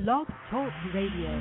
Blog Talk Radio.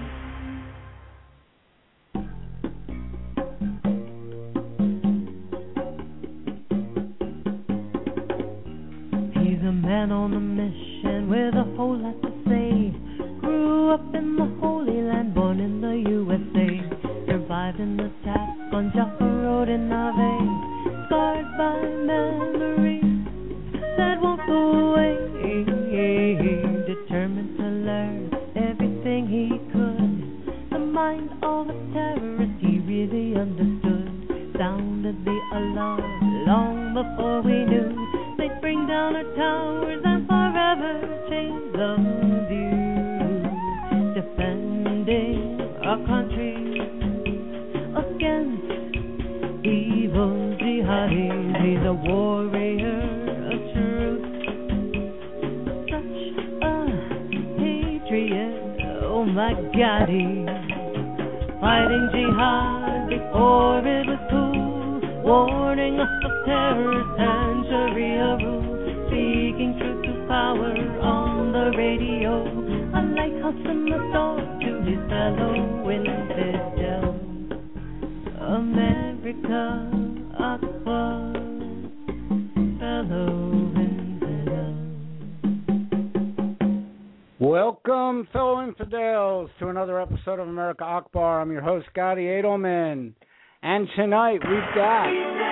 He's a man on a mission with a whole lot to say. Grew up in the Holy Land, born in the USA. Survived an attack on Jaffa Road in Nave. Scarred by memories that won't go away. Determined to learn everything he could. The mind of a terrorist he really understood. Sounded the alarm long before we knew. They'd bring down our towers and forever change the view. Defending our country against evil jihadis. He's a warrior of truth. Such a patriot, oh my God, he's fighting jihad before it was cool. Warning us of terrorists and Sharia rule. Speaking truth to power on the radio. A lighthouse in the storm to his fellow infidel. America, Akbar, fellow infidel. Welcome, fellow infidels, to another episode of America Akbar. I'm your host, Gotti Edelman. And tonight we've got...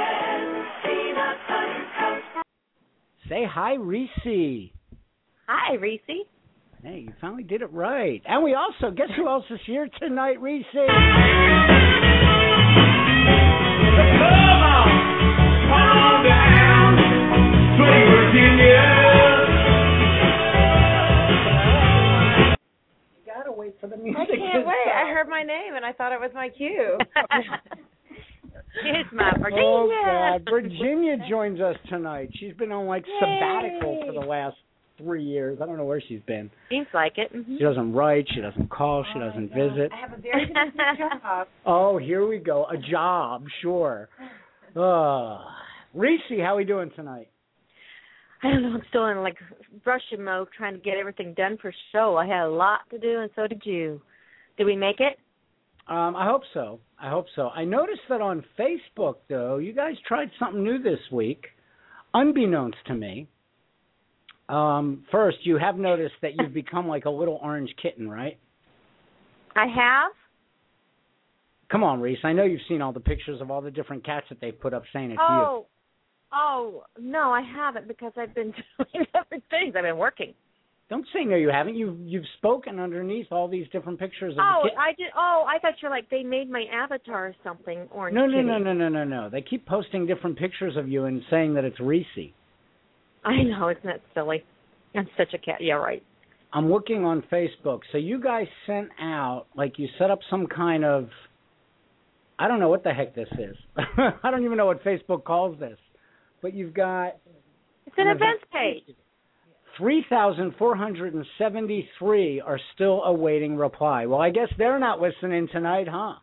Say hi, Reese. Hi, Reese. Hey, you finally did it right. And we also, guess who else is here tonight, Reese? Come on down, sweet Virginia. You gotta wait for the music. I can't wait. I heard my name and I thought it was my cue. Here's my Virginia. Oh, God. Virginia joins us tonight. She's been on, like, sabbatical for the last 3 years. I don't know where she's been. Seems like it. Mm-hmm. She doesn't write. She doesn't call. She doesn't visit. I have a very good job. Oh, here we go. A job, sure. Reese, how are we doing tonight? I don't know. I'm still in, like, rushing mode trying to get everything done for show. I had a lot to do, and so did you. Did we make it? I hope so. I noticed that on Facebook, though, you guys tried something new this week, unbeknownst to me. First, you have noticed that you've become like a little orange kitten, right? I have? Come on, Reese. I know you've seen all the pictures of all the different cats that they've put up saying it's you. Oh, no, I haven't because I've been doing other things. I've been working. Don't say no, you haven't. You've spoken underneath all these different pictures of the kitten. I did. Oh, I thought you're like they made my avatar or something. Orange kitty. No. They keep posting different pictures of you and saying that it's Reese. I know, isn't that silly? I'm such a cat. Yeah, right. I'm looking on Facebook. So you guys sent out, like you set up some kind of, I don't know what the heck this is. I don't even know what Facebook calls this. But you've got... It's an events page. 3,473 are still awaiting reply. Well, I guess they're not listening tonight, huh?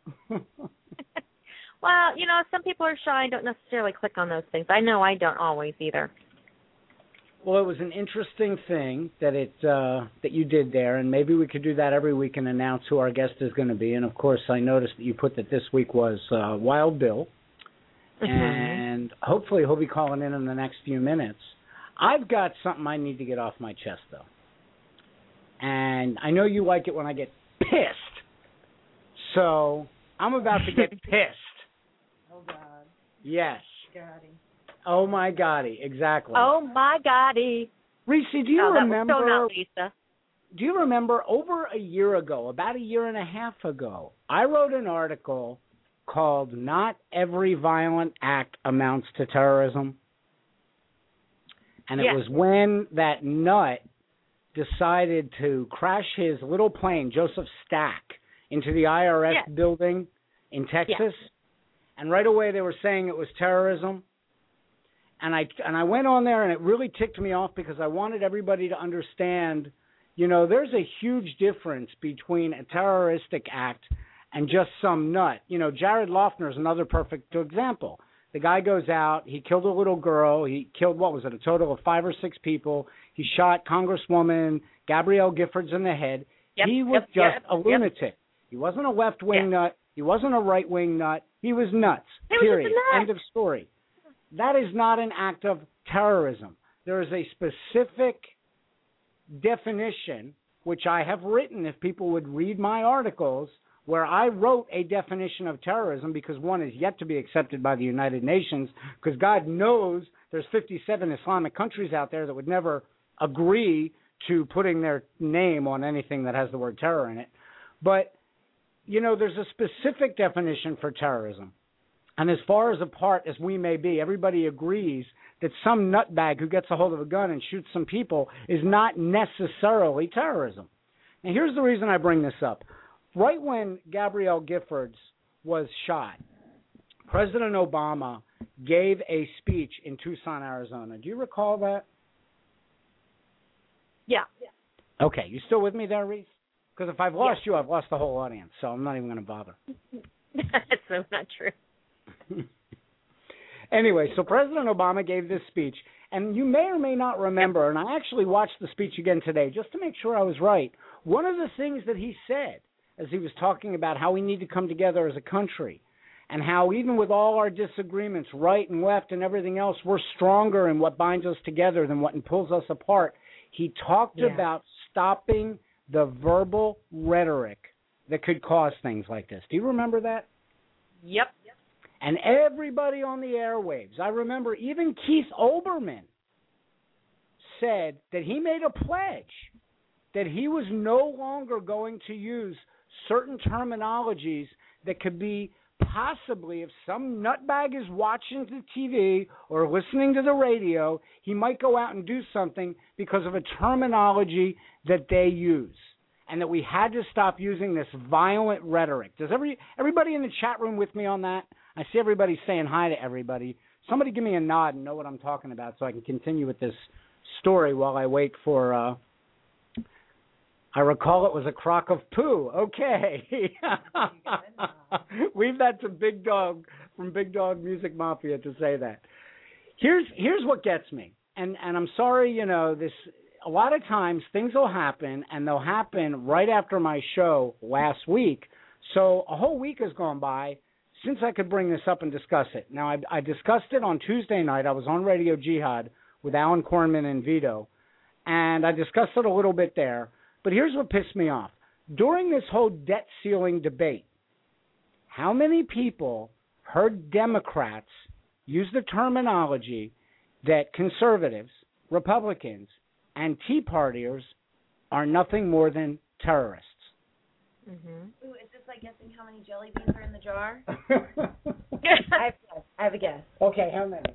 Well, you know, some people are shy and don't necessarily click on those things. I know I don't always either. Well, it was an interesting thing that that you did there, and maybe we could do that every week and announce who our guest is going to be. And, of course, I noticed that you put that this week was Wild Bill, and hopefully he'll be calling in the next few minutes. I've got something I need to get off my chest, though. And I know you like it when I get pissed. So I'm about to get pissed. Oh, God. Yes. Gotti. Oh, my Gotti. Exactly. Oh, my Gotti. Reese, do you remember? So not Lisa. Do you remember over a year ago, about a year and a half ago, I wrote an article called Not Every Violent Act Amounts to Terrorism? And it was when that nut decided to crash his little plane, Joseph Stack, into the IRS building in Texas. Yeah. And right away they were saying it was terrorism. And I went on there, and it really ticked me off because I wanted everybody to understand, you know, there's a huge difference between a terroristic act and just some nut. You know, Jared Loughner is another perfect example. The guy goes out, he killed a little girl, he killed, what was it, a total of 5 or 6 people. He shot Congresswoman Gabrielle Giffords in the head. He was just a lunatic. He wasn't a left-wing nut. He wasn't a right-wing nut. He was nuts. Period. End of story. That is not an act of terrorism. There is a specific definition, which I have written, if people would read my articles, where I wrote a definition of terrorism, because one is yet to be accepted by the United Nations, because God knows there's 57 Islamic countries out there that would never agree to putting their name on anything that has the word terror in it. But, you know, there's a specific definition for terrorism. And as far as apart as we may be, everybody agrees that some nutbag who gets a hold of a gun and shoots some people is not necessarily terrorism. Now, here's the reason I bring this up. Right when Gabrielle Giffords was shot, President Obama gave a speech in Tucson, Arizona. Do you recall that? Yeah. Okay. You still with me there, Reese? Because if I've lost you, I've lost the whole audience, so I'm not even going to bother. That's so not true. Anyway, so President Obama gave this speech, and you may or may not remember, and I actually watched the speech again today just to make sure I was right. One of the things that he said as he was talking about how we need to come together as a country and how even with all our disagreements, right and left and everything else, we're stronger in what binds us together than what pulls us apart. He talked about stopping the verbal rhetoric that could cause things like this. Do you remember that? Yep. And everybody on the airwaves, I remember even Keith Olbermann said that he made a pledge that he was no longer going to use certain terminologies that could be possibly, if some nutbag is watching the TV or listening to the radio, he might go out and do something because of a terminology that they use, and that we had to stop using this violent rhetoric. Does everybody in the chat room with me on that? I see everybody saying hi to everybody. Somebody give me a nod and know what I'm talking about so I can continue with this story while I wait for, I recall it was a crock of poo. Okay. We've had some Big Dog from Big Dog Music Mafia to say that. Here's what gets me. And I'm sorry, you know, this a lot of times things will happen, and they'll happen right after my show last week. So a whole week has gone by since I could bring this up and discuss it. Now, I discussed it on Tuesday night. I was on Radio Jihad with Alan Kornman and Vito, and I discussed it a little bit there. But here's what pissed me off. During this whole debt ceiling debate, how many people heard Democrats use the terminology that conservatives, Republicans, and Tea Partiers are nothing more than terrorists? Mm-hmm. Ooh, is this like guessing how many jelly beans are in the jar? I have a guess. Okay, how many?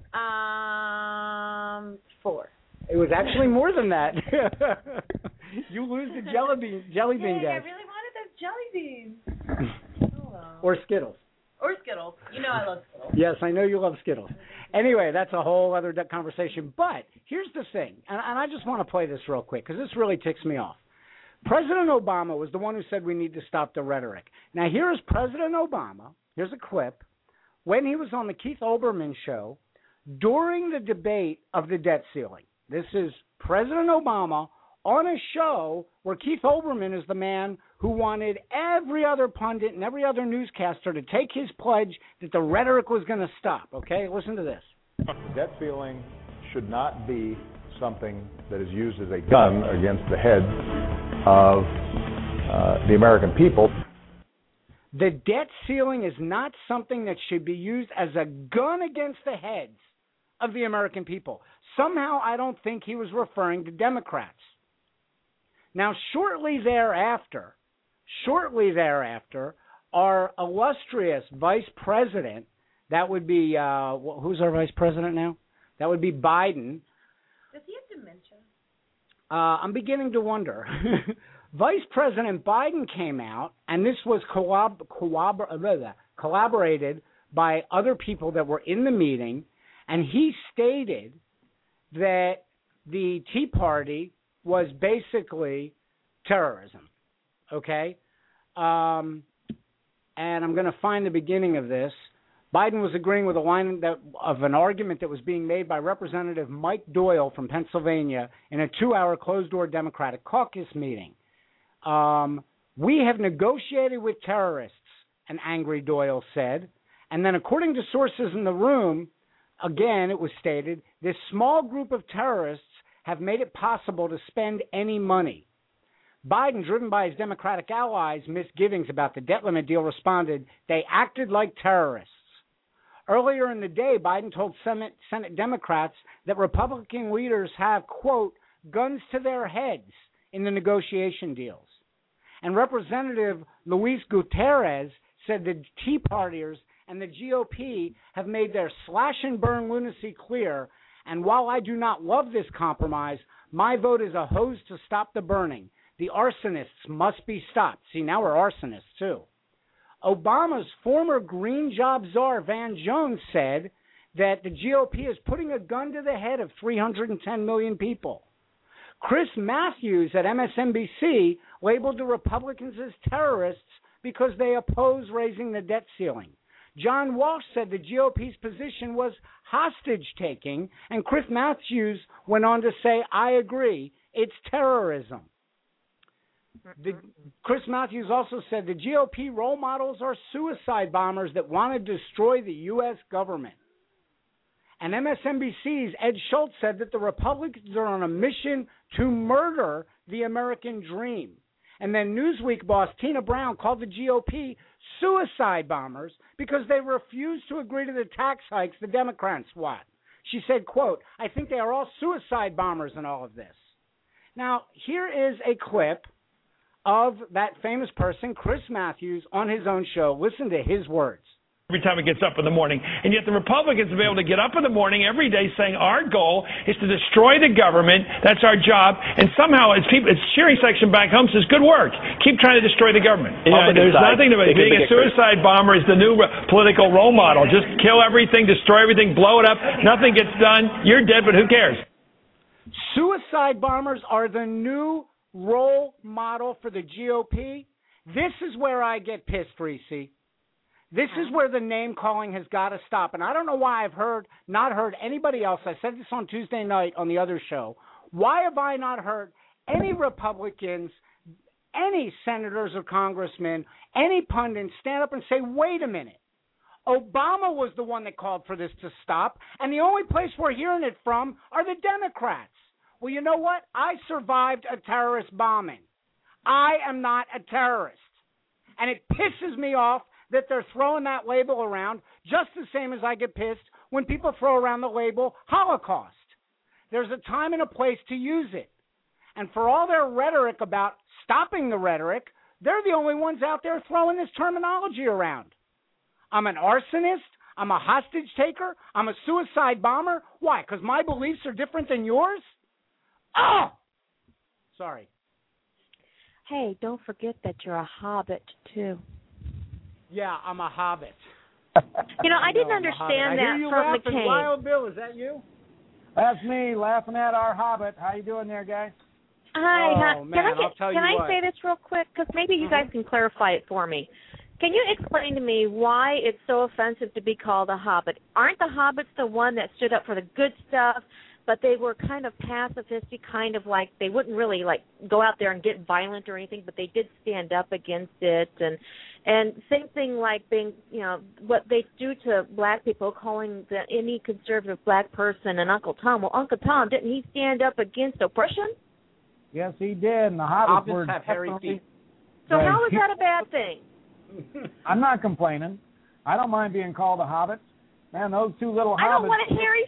4. It was actually more than that. You lose the jelly bean guess. I really wanted those jelly beans. Or Skittles. Or Skittles. You know I love Skittles. Yes, I know you love Skittles. Anyway, that's a whole other conversation. But here's the thing, and I just want to play this real quick because this really ticks me off. President Obama was the one who said we need to stop the rhetoric. Now, here is President Obama. Here's a clip when he was on the Keith Olbermann show during the debate of the debt ceiling. This is President Obama on a show where Keith Olbermann is the man who wanted every other pundit and every other newscaster to take his pledge that the rhetoric was going to stop. Okay, listen to this. The debt ceiling should not be something that is used as a gun against the heads of the American people. The debt ceiling is not something that should be used as a gun against the heads of the American people. Somehow I don't think he was referring to Democrats. Now, shortly thereafter, our illustrious vice president, that would be, who's our vice president now? That would be Biden. Does he have dementia? I'm beginning to wonder. Vice President Biden came out, and this was collaborated by other people that were in the meeting, and he stated that the Tea Party was basically terrorism, okay? And I'm going to find the beginning of this. Biden was agreeing with a line of an argument that was being made by Representative Mike Doyle from Pennsylvania in a 2-hour closed-door Democratic caucus meeting. We have negotiated with terrorists, an angry Doyle said. And then according to sources in the room, again, it was stated, this small group of terrorists have made it possible to spend any money. Biden, driven by his Democratic allies' misgivings about the debt limit deal, responded, they acted like terrorists. Earlier in the day, Biden told Senate Democrats that Republican leaders have, quote, guns to their heads in the negotiation deals. And Representative Luis Gutierrez said the Tea Partiers and the GOP have made their slash and burn lunacy clear. And while I do not love this compromise, my vote is a hose to stop the burning. The arsonists must be stopped. See, now we're arsonists, too. Obama's former green job czar, Van Jones, said that the GOP is putting a gun to the head of 310 million people. Chris Matthews at MSNBC labeled the Republicans as terrorists because they oppose raising the debt ceiling. John Walsh said the GOP's position was hostage-taking, and Chris Matthews went on to say, I agree, it's terrorism. Chris Matthews also said the GOP role models are suicide bombers that want to destroy the U.S. government. And MSNBC's Ed Schultz said that the Republicans are on a mission to murder the American dream. And then Newsweek boss Tina Brown called the GOP suicide bombers because they refuse to agree to the tax hikes the Democrats want. She said, quote, I think they are all suicide bombers in all of this. Now, here is a clip of that famous person, Chris Matthews, on his own show. Listen to his words. Every time it gets up in the morning. And yet the Republicans have been able to get up in the morning every day saying our goal is to destroy the government. That's our job. And somehow its cheering section back home says, good work. Keep trying to destroy the government. There's nothing to it. Being a suicide bomber is the new political role model. Just kill everything, destroy everything, blow it up. Nothing gets done. You're dead, but who cares? Suicide bombers are the new role model for the GOP. This is where I get pissed, Reese. This is where the name-calling has got to stop. And I don't know why I've not heard anybody else. I said this on Tuesday night on the other show. Why have I not heard any Republicans, any senators or congressmen, any pundits stand up and say, wait a minute. Obama was the one that called for this to stop, and the only place we're hearing it from are the Democrats. Well, you know what? I survived a terrorist bombing. I am not a terrorist. And it pisses me off that they're throwing that label around just the same as I get pissed when people throw around the label Holocaust. There's a time and a place to use it. And for all their rhetoric about stopping the rhetoric, they're the only ones out there throwing this terminology around. I'm an arsonist. I'm a hostage taker. I'm a suicide bomber. Why? Because my beliefs are different than yours? Oh! Sorry. Hey, don't forget that you're a hobbit, too. Yeah, I'm a hobbit. You know, I didn't understand that from McCain. Wild Bill, is that you? That's me, laughing at our hobbit. How you doing there, guys? Hi. Oh, man, Can I say this real quick? Because maybe you guys can clarify it for me. Can you explain to me why it's so offensive to be called a hobbit? Aren't the hobbits the one that stood up for the good stuff, but they were kind of pacifistic, kind of like they wouldn't really like go out there and get violent or anything, but they did stand up against it, and same thing like being, you know, what they do to black people, calling any conservative black person an Uncle Tom. Well, Uncle Tom, didn't he stand up against oppression? Yes, he did. And the hobbits have hairy feet. So how is that a bad thing? I'm not complaining. I don't mind being called a hobbit. Man, those two little hobbits. I don't want hairy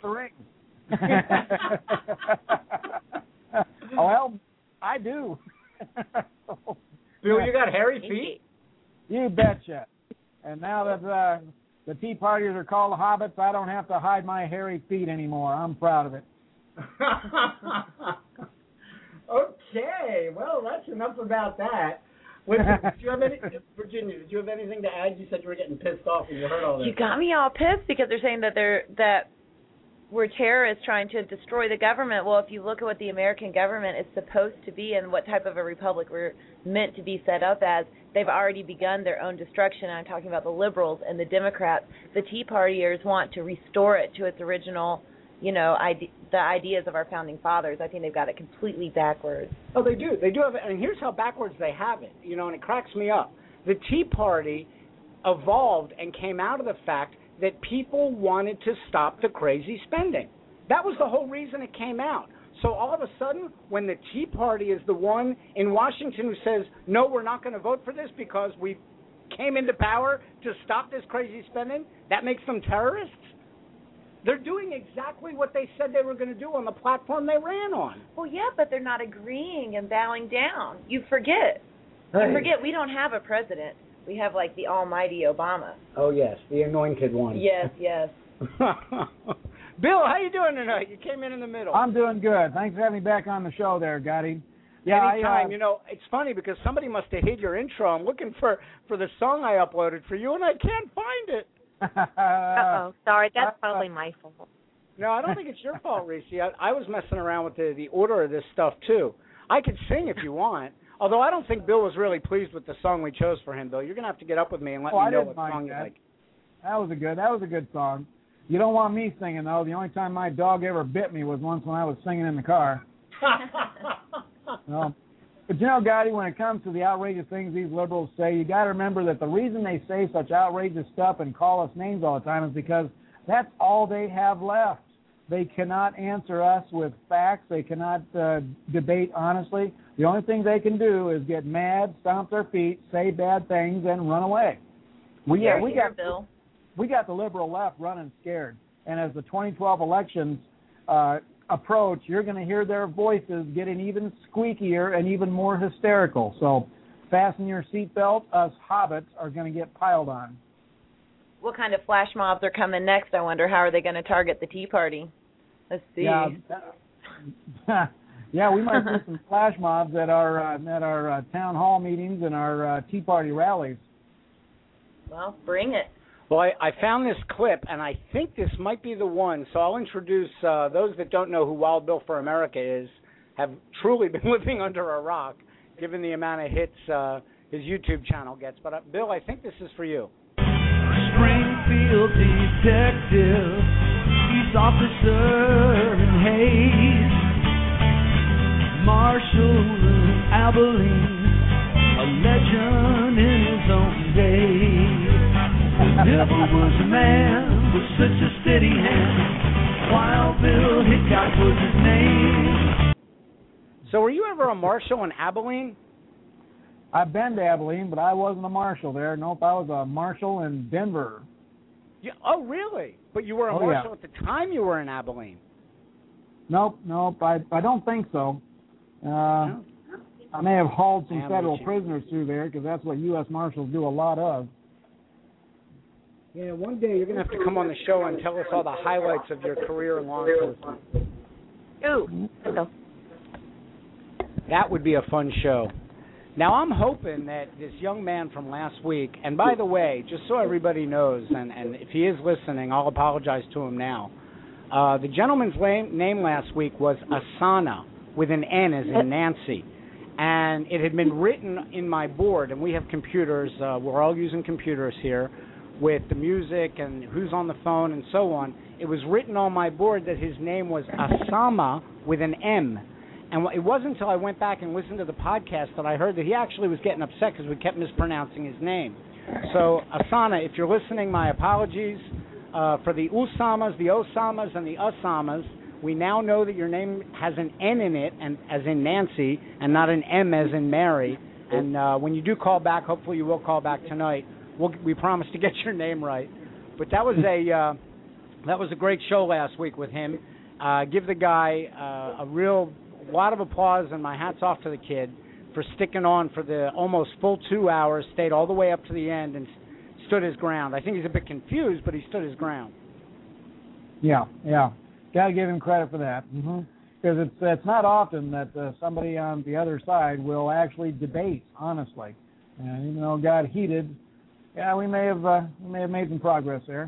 feet. Well, I do. Bill, you got hairy feet? You betcha. And now that the Tea Partiers are called hobbits, I don't have to hide my hairy feet anymore. I'm proud of it. Okay, well, that's enough about that. Listen, Virginia, did you have anything to add? You said you were getting pissed off when you heard all this. You got me all pissed because they're saying that we're terrorists trying to destroy the government. Well, if you look at what the American government is supposed to be and what type of a republic we're meant to be set up as, they've already begun their own destruction. I'm talking about the liberals and the Democrats. The Tea Partiers want to restore it to its original the ideas of our founding fathers. I think they've got it completely backwards. Oh, they do. They do have it. And here's how backwards they have it, and it cracks me up. The Tea Party evolved and came out of the fact that people wanted to stop the crazy spending. That was the whole reason it came out. So all of a sudden, when the Tea Party is the one in Washington who says, no, we're not going to vote for this because we came into power to stop this crazy spending, that makes them terrorists? They're doing exactly what they said they were going to do on the platform they ran on. Well, yeah, but they're not agreeing and bowing down. You forget. Hey. You forget we don't have a president. We have, like, the almighty Obama. Oh, yes, the anointed one. Yes. Bill, how you doing tonight? You came in the middle. I'm doing good. Thanks for having me back on the show there, Gotti. Yeah, anytime. It's funny because somebody must have hid your intro. I'm looking for the song I uploaded for you, and I can't find it. Uh-oh. Sorry, that's probably my fault. No, I don't think it's your fault, Reese. I was messing around with the order of this stuff, too. I could sing if you want, although I don't think Bill was really pleased with the song we chose for him, Bill. You're going to have to get up with me and let me know what song you like. That was a good song. You don't want me singing, though. The only time my dog ever bit me was once when I was singing in the car. But, Gotti, when it comes to the outrageous things these liberals say, you got to remember that the reason they say such outrageous stuff and call us names all the time is because that's all they have left. They cannot answer us with facts. They cannot debate honestly. The only thing they can do is get mad, stomp their feet, say bad things, and run away. We got the liberal left running scared. And as the 2012 elections approach, you're going to hear their voices getting even squeakier and even more hysterical. So fasten your seatbelt. Us hobbits are going to get piled on. What kind of flash mobs are coming next? I wonder, how are they going to target the Tea Party? Let's see. Yeah, we might see some flash mobs at our town hall meetings and our Tea Party rallies. Well, bring it. Well, I found this clip, and I think this might be the one. So I'll introduce those that don't know who Wild Bill for America is, have truly been living under a rock, given the amount of hits his YouTube channel gets. But, Bill, I think this is for you. Springfield detective, peace officer in Hayes, Marshall Abilene, a legend in his own day. Never was a man with such a steady hand. Wild Bill Hickok was his name. So were you ever a marshal in Abilene? I've been to Abilene, but I wasn't a marshal there. Nope, I was a marshal in Denver. Yeah, oh, really? But you were a marshal at the time you were in Abilene? Nope, I don't think so. I may have hauled some federal prisoners through there because that's what U.S. Marshals do a lot of. Yeah, one day you're going to have to come on the show and tell us all the highlights of your career in law enforcement. Ooh, that would be a fun show. Now, I'm hoping that this young man from last week, and by the way, just so everybody knows, and if he is listening, I'll apologize to him now. The gentleman's name last week was Asana, with an N as in Nancy. And it had been written in my board, and we have computers. We're all using computers here with the music and who's on the phone and so on. It was written on my board that his name was Asama with an M. And it wasn't until I went back and listened to the podcast that I heard that he actually was getting upset because we kept mispronouncing his name. So, Asana, if you're listening, my apologies. For the Usamas, the Osamas, and the Usamas, we now know that your name has an N in it, and as in Nancy, and not an M as in Mary. And when you do call back, hopefully you will call back tonight. We promise to get your name right. But that was a great show last week with him. Give the guy a real lot of applause, and my hat's off to the kid for sticking on for the almost full 2 hours, stayed all the way up to the end, and stood his ground. I think he's a bit confused, but he stood his ground. Yeah. Got to give him credit for that. Because it's not often that somebody on the other side will actually debate honestly. And even though it got heated, we may have made some progress there.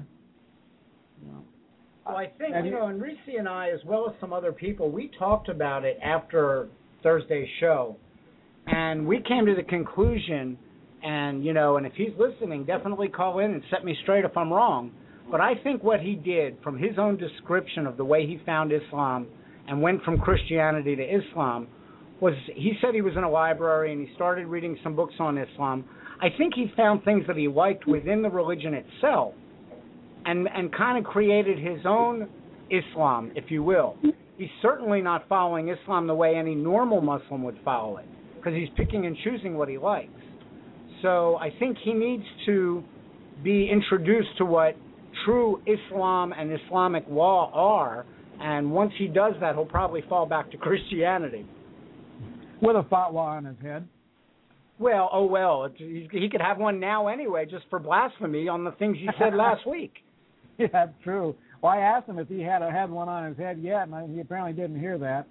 Well, I think, and Reese and I, as well as some other people, we talked about it after Thursday's show, and we came to the conclusion, and if he's listening, definitely call in and set me straight if I'm wrong, But I think what he did, from his own description of the way he found Islam and went from Christianity to Islam, was he said he was in a library and he started reading some books on Islam. I think he found things that he liked within the religion itself and kind of created his own Islam, if you will. He's certainly not following Islam the way any normal Muslim would follow it, because he's picking and choosing what he likes. So I think he needs to be introduced to what true Islam and Islamic law are, and once he does that, he'll probably fall back to Christianity. With a fatwa on his head. Well, he could have one now anyway, just for blasphemy on the things he said last week. Yeah, that's true. Well, I asked him if he had one on his head yet, and he apparently didn't hear that.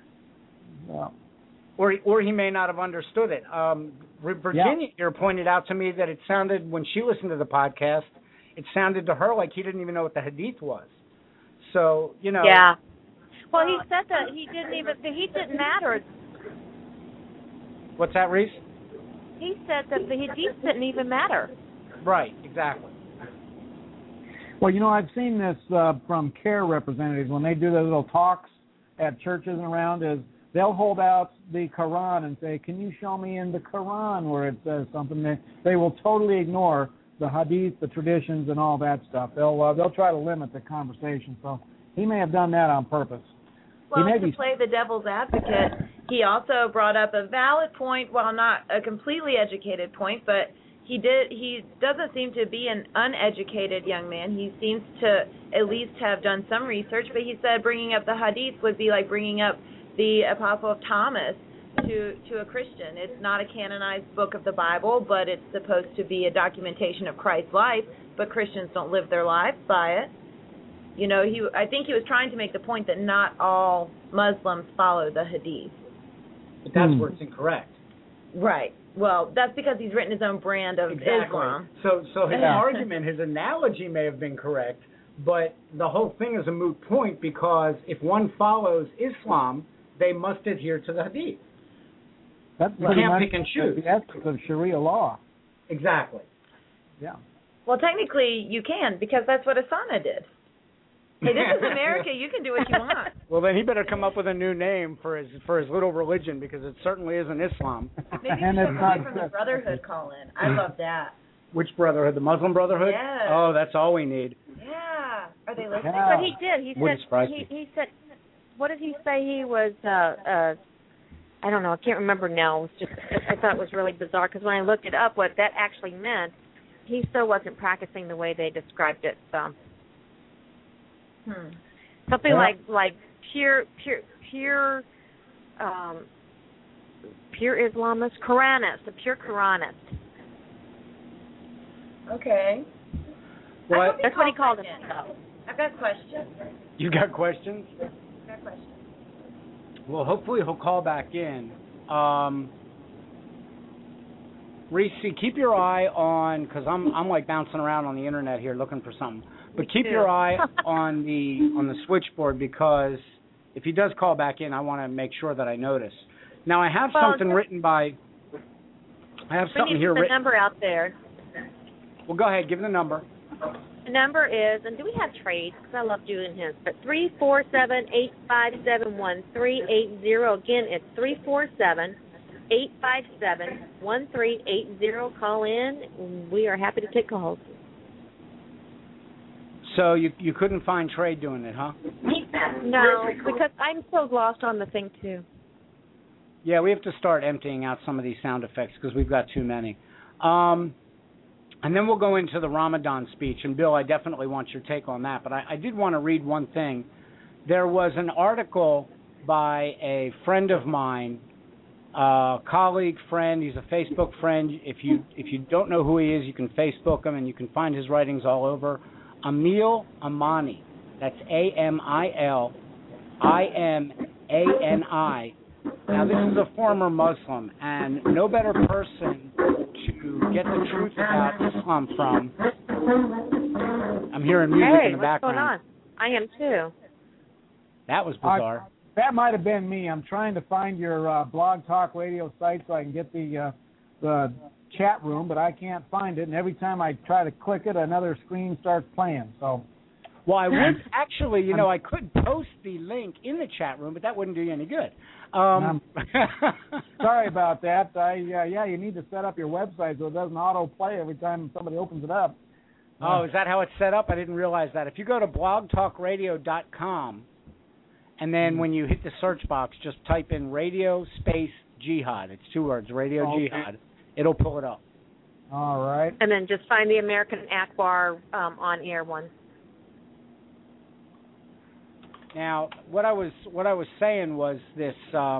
Or he may not have understood it. Virginia here pointed out to me that it sounded, when she listened to the podcast, it sounded to her like he didn't even know what the hadith was. So, you know. Yeah. Well, he said that the hadith didn't matter. What's that, Reese? He said that the hadith didn't even matter. Right, exactly. Well, you know, I've seen this from CARE representatives when they do their little talks at churches and around, is they'll hold out the Quran and say, can you show me in the Quran where it says something? They will totally ignore the hadith, the traditions, and all that stuff. They'll try to limit the conversation. So he may have done that on purpose. Well, to play the devil's advocate, he also brought up a valid point, while not a completely educated point, but he doesn't seem to be an uneducated young man. He seems to at least have done some research, but he said bringing up the hadith would be like bringing up the Apostle of Thomas to a Christian. It's not a canonized book of the Bible, but it's supposed to be a documentation of Christ's life, but Christians don't live their lives by it. You know, I think he was trying to make the point that not all Muslims follow the hadith. But that's where it's incorrect. Right. Well, that's because he's written his own brand of Islam. So his argument, his analogy may have been correct, but the whole thing is a moot point, because if one follows Islam, they must adhere to the hadith. You can't pick and choose. The essence of Sharia law. Exactly. Yeah. Well, technically you can, because that's what Asana did. Hey, this is America. You can do what you want. Well, then he better come up with a new name for his little religion, because it certainly isn't Islam. Maybe you should come from the Brotherhood call in. I love that. Which Brotherhood? The Muslim Brotherhood? Yeah. Oh, that's all we need. Yeah. Are they listening? Yeah. But he did. He said, what did he say? He was, I don't know. I can't remember now. It was just, I thought it was really bizarre, because when I looked it up, what that actually meant, he still wasn't practicing the way they described it. So. Something like pure Islamist, Quranist, a pure Quranist. Okay. What? That's what he called himself. I've got questions. You got questions? I've got questions. Well, hopefully he'll call back in. Reese, keep your eye on, because I'm like bouncing around on the internet here looking for something. But keep your eye on the switchboard, because if he does call back in, I want to make sure that I notice. Now I have something written by. I have something here written. The number out there. Well, go ahead. Give the number. The number is, and do we have trades? Because I love doing his. But 347-857-1380. Again, it's 347-857-1380. Call in. We are happy to take calls. So you couldn't find trade doing it, huh? No, because I'm so lost on the thing too. Yeah, we have to start emptying out some of these sound effects because we've got too many. And then we'll go into the Ramadan speech. And, Bill, I definitely want your take on that. But I did want to read one thing. There was an article by a friend of mine, colleague, friend. He's a Facebook friend. If you don't know who he is, you can Facebook him, and you can find his writings all over. Amil Amani. That's AMILIMANI. Now, this is a former Muslim, and no better person to get the truth about Islam from. I'm hearing music in the background. What's going on? I am too. That was bizarre. That might have been me. I'm trying to find your Blog Talk Radio site so I can get the chat room, but I can't find it. And every time I try to click it, another screen starts playing. So, well, I would actually, I could post the link in the chat room, but that wouldn't do you any good. Sorry about that. You need to set up your website so it doesn't auto-play every time somebody opens it up. Oh, is that how it's set up? I didn't realize that. If you go to blogtalkradio.com, and then when you hit the search box, just type in radio space jihad. It's 2 words, radio jihad. It'll pull it up. All right. And then just find the American Akbar on-air one. Now, what I was saying was this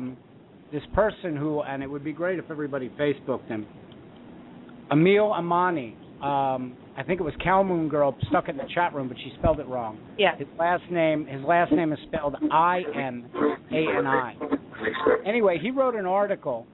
person who, and it would be great if everybody Facebooked him, Emil Amani. I think it was Calmoon Girl stuck in the chat room, but she spelled it wrong. Yeah. His last name is spelled I-N-A-N-I. Anyway, he wrote an article,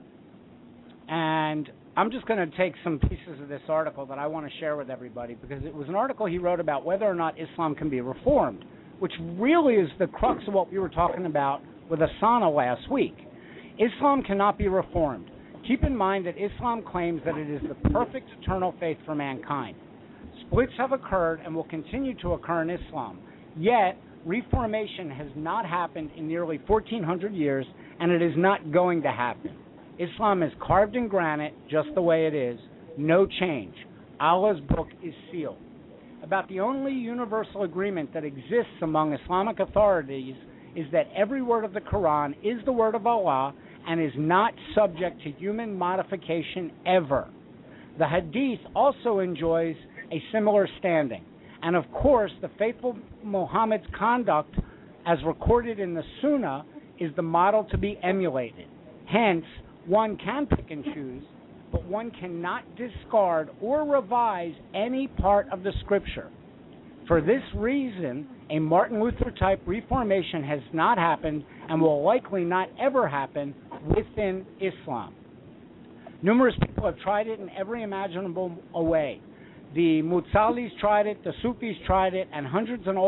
and I'm just going to take some pieces of this article that I want to share with everybody, because it was an article he wrote about whether or not Islam can be reformed, which really is the crux of what we were talking about with Asana last week. Islam cannot be reformed. Keep in mind that Islam claims that it is the perfect eternal faith for mankind. Splits have occurred and will continue to occur in Islam. Yet, reformation has not happened in nearly 1,400 years, and it is not going to happen. Islam is carved in granite just the way it is. No change. Allah's book is sealed. About the only universal agreement that exists among Islamic authorities is that every word of the Quran is the word of Allah and is not subject to human modification ever. The Hadith also enjoys a similar standing. And of course, the faithful Muhammad's conduct, as recorded in the Sunnah, is the model to be emulated. Hence, one can pick and choose, but one cannot discard or revise any part of the Scripture. For this reason, a Martin Luther-type reformation has not happened and will likely not ever happen within Islam. Numerous people have tried it in every imaginable way. The Mutzalis tried it, the Sufis tried it, and hundreds of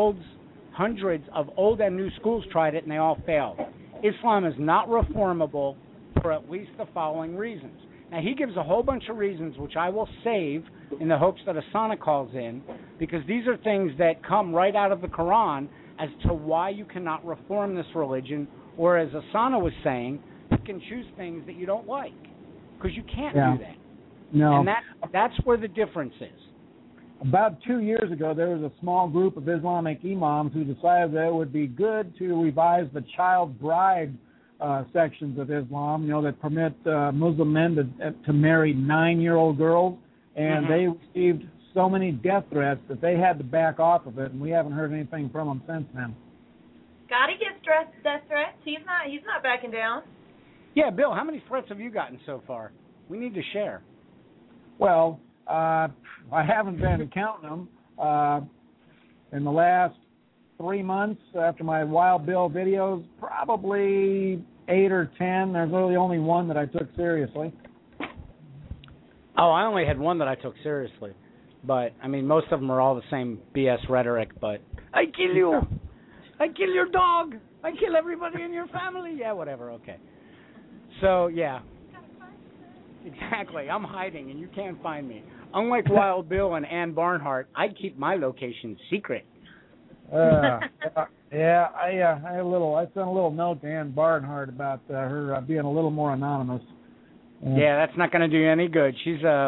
old and new schools tried it, and they all failed. Islam is not reformable for at least the following reasons. Now, he gives a whole bunch of reasons, which I will save in the hopes that Asana calls in, because these are things that come right out of the Quran as to why you cannot reform this religion, or as Asana was saying, pick and choose things that you don't like, because you can't do that. No. And that's where the difference is. About 2 years ago, there was a small group of Islamic imams who decided that it would be good to revise the child bride sections of Islam, that permit Muslim men to marry 9-year-old girls, and they received so many death threats that they had to back off of it, and we haven't heard anything from them since then. Gotti gets death threats. He's not backing down. Yeah, Bill, how many threats have you gotten so far? We need to share. Well, I haven't been counting them. In the last 3 months after my Wild Bill videos, probably 8 or 10. There's really only one that I took seriously. Oh, I only had one that I took seriously. But, I mean, most of them are all the same BS rhetoric, but I kill you. I kill your dog. I kill everybody in your family. Yeah, whatever, okay. So, yeah. Exactly. I'm hiding, and you can't find me. Unlike Wild Bill and Ann Barnhart, I keep my location secret. I sent a little note to Ann Barnhart about her being a little more anonymous. Yeah, that's not going to do you any good. She's a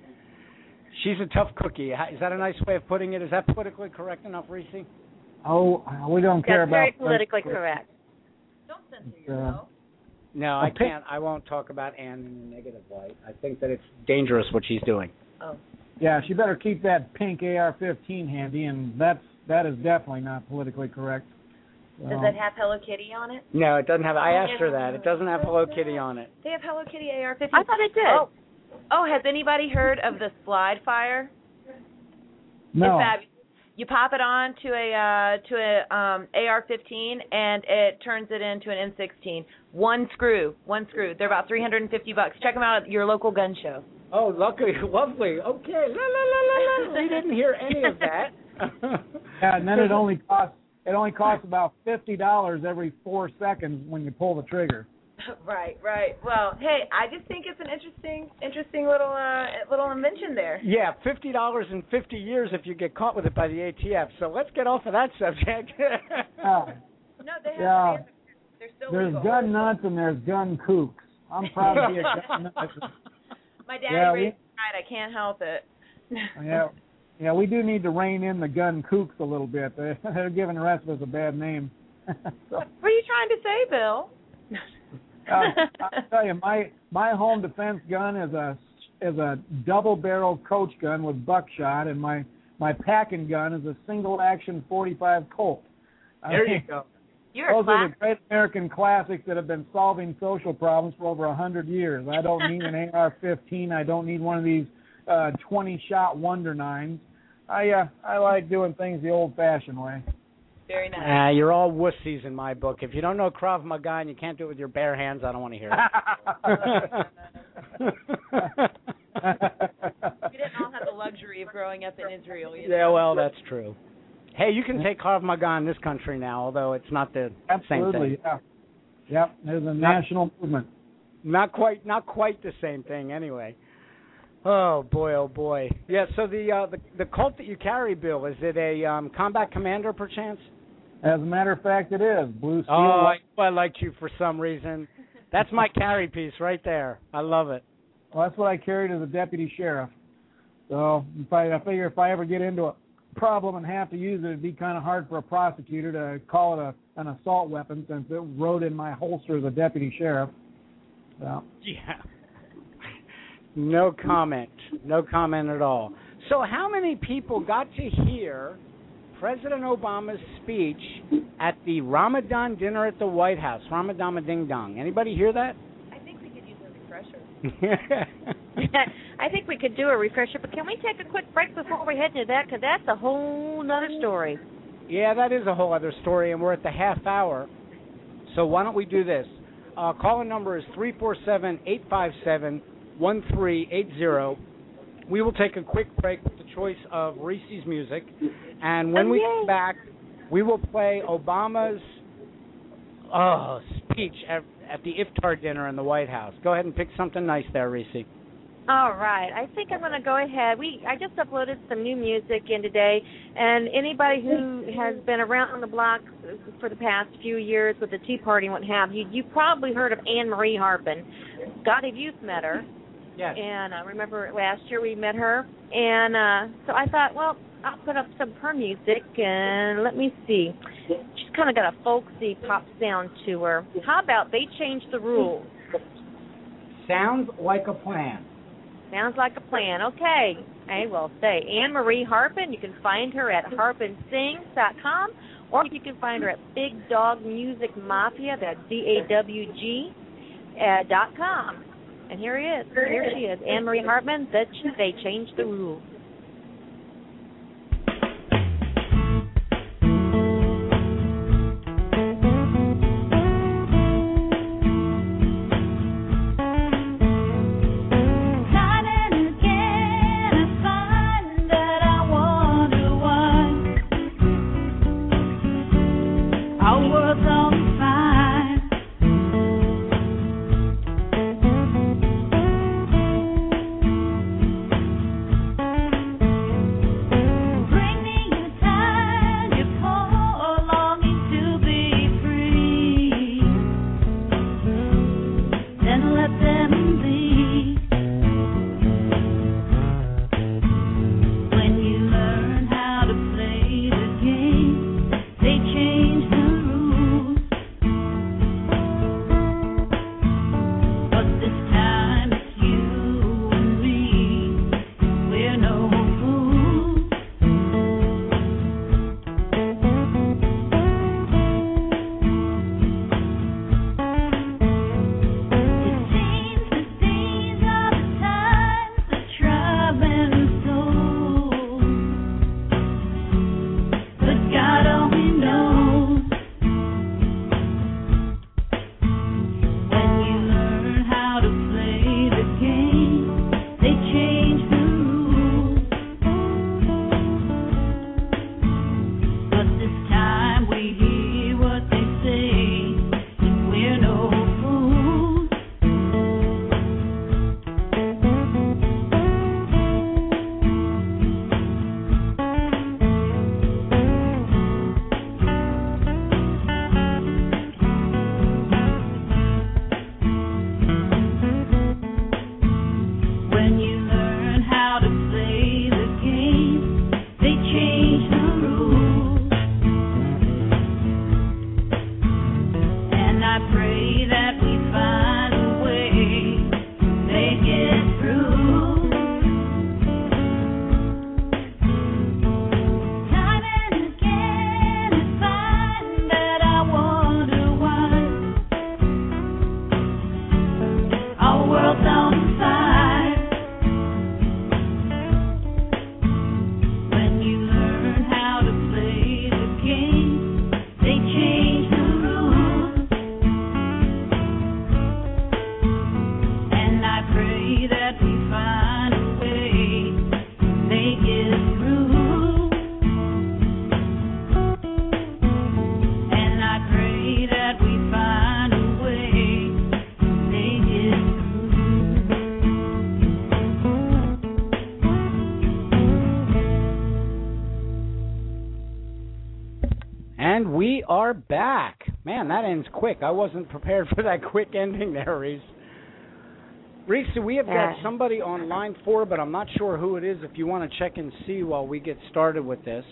tough cookie. Is that a nice way of putting it? Is that politically correct enough, Reese? Oh, we don't care about. That's very politically correct. Don't censor yourself. No, I can't. I won't talk about Ann in a negative light. I think that it's dangerous what she's doing. Oh. Yeah, she better keep that pink AR-15 handy, and that is definitely not politically correct. Does it have Hello Kitty on it? No, it doesn't have. I asked her that. It doesn't have Hello Kitty on it. They have Hello Kitty AR-15. I thought it did. Oh, has anybody heard of the slide fire? No. It's fabulous. You pop it on to a AR-15, and it turns it into an M16. One screw. They're about $350. Check them out at your local gun show. Oh, lovely. Okay. We didn't hear any of that. Yeah, and then it only costs about $50 every 4 seconds when you pull the trigger. Right. Well, hey, I just think it's an interesting little invention there. Yeah, $50 in 50 years if you get caught with it by the ATF. So let's get off of that subject. No, they have. They're still There's legal. gun nuts and there's gun kooks. I'm proud to be a gun nut. My daddy raised me right. I can't help it. Yeah, we do need to rein in the gun kooks a little bit. They're giving the rest of us a bad name. What are you trying to say, Bill? I'll tell you, my home defense gun is a double-barrel Coach gun with buckshot, and my packing gun is a single-action .45 Colt. There you go. Those are the great American classics that have been solving social problems for over 100 years. I don't need an AR-15. I don't need one of these 20-shot Wonder Nines. I like doing things the old-fashioned way. Very nice. You're all wussies in my book. If you don't know Krav Maga and you can't do it with your bare hands, I don't want to hear it. We didn't all have the luxury of growing up in Israel either. Yeah, well, that's true. Hey, you can take Krav Maga in this country now, although it's not the same thing. Absolutely, yeah. Yep, there's a national movement. Not quite the same thing, anyway. Oh boy. Yeah. So the Colt that you carry, Bill, is it a combat commander, perchance? As a matter of fact, it is blue steel. Oh, I liked you for some reason. That's my carry piece right there. I love it. Well, that's what I carried as a deputy sheriff. So I figure if I ever get into a problem and have to use it, it'd be kind of hard for a prosecutor to call it an assault weapon since it rode in my holster as a deputy sheriff. So. Yeah. No comment at all. So how many people got to hear President Obama's speech at the Ramadan dinner at the White House? Ramadan Ding Dong. Anybody hear that? I think we could use a refresher. I think we could do a refresher, but can we take a quick break before we head into that? Because that's a whole nother story. Yeah, that is a whole other story, and we're at the half hour. So why don't we do this? Call-in number is 347-857-1380. We will take a quick break with the choice of Reese's music, and when we come back, we will play Obama's speech at the iftar dinner in the White House. Go ahead and pick something nice there, Reese. All right. I think I'm going to go ahead. I just uploaded some new music in today, and anybody who has been around the block for the past few years with the Tea Party and what have you, you've probably heard of Anne Marie Harpin. Scotty, you've met her. Yes. And I remember last year we met her. And so I thought, well, I'll put up some of her music, and let me see. She's kind of got a folksy pop sound to her. How about They Changed the Rules? Sounds like a plan. Sounds like a plan. Okay. I will say Anne Marie Harpin. You can find her at harpinsings.com, or you can find her at Big Dog Music Mafia. That's DAWG.com. And here she is, Anne Marie Harpin. They Changed the Rules. We are back. Man, that ends quick. I wasn't prepared for that quick ending there, Reese. Reese, we have got somebody on line 4, but I'm not sure who it is. If you want to check and see while we get started with this.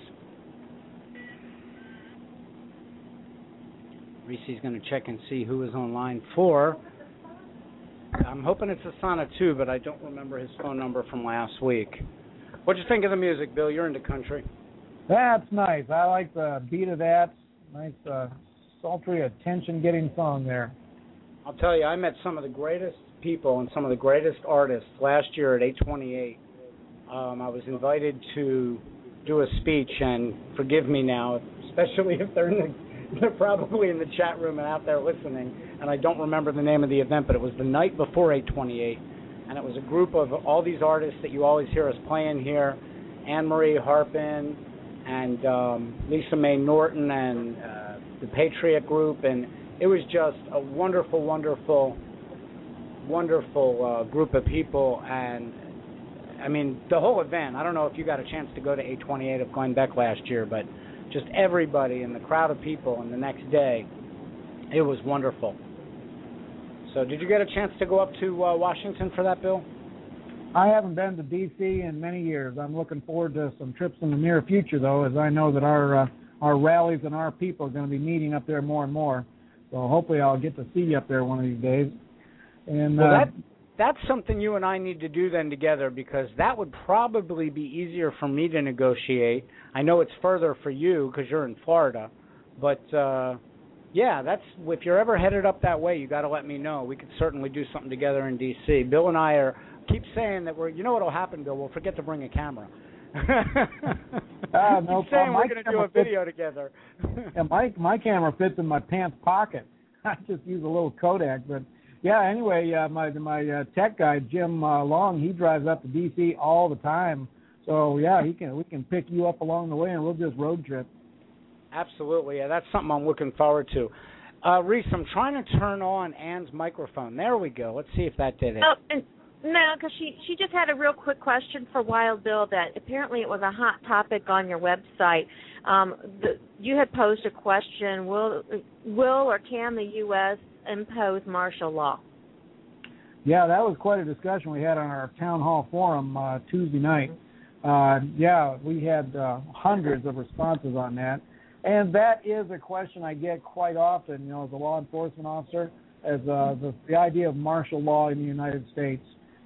Reese's going to check and see who is on line 4. I'm hoping it's Asana 2, but I don't remember his phone number from last week. What'd you think of the music, Bill? You're into country. That's nice. I like the beat of that. Nice, sultry, attention-getting song there. I'll tell you, I met some of the greatest people and some of the greatest artists last year at 828. I was invited to do a speech, and forgive me now, especially if they're probably in the chat room and out there listening, and I don't remember the name of the event, but it was the night before 828, and it was a group of all these artists that you always hear us playing here, Anne-Marie Harpin and Lisa Mae Norton and the Patriot Group, and it was just a wonderful, wonderful, wonderful group of people, and I mean, the whole event, I don't know if you got a chance to go to 828 of Glenn Beck last year, but just everybody and the crowd of people, and the next day, it was wonderful. So did you get a chance to go up to Washington for that, Bill? I haven't been to D.C. in many years. I'm looking forward to some trips in the near future, though, as I know that our rallies and our people are going to be meeting up there more and more. So hopefully I'll get to see you up there one of these days. And well, that's something you and I need to do then together, because that would probably be easier for me to negotiate. I know it's further for you because you're in Florida, but yeah, that's if you're ever headed up that way, you got to let me know. We could certainly do something together in D.C. Bill and I keep saying that you know what'll happen, Bill? We'll forget to bring a camera. No saying we're going to do a video together. Yeah, my camera fits in my pants pocket. I just use a little Kodak, but. Yeah, anyway, my tech guy, Jim Long, he drives up to D.C. all the time. So, yeah, we can pick you up along the way, and we'll just road trip. Absolutely. Yeah, that's something I'm looking forward to. Reese, I'm trying to turn on Anne's microphone. There we go. Let's see if that did it. Oh, and no, because she just had a real quick question for Wild Bill that apparently it was a hot topic on your website. You had posed a question, will or can the U.S. impose martial law? Yeah, that was quite a discussion we had on our town hall forum Tuesday night. Yeah, we had hundreds of responses on that. And that is a question I get quite often, you know, as a law enforcement officer, as the idea of martial law in the United States.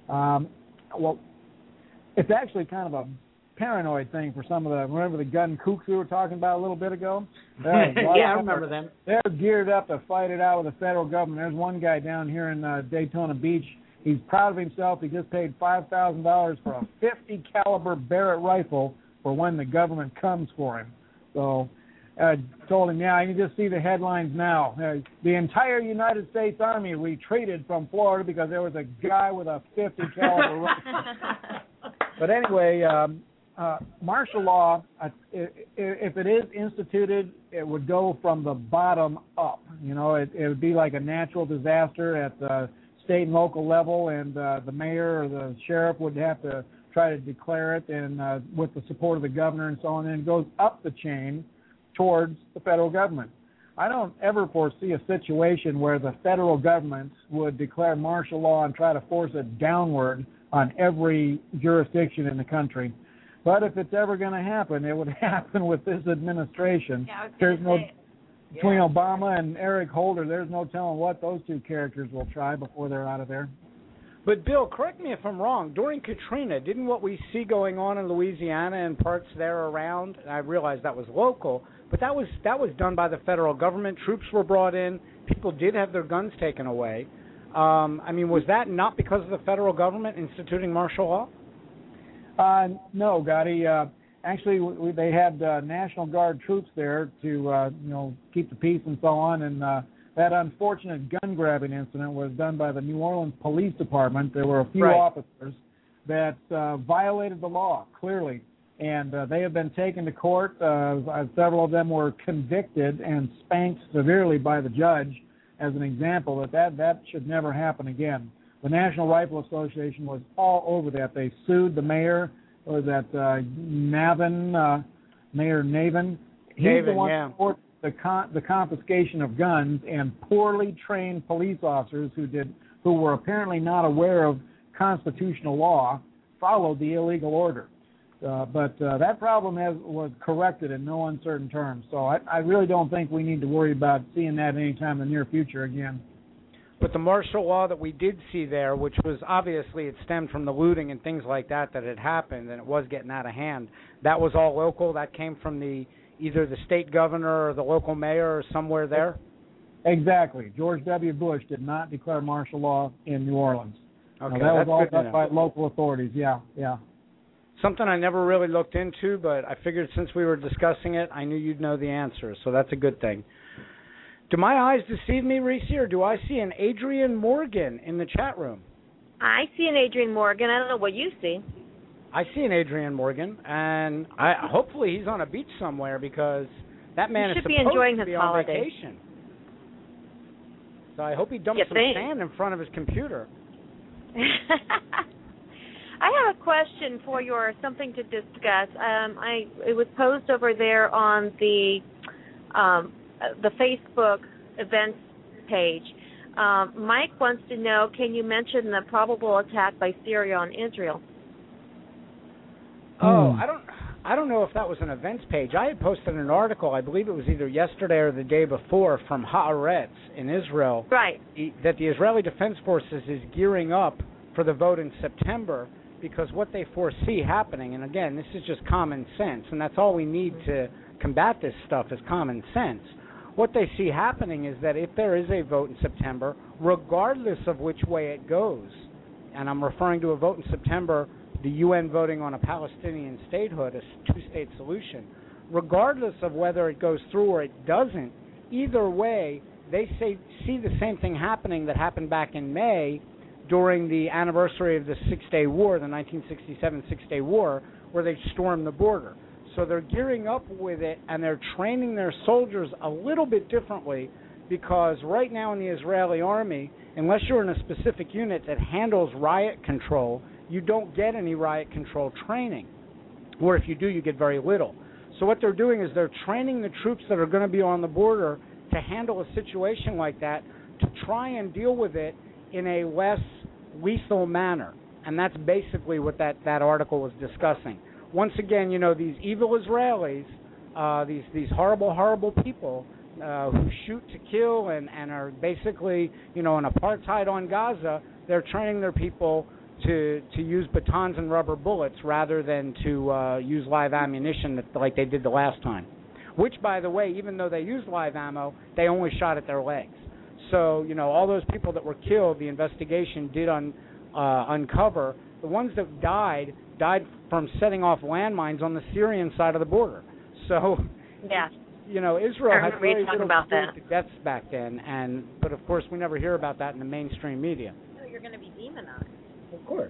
Well, it's actually kind of a paranoid thing for some of remember the gun kooks we were talking about a little bit ago? Yeah, I remember them. They're geared up to fight it out with the federal government. There's one guy down here in Daytona Beach. He's proud of himself. He just paid $5,000 for a .50 caliber Barrett rifle for when the government comes for him. So I told him, yeah, you can just see the headlines now. The entire United States Army retreated from Florida because there was a guy with a .50 caliber rifle. But anyway, martial law, if it is instituted, it would go from the bottom up. You know, it would be like a natural disaster at the state and local level, and the mayor or the sheriff would have to try to declare it, and with the support of the governor and so on, and it goes up the chain towards the federal government. I don't ever foresee a situation where the federal government would declare martial law and try to force it downward on every jurisdiction in the country. But if it's ever going to happen, it would happen with this administration. Yeah, there's no between Obama and Eric Holder, there's no telling what those two characters will try before they're out of there. But, Bill, correct me if I'm wrong. During Katrina, didn't what we see going on in Louisiana and parts there around, and I realize that was local, but that was done by the federal government. Troops were brought in. People did have their guns taken away. I mean, was that not because of the federal government instituting martial law? No, Gotti. Actually, they had National Guard troops there to, keep the peace and so on, and that unfortunate gun-grabbing incident was done by the New Orleans Police Department. There were a few officers that violated the law, clearly, and they have been taken to court. Several of them were convicted and spanked severely by the judge as an example that should never happen again. The National Rifle Association was all over that. They sued the mayor, Mayor Navin. He's the one the confiscation of guns, and poorly trained police officers who were apparently not aware of constitutional law followed the illegal order. But that problem was corrected in no uncertain terms. So I really don't think we need to worry about seeing that anytime in the near future again. But the martial law that we did see there, which was obviously it stemmed from the looting and things like that had happened, and it was getting out of hand, that was all local? That came from either the state governor or the local mayor or somewhere there? Exactly. George W. Bush did not declare martial law in New Orleans. Okay, that was all done by local authorities, yeah. Something I never really looked into, but I figured since we were discussing it, I knew you'd know the answer, so that's a good thing. Do my eyes deceive me, Reese, or do I see an Adrian Morgan in the chat room? I see an Adrian Morgan. I don't know what you see. I see an Adrian Morgan, and hopefully he's on a beach somewhere because that man is supposed to be on vacation. So I hope he dumps some sand in front of his computer. I have a question for you, or something to discuss. It was posed over there on the Facebook events page. Mike wants to know, can you mention the probable attack by Syria on Israel? Oh, I don't know if that was an events page. I had posted an article, I believe it was either yesterday or the day before, from Haaretz in Israel. Right. That the Israeli Defense Forces is gearing up for the vote in September because what they foresee happening, and again, this is just common sense, and that's all we need to combat this stuff is common sense. What they see happening is that if there is a vote in September, regardless of which way it goes, and I'm referring to a vote in September, the UN voting on a Palestinian statehood, a two-state solution, regardless of whether it goes through or it doesn't, either way, they see the same thing happening that happened back in May during the anniversary of the Six-Day War, the 1967 Six-Day War, where they stormed the border. So they're gearing up with it, and they're training their soldiers a little bit differently because right now in the Israeli army, unless you're in a specific unit that handles riot control, you don't get any riot control training. Or if you do, you get very little. So what they're doing is they're training the troops that are going to be on the border to handle a situation like that, to try and deal with it in a less lethal manner. And that's basically what that article was discussing. Once again, you know, these evil Israelis, these horrible, horrible people who shoot to kill and are basically, you know, an apartheid on Gaza, they're training their people to use batons and rubber bullets rather than to use live ammunition like they did the last time. Which, by the way, even though they used live ammo, they only shot at their legs. So, you know, all those people that were killed, the investigation did uncover. The ones that died from setting off landmines on the Syrian side of the border. So, yeah, you know, Israel had very little about that. deaths back then, but of course we never hear about that in the mainstream media. So you're going to be demonized. Of course.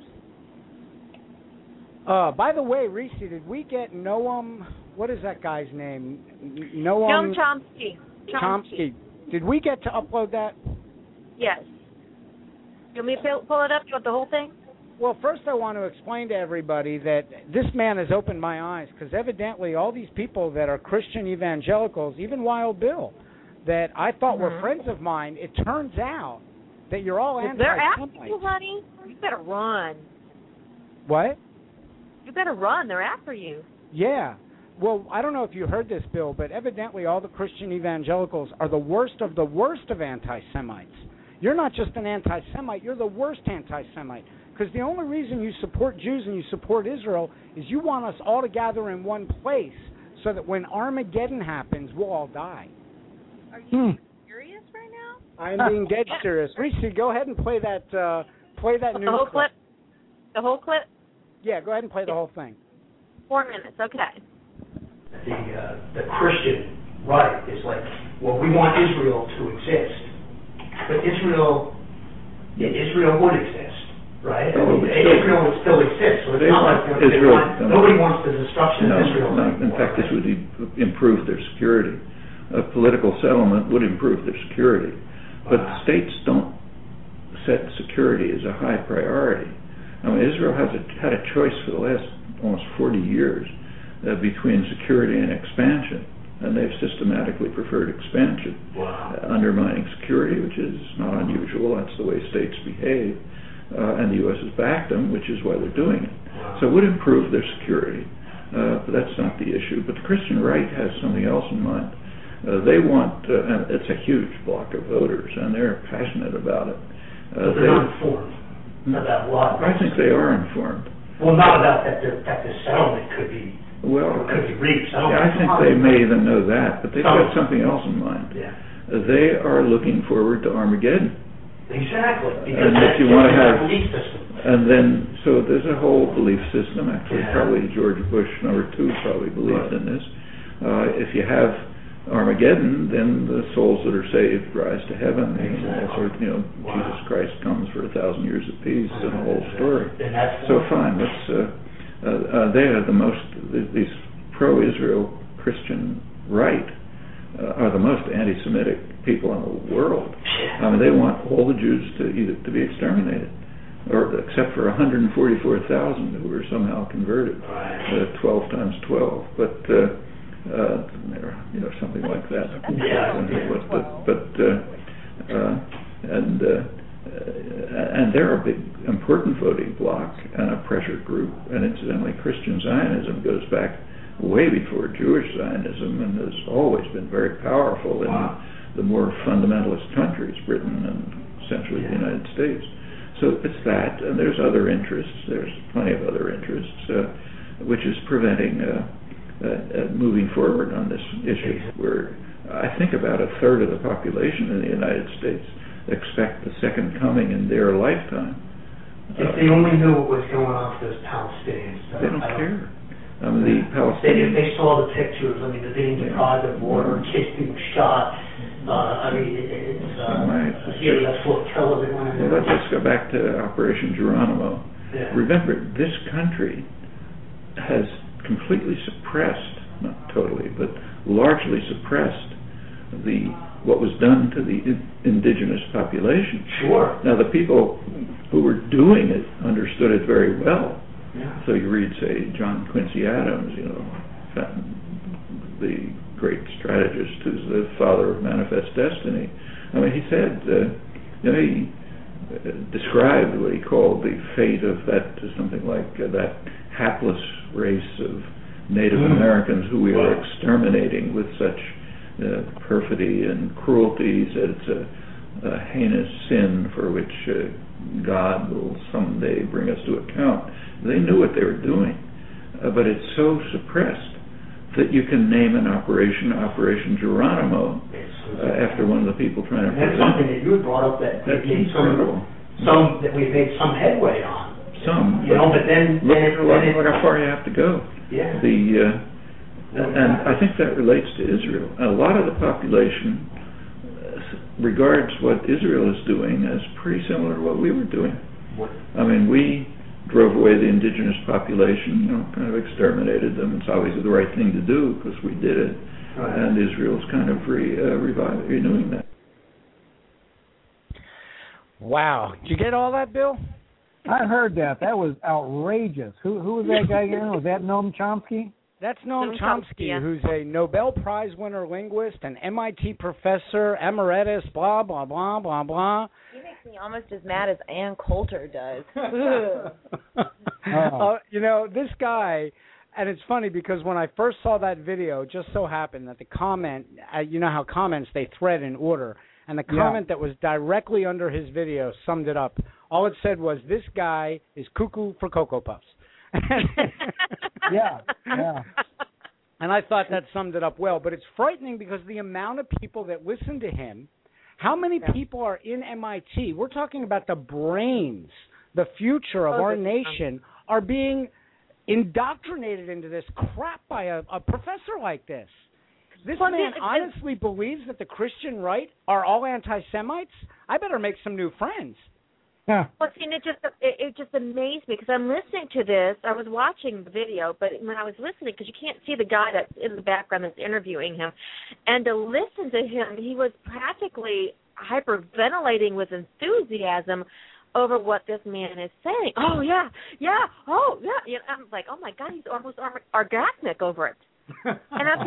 By the way, Reese, did we get Noam? What is that guy's name? Noam Chomsky. Did we get to upload that? Yes. You want me to pull it up? You want the whole thing? Well, first I want to explain to everybody that this man has opened my eyes because evidently all these people that are Christian evangelicals, even Wild Bill, that I thought were friends of mine, it turns out that you're all anti-Semites. They're after you, honey. You better run. What? You better run. They're after you. Yeah. Well, I don't know if you heard this, Bill, but evidently all the Christian evangelicals are the worst of anti-Semites. You're not just an anti-Semite, you're the worst anti-Semite. Because the only reason you support Jews and you support Israel is you want us all to gather in one place so that when Armageddon happens, we'll all die. Are you serious right now? I'm being dead serious. Reese, go ahead and play that new whole clip. The whole clip? Yeah, go ahead and play the whole thing. 4 minutes, okay. The Christian right is like, well, we want Israel to exist. But Israel would exist, right? Israel would still exist. So it's not like nobody wants the destruction of Israel. In fact, this would improve their security. A political settlement would improve their security. But states don't set security as a high priority. I mean, Israel has had a choice for the last almost 40 years between security and expansion. and they've systematically preferred expansion, undermining security, which is not unusual. That's the way states behave, and the U.S. has backed them, which is why they're doing it. So it would improve their security, but that's not the issue. But the Christian right has something else in mind. They want, and it's a huge block of voters, and they're passionate about it. But they're not informed about what. I think they are informed. Well, not about that the settlement could be. Well, could be reached. I think they may even know that, but they've got something else in mind. Yeah. They are looking forward to Armageddon. Exactly. And if you want to have, belief system. And then, so there's a whole belief system. Actually, probably George Bush #2 probably believed in this. If you have Armageddon, then the souls that are saved rise to heaven. Exactly. Jesus Christ comes for 1,000 years of peace and the whole story. So fine, let's. They are the most. These pro-Israel Christian right are the most anti-Semitic people in the world. I mean, they want all the Jews to be exterminated, or except for 144,000 who were somehow converted, 12 times 12. But something like that. And they're a big, important voting bloc and a pressure group. And incidentally, Christian Zionism goes back way before Jewish Zionism and has always been very powerful in the more fundamentalist countries, Britain and essentially the United States. So it's that, and there's other interests. There's plenty of other interests, which is preventing moving forward on this issue. Where I think about a third of the population in the United States expect the second coming in their lifetime. If they only knew what was going on with those Palestinians. They don't care. The Palestinians. If they saw the pictures, they're being deprived of water, kids being shot. That's flotilla. Well, let's just go back to Operation Geronimo. Yeah. Remember, this country has completely suppressed, not totally, but largely suppressed what was done to the indigenous population. Sure. Now, the people who were doing it understood it very well. Yeah. So you read, say, John Quincy Adams, the great strategist who's the father of Manifest Destiny. I mean, he said, he described what he called the fate of something like that hapless race of Native Americans who we are exterminating with such perfidy and cruelty. He said it's a heinous sin for which God will someday bring us to account. They knew what they were doing, but it's so suppressed that you can name an Operation Geronimo after one of the people trying to prevent it. That's something that you had brought up that that's incredible. Some that we've made some headway on. But then look how far you have to go. Yeah. And I think that relates to Israel. A lot of the population regards what Israel is doing as pretty similar to what we were doing. I mean, we drove away the indigenous population, kind of exterminated them. It's obviously the right thing to do because we did it. Right. And Israel's kind of renewing that. Wow. Did you get all that, Bill? I heard that. That was outrageous. Who was that guy again? Was that Noam Chomsky? That's Noam Chomsky, who's a Nobel Prize winner linguist, an MIT professor, emeritus, blah, blah, blah, blah, blah. He makes me almost as mad as Ann Coulter does. This guy, and it's funny because when I first saw that video, it just so happened that the comment, you know how comments, they thread in order, and the comment that was directly under his video summed it up. All it said was, this guy is cuckoo for Cocoa Puffs. Yeah. And I thought that summed it up well. But it's frightening because the amount of people that listen to him, how many people are in MIT? We're talking about the brains, the future of our nation, are being indoctrinated into this crap by a professor like this. This man honestly believes that the Christian right are all anti-Semites? I better make some new friends. Yeah. Well, see, it just amazed me because I'm listening to this. I was watching the video, but when I was listening, because you can't see the guy that's in the background that's interviewing him, and to listen to him, he was practically hyperventilating with enthusiasm over what this man is saying. Oh, yeah. I'm like, oh, my God, he's almost orgasmic over it. And I'm thinking,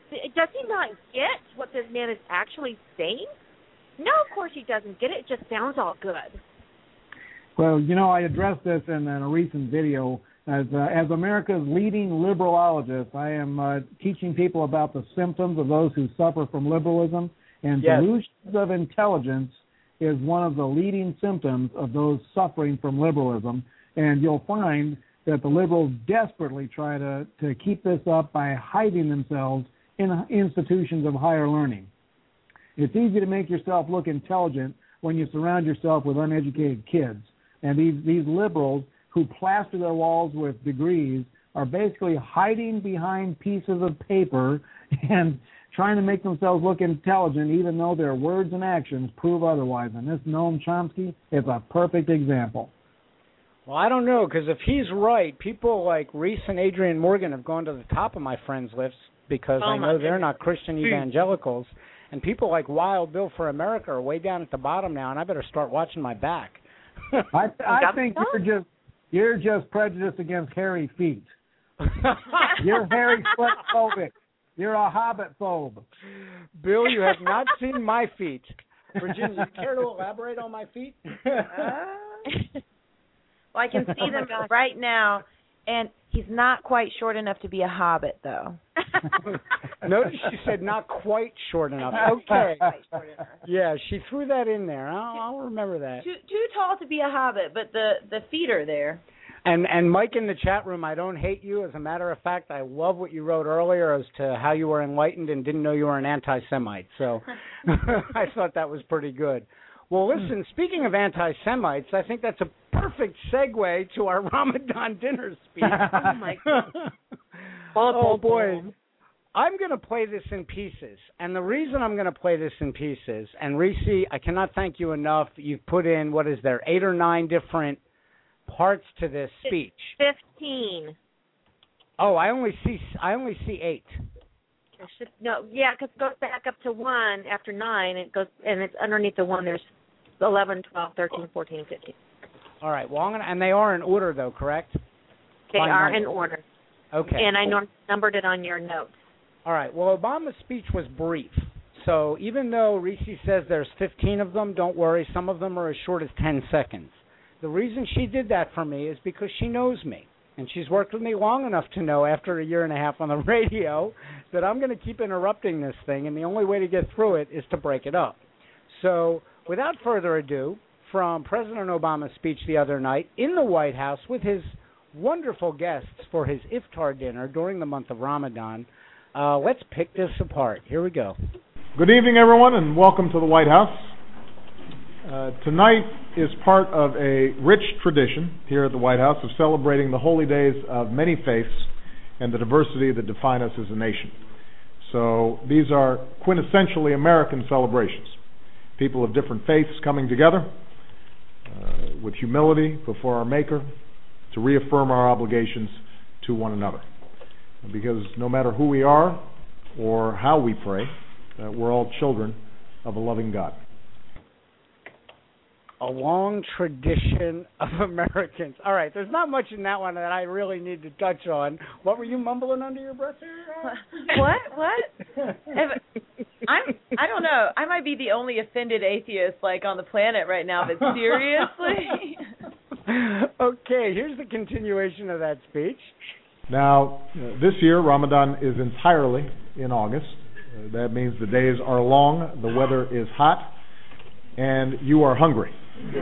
Does he not get what this man is actually saying? No, of course he doesn't get it. It just sounds all good. Well, I addressed this in a recent video. As America's leading liberalologist, I am teaching people about the symptoms of those who suffer from liberalism, and delusions of intelligence is one of the leading symptoms of those suffering from liberalism. And you'll find that the liberals desperately try to keep this up by hiding themselves in institutions of higher learning. It's easy to make yourself look intelligent when you surround yourself with uneducated kids. And these liberals who plaster their walls with degrees are basically hiding behind pieces of paper and trying to make themselves look intelligent, even though their words and actions prove otherwise. And this Noam Chomsky is a perfect example. Well, I don't know, because if he's right, people like Reese and Adrian Morgan have gone to the top of my friends' lists because I know they're not Christian evangelicals. And people like Wild Bill for America are way down at the bottom now, and I better start watching my back. I think you're just prejudiced against hairy feet. You're hairy foot phobic. You're a hobbit phobe. Bill, you have not seen my feet. Virginia, you care to elaborate on my feet? Well, I can see them right now, and he's not quite short enough to be a hobbit, though. Notice she said not quite short enough. Okay. Yeah, she threw that in there. I'll remember that. Too tall to be a hobbit, but the feet are there. And Mike in the chat room, I don't hate you. As a matter of fact, I love what you wrote earlier as to how you were enlightened and didn't know you were an anti-Semite. So I thought that was pretty good. Well, listen, speaking of anti-Semites, I think that's a perfect segue to our Ramadan dinner speech. Oh, my God. Oh, boy. I'm going to play this in pieces. And the reason I'm going to play this in pieces, and Reese, I cannot thank you enough. You've put in, 8 or 9 different parts to this speech. 15. Oh, I only see 8. No, yeah, because it goes back up to 1 after 9. It goes, and it's underneath the 1. There's 11, 12, 13, 14, and 15. All right. Well, and they are in order, though, correct? They are in order. Okay. And I numbered it on your notes. All right. Well, Obama's speech was brief. So even though Reese says there's 15 of them, don't worry. Some of them are as short as 10 seconds. The reason she did that for me is because she knows me. And she's worked with me long enough to know after a year and a half on the radio that I'm going to keep interrupting this thing, and the only way to get through it is to break it up. So without further ado, from President Obama's speech the other night in the White House with his wonderful guests for his iftar dinner during the month of Ramadan, let's pick this apart. Here we go. Good evening, everyone, and welcome to the White House. Tonight is part of a rich tradition here at the White House of celebrating the holy days of many faiths and the diversity that define us as a nation. So these are quintessentially American celebrations. People of different faiths coming together with humility before our Maker to reaffirm our obligations to one another. Because no matter who we are or how we pray, we're all children of a loving God. A long tradition of Americans. All right, there's not much in that one that I really need to touch on. What were you mumbling under your breath here? What? I don't know. I might be the only offended atheist on the planet right now, but seriously? Okay, here's the continuation of that speech. Now, this year, Ramadan is entirely in August. That means the days are long, the weather is hot, and you are hungry.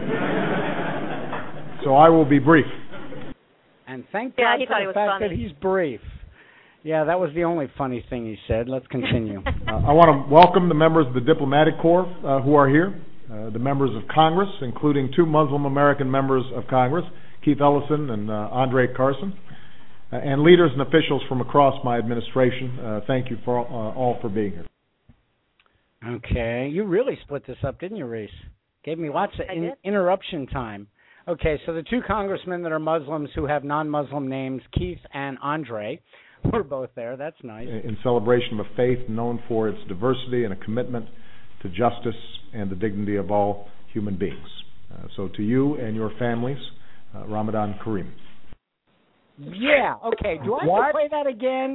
So I will be brief. And thank God for the fact that he's brief. Yeah, that was the only funny thing he said. Let's continue. I want to welcome the members of the Diplomatic Corps who are here, the members of Congress, including 2 Muslim American members of Congress, Keith Ellison and Andre Carson, and leaders and officials from across my administration. Thank you for all for being here. Okay, you really split this up, didn't you, Reese? Gave me lots of interruption time. Okay, so the 2 congressmen that are Muslims who have non-Muslim names, Keith and Andre, were both there. That's nice. In celebration of a faith known for its diversity and a commitment to justice and the dignity of all human beings. So to you and your families, Ramadan Kareem. Yeah, okay. Do I have to play that again?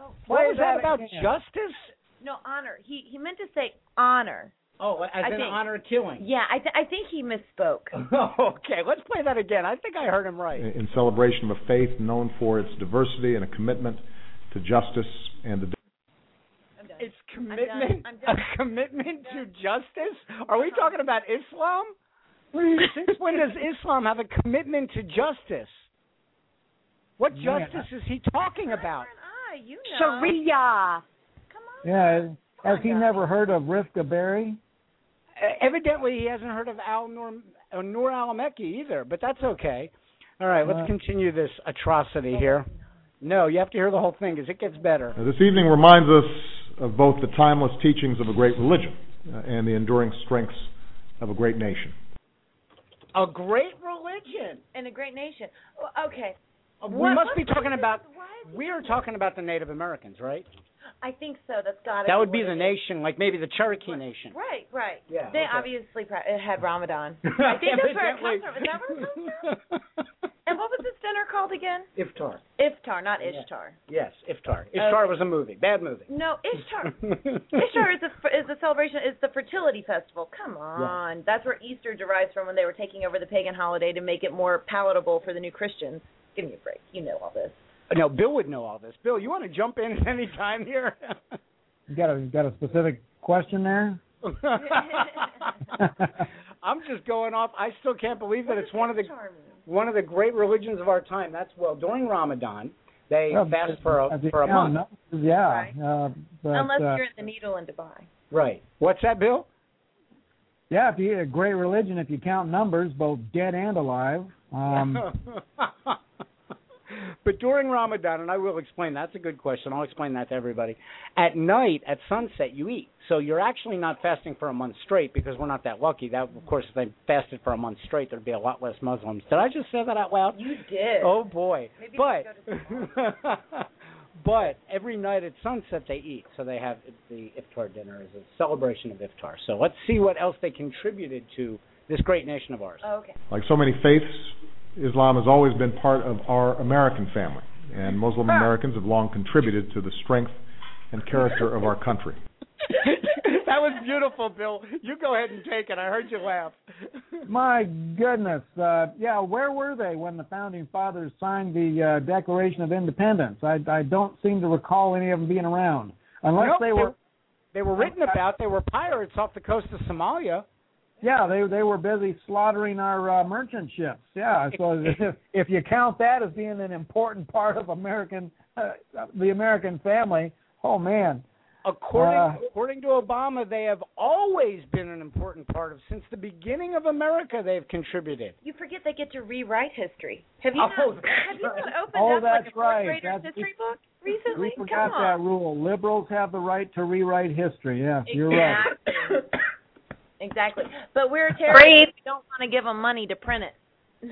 What was that about again? justice? No, honor. He meant to say honor. Oh, as in honor killing. Yeah, I think he misspoke. Okay, let's play that again. I think I heard him right. In celebration of a faith known for its diversity and a commitment to justice and the... It's commitment, I'm done. a commitment to justice? Are we talking about Islam? Since when does Islam have a commitment to justice? What justice is he talking about? You know. Sharia. Yeah, has he never heard of Rifka Berry? Evidently, he hasn't heard of Noor al-Mekki either, but that's okay. All right, let's continue this atrocity here. No, you have to hear the whole thing because it gets better. This evening reminds us of both the timeless teachings of a great religion and the enduring strengths of a great nation. A great religion and a great nation. Okay. We must be talking about. We are talking about the Native Americans, right? I think so. That's got to. That would be the nation, like maybe the Cherokee Nation. Right. Yeah. They obviously had Ramadan. I think that's where it comes from. Is that where it comes from? And what was this dinner called again? Iftar. Iftar, not Ishtar. Yes, Iftar. Iftar was a movie. Bad movie. No, Ishtar. Ishtar is a celebration. It's the fertility festival. Come on. Yeah. That's where Easter derives from when they were taking over the pagan holiday to make it more palatable for the new Christians. Give me a break. You know all this. No, Bill would know all this. Bill, you want to jump in at any time here? You got a specific question there? I'm just going off. I still can't believe that it's one of the great religions of our time. That's during Ramadan they fast for a month. Yeah, right. Unless you're in the Needle in Dubai. Right. What's that, Bill? Yeah, if you a great religion if you count numbers, both dead and alive. But during Ramadan, and I will explain, that's a good question. I'll explain that to everybody. At night, at sunset, you eat. So you're actually not fasting for a month straight because we're not that lucky. That, of course, if they fasted for a month straight, there'd be a lot less Muslims. Did I just say that out loud? You did. Oh, boy. Maybe But but every night at sunset, they eat. So they have the Iftar dinner as a celebration of Iftar. So let's see what else they contributed to this great nation of ours. Oh, okay. Like so many faiths, Islam has always been part of our American family, and Muslim Americans have long contributed to the strength and character of our country. That was beautiful, Bill. You go ahead and take it. I heard you laugh. My goodness. Where were they when the Founding Fathers signed the Declaration of Independence? I don't seem to recall any of them being around. Unless they were written about. They were pirates off the coast of Somalia. Yeah, they were busy slaughtering our merchant ships. Yeah, so if you count that as being an important part of the American family, oh man. According to Obama, they have always been an important part of. Since the beginning of America, they've contributed. You forget they get to rewrite history. Have you not opened up that's like a fourth grader's history book recently? We forgot that rule. Liberals have the right to rewrite history. Yeah, you're right. Exactly. But we're terrorists. We don't want to give them money to print it.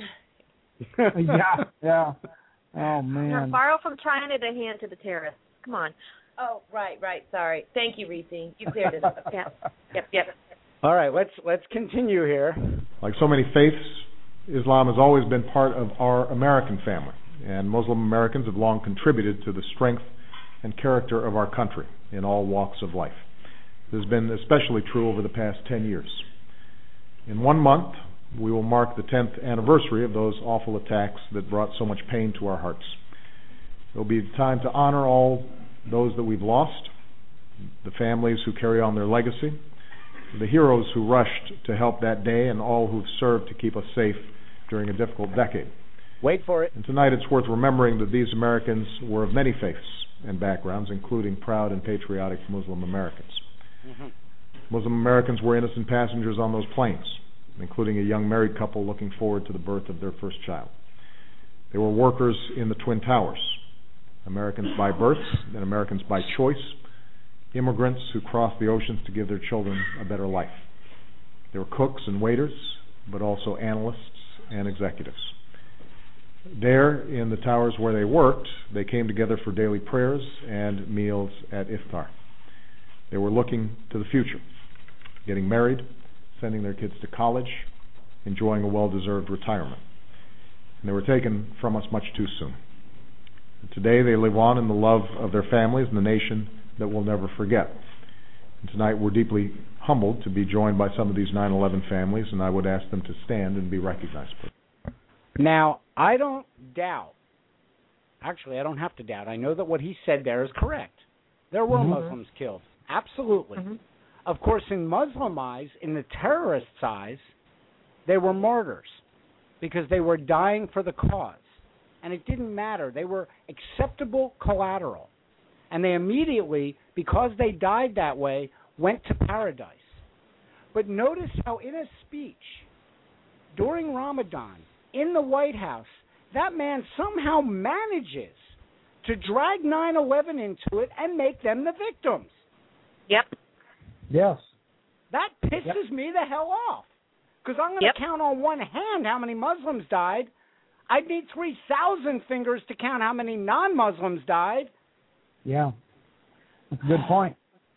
Yeah. Oh, man. Borrow from China to hand to the terrorists. Come on. Oh, right. Sorry. Thank you, Reese. You cleared it up. Yeah. Yep. All right, let's continue here. Like so many faiths, Islam has always been part of our American family, and Muslim Americans have long contributed to the strength and character of our country in all walks of life. This has been especially true over the past 10 years. In 1 month, we will mark the 10th anniversary of those awful attacks that brought so much pain to our hearts. It will be time to honor all those that we've lost, the families who carry on their legacy, the heroes who rushed to help that day, and all who've served to keep us safe during a difficult decade. Wait for it. And tonight it's worth remembering that these Americans were of many faiths and backgrounds, including proud and patriotic Muslim Americans. Mm-hmm. Muslim Americans were innocent passengers on those planes, including a young married couple looking forward to the birth of their first child. They were workers in the Twin Towers, Americans by birth and Americans by choice, immigrants who crossed the oceans to give their children a better life. They were cooks and waiters, but also analysts and executives. There, in the towers where they worked, they came together for daily prayers and meals at Iftar. They were looking to the future, getting married, sending their kids to college, enjoying a well-deserved retirement. And they were taken from us much too soon. Today they live on in the love of their families and the nation that we'll never forget. And tonight we're deeply humbled to be joined by some of these 9/11 families, and I would ask them to stand and be recognized, please. Now, I don't doubt, actually I don't have to doubt, I know that what he said there is correct. There were Muslims killed, absolutely. Of course, in Muslim eyes, in the terrorists' eyes, they were martyrs because they were dying for the cause. And it didn't matter. They were acceptable collateral. And they immediately, because they died that way, went to paradise. But notice how in a speech during Ramadan in the White House, that man somehow manages to drag 9/11 into it and make them the victims. Yep. Yes. That pisses me the hell off. Because I'm going to count on one hand how many Muslims died. I'd need 3,000 fingers to count how many non-Muslims died. Yeah. That's a good point.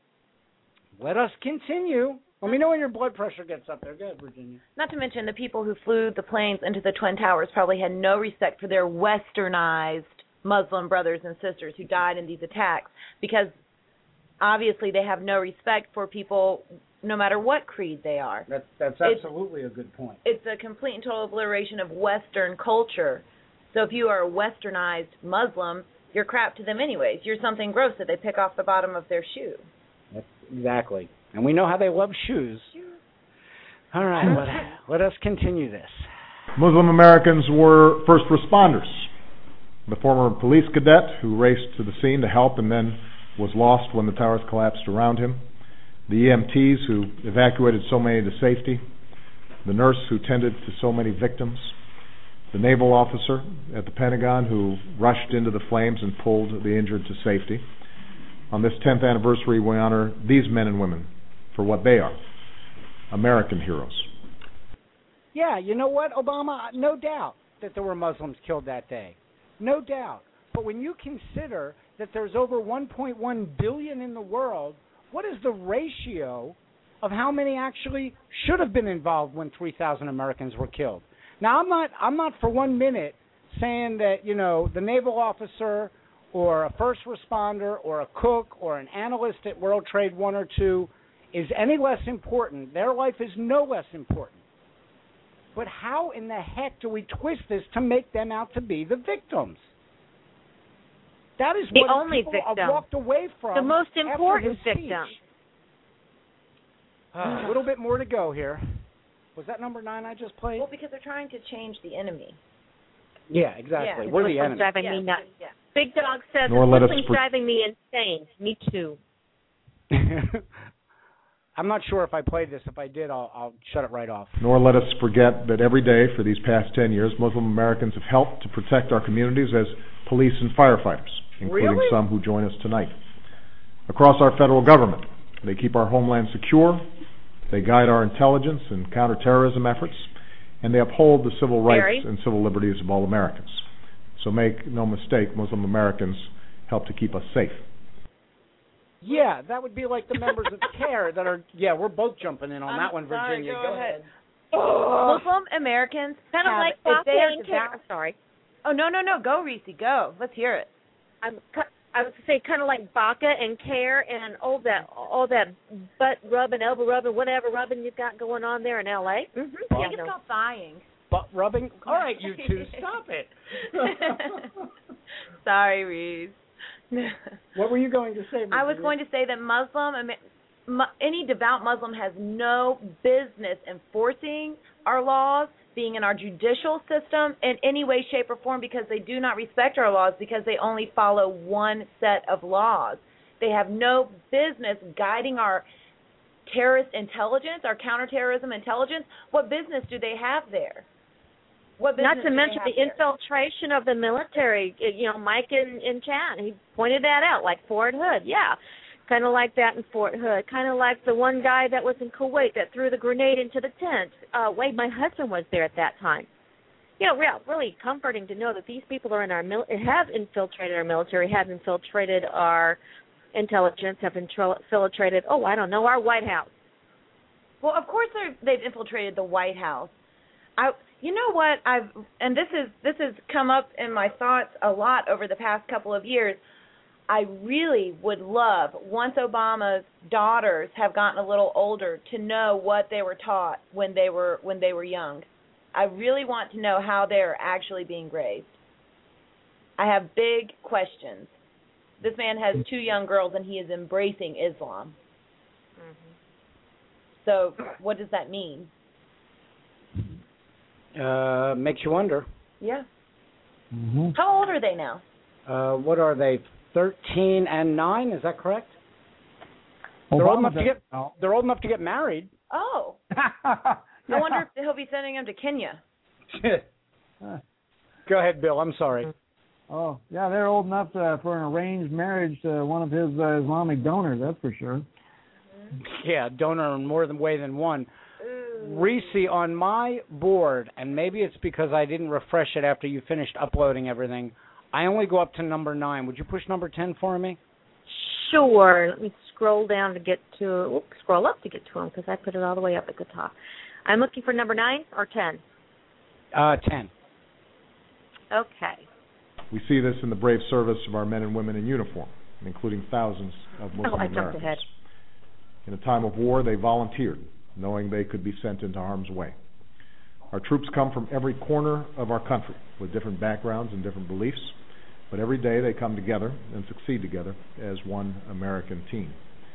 Let us continue. Let me know when your blood pressure gets up there. Go ahead, Virginia. Not to mention the people who flew the planes into the Twin Towers probably had no respect for their westernized Muslim brothers and sisters who died in these attacks, because obviously they have no respect for people no matter what creed they are. That's absolutely a good point. It's a complete and total obliteration of Western culture. So if you are a westernized Muslim, you're crap to them anyways. You're something gross that they pick off the bottom of their shoe. That's exactly. And we know how they love shoes. All right, let us continue this. Muslim Americans were first responders. The former police cadet who raced to the scene to help and then was lost when the towers collapsed around him. The EMTs who evacuated so many to safety. The nurse who tended to so many victims. The naval officer at the Pentagon who rushed into the flames and pulled the injured to safety. On this 10th anniversary, we honor these men and women for what they are, American heroes. Yeah, you know what, Obama? No doubt that there were Muslims killed that day. No doubt. But when you consider that there's over 1.1 billion in the world, what is the ratio of how many actually should have been involved when 3,000 Americans were killed? Now, I'm not for 1 minute saying that, you know, the naval officer or a first responder or a cook or an analyst at World Trade 1 or 2 is any less important. Their life is no less important. But how in the heck do we twist this to make them out to be the victims? That is what only people victim. have walked away from. The most important victim. A little bit more to go here. Was that number 9 I just played? Well, because they're trying to change the enemy. Yeah, exactly. Yeah, we're the enemy. Driving me nuts. Yeah. Big Dog says, Muslims driving me insane. Me too. I'm not sure if I played this. If I did, I'll shut it right off. Nor let us forget that every day for these past 10 years, Muslim Americans have helped to protect our communities as police and firefighters, including some who join us tonight. Across our federal government, they keep our homeland secure, they guide our intelligence and counterterrorism efforts, and they uphold the civil rights and civil liberties of all Americans. So make no mistake, Muslim Americans help to keep us safe. Yeah, that would be like the members of CARE that are, we're both jumping in on that one, Virginia. Go ahead. Muslim Americans kind of like Baka and CARE. Sorry. Oh, no. Go, Reese. Go. Let's hear it. I was going to say kind of like Baka and CARE and all that butt rubbing, elbow rubbing, whatever rubbing you've got going on there in L.A. Mm-hmm. I think it's called thighing. Butt rubbing? All right, you two, stop it. Sorry, Reese. What were you going to say, Virginia? I was going to say that any devout Muslim has no business enforcing our laws, being in our judicial system in any way, shape, or form, because they do not respect our laws, because they only follow one set of laws. They have no business guiding our terrorist intelligence, our counterterrorism intelligence. What business do they have there? Not to mention the infiltration of the military. You know, Mike in chat, he pointed that out, like Fort Hood. Yeah, kind of like that in Fort Hood. Kind of like the one guy that was in Kuwait that threw the grenade into the tent. Wade, my husband was there at that time. You know, really comforting to know that these people are in our have infiltrated our military, have infiltrated our intelligence, have infiltrated, our White House. Well, of course they've infiltrated the White House. You know what? This has come up in my thoughts a lot over the past couple of years. I really would love, once Obama's daughters have gotten a little older, to know what they were taught when they were young. I really want to know how they're actually being raised. I have big questions. This man has 2 young girls, and he is embracing Islam. Mm-hmm. So what does that mean? Makes you wonder. Yeah. Mm-hmm. How old are they now? What are they? 13 and 9. Is that correct? They're old enough to get married. Oh. Yeah. I wonder if he'll be sending them to Kenya. Go ahead, Bill. I'm sorry. Oh, yeah, they're old enough for an arranged marriage to one of his Islamic donors, that's for sure. Yeah, donor in more way than one. Reese, on my board, and maybe it's because I didn't refresh it after you finished uploading everything, I only go up to number 9. Would you push number 10 for me? Sure. Let me scroll down to get to, scroll up to get to them because I put it all the way up at the top. I'm looking for number 9 or 10? 10. Okay. We see this in the brave service of our men and women in uniform, including thousands of Muslim I jumped Americans. ahead. In a time of war, they volunteered, knowing they could be sent into harm's way. Our troops come from every corner of our country with different backgrounds and different beliefs, but every day they come together and succeed together as one American team.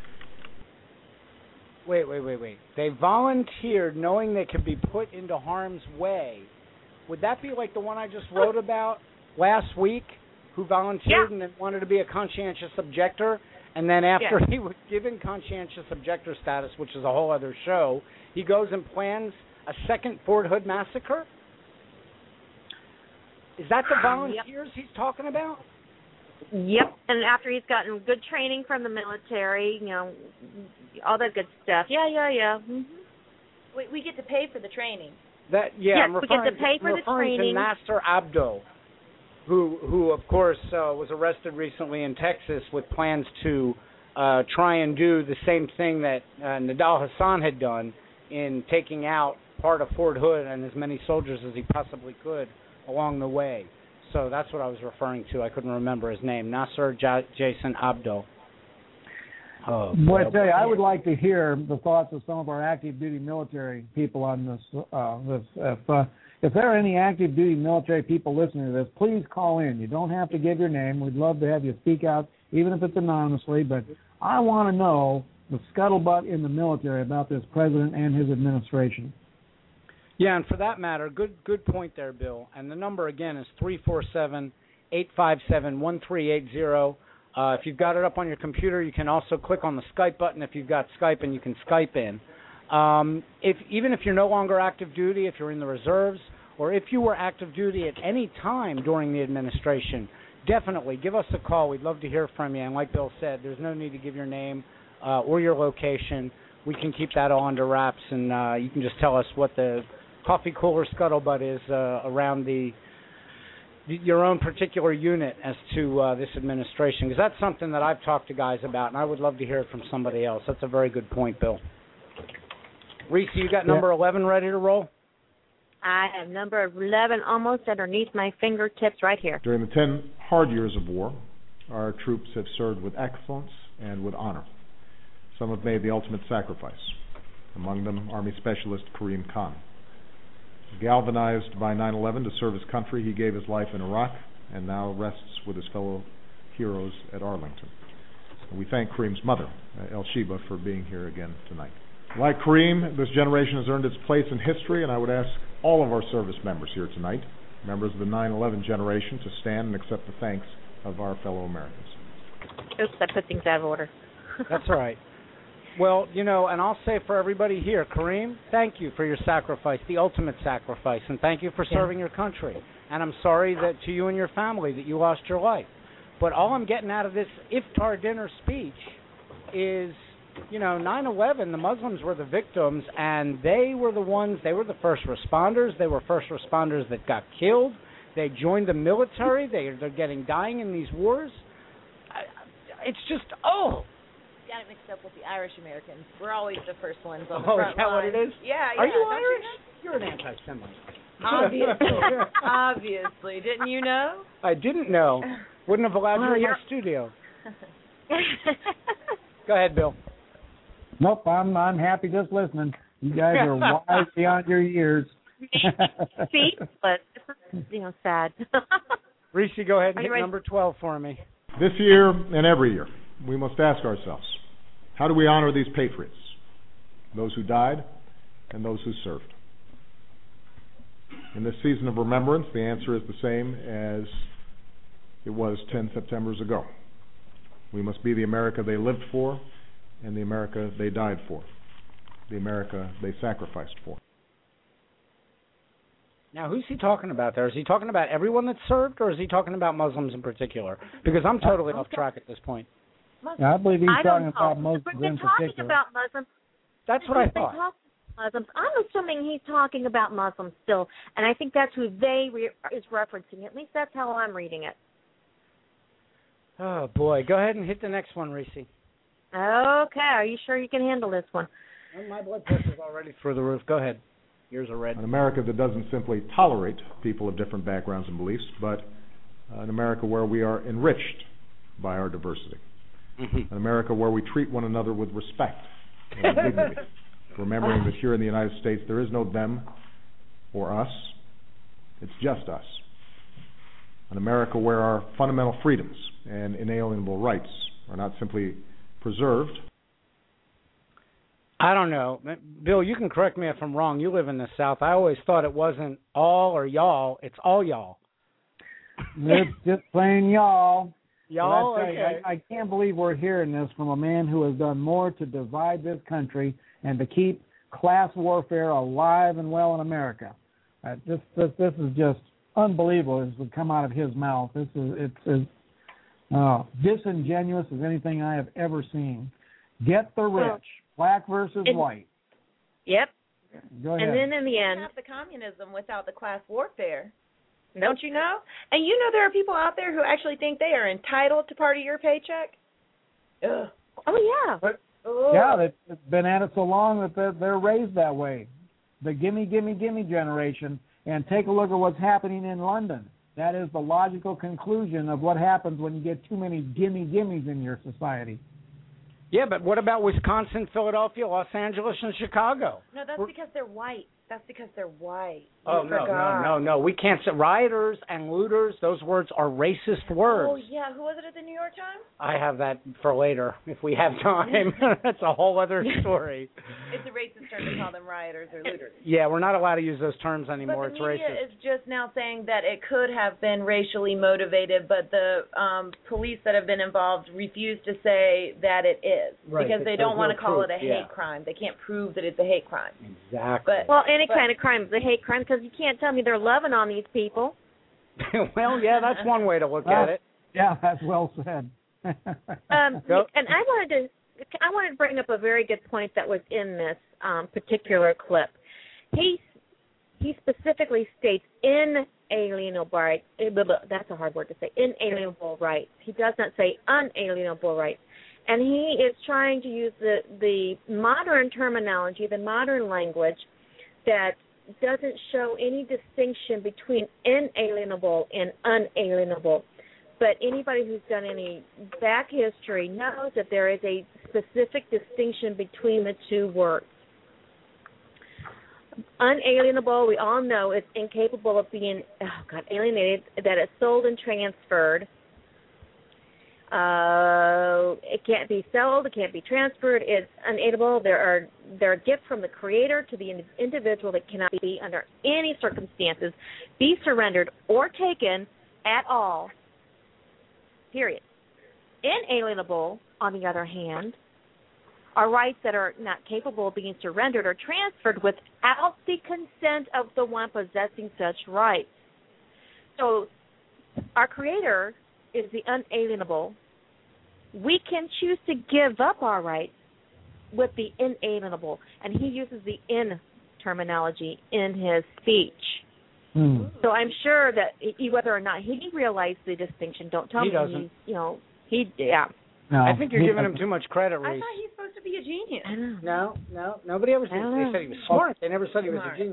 Wait. They volunteered knowing they could be put into harm's way. Would that be like the one I just wrote about last week, who volunteered and then wanted to be a conscientious objector, and then after he was given conscientious objector status, which is a whole other show, he goes and plans a second Fort Hood massacre? Is that the volunteers he's talking about? Yep, and after he's gotten good training from the military, all that good stuff. Yeah. Mm-hmm. We get to pay for the training. I'm we get to pay for the training. To Nasser Abdo, who of course was arrested recently in Texas with plans to try and do the same thing that Nidal Hasan had done in taking out part of Fort Hood and as many soldiers as he possibly could along the way. So that's what I was referring to. I couldn't remember his name. Nasser Jason Abdo. Boy, I tell you, I would like to hear the thoughts of some of our active duty military people on this. If there are any active duty military people listening to this, please call in. You don't have to give your name. We'd love to have you speak out, even if it's anonymously. But I want to know the scuttlebutt in the military about this president and his administration. Yeah, and for that matter, good point there, Bill. And the number, again, is 347-857-1380. If you've got it up on your computer, you can also click on the Skype button if you've got Skype, and you can Skype in. Even if you're no longer active duty, if you're in the reserves, or if you were active duty at any time during the administration, definitely give us a call. We'd love to hear from you. And like Bill said, there's no need to give your name or your location. We can keep that all under wraps, and you can just tell us what the coffee cooler scuttlebutt is around your own particular unit as to this administration, because that's something that I've talked to guys about, and I would love to hear it from somebody else. That's a very good point, Bill. Reese, you got number 11 ready to roll? I have number 11 almost underneath my fingertips right here. During the 10 hard years of war, our troops have served with excellence and with honor. Some have made the ultimate sacrifice, among them Army Specialist Kareem Khan. Galvanized by 9/11 to serve his country, he gave his life in Iraq and now rests with his fellow heroes at Arlington. And we thank Kareem's mother, El Sheba, for being here again tonight. Like Kareem, this generation has earned its place in history, and I would ask all of our service members here tonight, members of the 9/11 generation, to stand and accept the thanks of our fellow Americans. Oops, I put things out of order. That's all right. Well, and I'll say for everybody here, Kareem, thank you for your sacrifice, the ultimate sacrifice, and thank you for serving your country. And I'm sorry that to you and your family that you lost your life. But all I'm getting out of this iftar dinner speech is, 9/11, the Muslims were the victims, and they were the first responders. They were first responders that got killed. They joined the military. They're dying in these wars. It's just, Got it mixed up with the Irish Americans. We're always the first ones on the front line. Oh, is that what it is? Yeah. Are you Irish? You're an anti-Semite. Obviously. Didn't you know? I didn't know. Wouldn't have allowed you in my studio. Go ahead, Bill. Nope, I'm happy just listening. You guys are wise beyond your years. See, but sad. Reese, go ahead and hit ready? number 12 for me. This year and every year, we must ask ourselves, how do we honor these patriots, those who died and those who served? In this season of remembrance, the answer is the same as it was 10 Septembers ago. We must be the America they lived for and the America they died for, the America they sacrificed for. Now, who's he talking about there? Is he talking about everyone that served, or is he talking about Muslims in particular? Because I'm totally off track at this point. I believe he's talking about Muslims We've in been talking particular. about Muslims. That's what I thought. Muslims. I'm assuming he's talking about Muslims still, and I think that's who they is referencing. At least that's how I'm reading it. Oh, boy. Go ahead and hit the next one, Reese. Okay. Are you sure you can handle this one? Well, my blood pressure's already through the roof. Go ahead. Yours are red. An America that doesn't simply tolerate people of different backgrounds and beliefs, but an America where we are enriched by our diversity. An America where we treat one another with respect and dignity, remembering that here in the United States there is no them or us, it's just us. An America where our fundamental freedoms and inalienable rights are not simply preserved. I don't know. Bill, you can correct me if I'm wrong. You live in the South. I always thought it wasn't all or y'all. It's all y'all. It's just plain y'all. Y'all? Okay. I can't believe we're hearing this from a man who has done more to divide this country and to keep class warfare alive and well in America. This is just unbelievable. This would come out of his mouth. It's as disingenuous as anything I have ever seen. Get the rich, black versus white. Yep. Go ahead. And then in the end, Not the communism without the class warfare. Don't you know? And you know there are people out there who actually think they are entitled to part of your paycheck? Ugh. Oh, yeah. Yeah, they've been at it so long that they're raised that way. The gimme, gimme, gimme generation. And take a look at what's happening in London. That is the logical conclusion of what happens when you get too many gimme, gimmes in your society. Yeah, but what about Wisconsin, Philadelphia, Los Angeles, and Chicago? No, that's because they're white. That's because they're white. Oh, no. We can't say rioters and looters. Those words are racist words. Oh, yeah. Who was it at the New York Times? I have that for later if we have time. That's a whole other story. It's a racist term to call them rioters or looters. Yeah, we're not allowed to use those terms anymore. But It's the media racist. is just now saying that it could have been racially motivated, but the police that have been involved refuse to say that it is. Right, because they don't want to call it a hate yeah. crime. They can't prove that it's a hate crime. Exactly. Well, any kind of crime is a hate crime because you can't tell me they're loving on these people. Well, yeah, that's one way to look at it. Yeah, that's well said. And I wanted to bring up a very good point that was in this particular clip. He specifically states inalienable rights. That's a hard word to say. Inalienable rights. He does not say unalienable rights. And he is trying to use the modern terminology, the modern language that doesn't show any distinction between inalienable and unalienable. But anybody who's done any back history knows that there is a specific distinction between the two words. Unalienable, we all know, is incapable of being alienated, that it's sold and transferred. It can't be sold, it can't be transferred, it's unalienable. They're a gift from the Creator to the individual that cannot be, under any circumstances, be surrendered or taken at all, period. Inalienable, on the other hand, are rights that are not capable of being surrendered or transferred without the consent of the one possessing such rights. So our Creator is the unalienable. We can choose to give up our rights with the inalienable, and he uses the in terminology in his speech. So I'm sure that whether or not he realized the distinction, don't tell he me doesn't. Yeah. No, I think you're giving him too much credit, I Reese. thought he's supposed to be a genius. No, nobody ever said. They said he was smart. They never said he was a genius.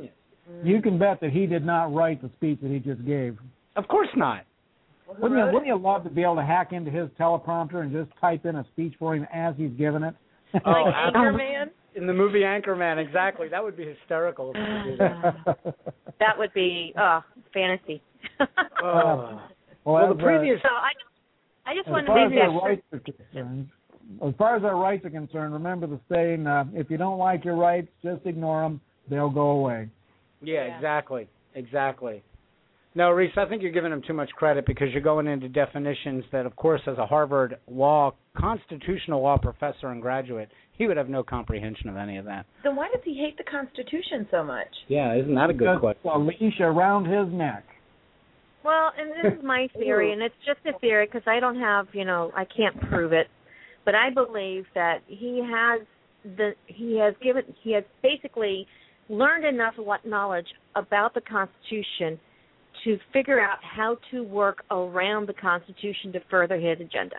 You can bet that he did not write the speech that he just gave. Of course not. Well, Wouldn't you love to be able to hack into his teleprompter and just type in a speech for him as he's giving it? Like Anchorman? In the movie Anchorman, exactly. That would be hysterical if we could do that. That would be fantasy. Well, the previous... So I just wanted to make as far as our rights are concerned, remember the saying, if you don't like your rights, just ignore them. They'll go away. Yeah, exactly. No, Reese, I think you're giving him too much credit because you're going into definitions that, of course, as a Harvard constitutional law professor and graduate, he would have no comprehension of any of that. Then why does he hate the Constitution so much? Yeah, isn't that a good question? A leash around his neck. Well, and this is my theory, and it's just a theory because I don't have, I can't prove it, but I believe that he has basically learned enough knowledge about the Constitution to figure out how to work around the Constitution to further his agenda.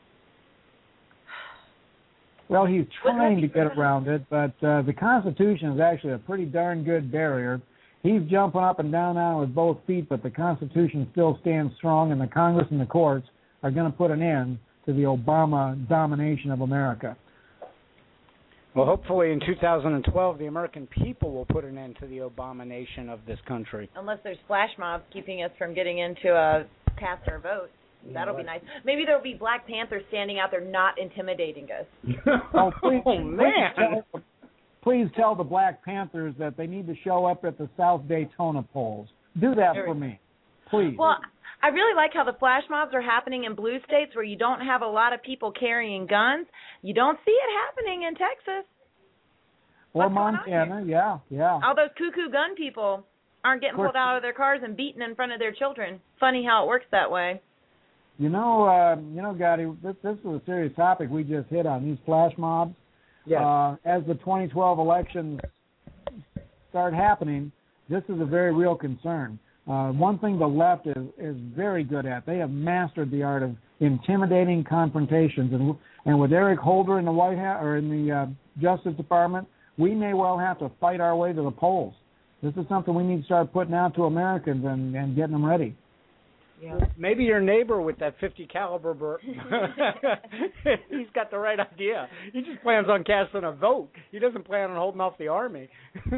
Well, he's trying to get around it, but the Constitution is actually a pretty darn good barrier. He's jumping up and down on it with both feet, but the Constitution still stands strong, and the Congress and the courts are going to put an end to the Obama domination of America. Well, hopefully in 2012, the American people will put an end to the abomination of this country. Unless there's flash mobs keeping us from getting into cast our vote. That'll be nice. Maybe there'll be Black Panthers standing out there not intimidating us. Please tell the Black Panthers that they need to show up at the South Daytona polls. Do that for me, please. Well, I really like how the flash mobs are happening in blue states where you don't have a lot of people carrying guns. You don't see it happening in Texas. Or Montana, yeah. All those cuckoo gun people aren't getting pulled out of their cars and beaten in front of their children. Funny how it works that way. You know, Gotti, this is a serious topic we just hit on, these flash mobs. Yes. As the 2012 elections start happening, this is a very real concern. One thing the left is very good at, they have mastered the art of intimidating confrontations. And with Eric Holder in the White House or in the Justice Department, we may well have to fight our way to the polls. This is something we need to start putting out to Americans and getting them ready. Yeah. Maybe your neighbor with that 50 caliber, he's got the right idea. He just plans on casting a vote. He doesn't plan on holding off the Army.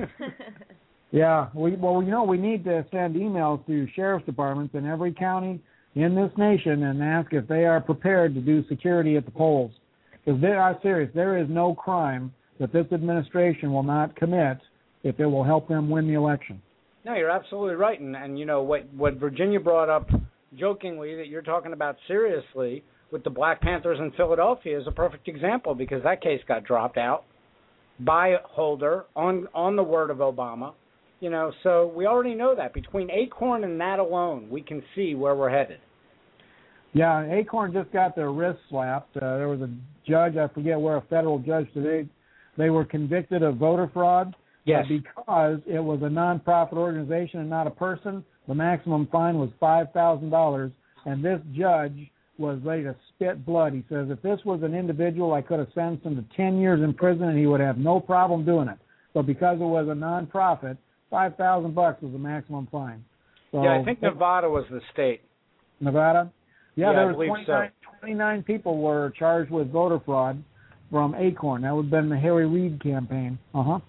Yeah, we need to send emails to sheriff's departments in every county in this nation and ask if they are prepared to do security at the polls. Because they are serious. There is no crime that this administration will not commit if it will help them win the election. No, you're absolutely right. And you know, what Virginia brought up jokingly that you're talking about seriously with the Black Panthers in Philadelphia is a perfect example because that case got dropped out by Holder on the word of Obama. You know, so we already know that. Between Acorn and that alone, we can see where we're headed. Yeah, Acorn just got their wrist slapped. There was a judge, I forget where, a federal judge today. They were convicted of voter fraud. Yes. Because it was a nonprofit organization and not a person, the maximum fine was $5,000. And this judge was ready to spit blood. He says, if this was an individual, I could have sentenced him to 10 years in prison and he would have no problem doing it. But because it was a nonprofit, $5,000 was the maximum fine. So, yeah, I think Nevada was the state. Nevada? Yeah, there was 29 people were charged with voter fraud from Acorn. That would have been the Harry Reid campaign.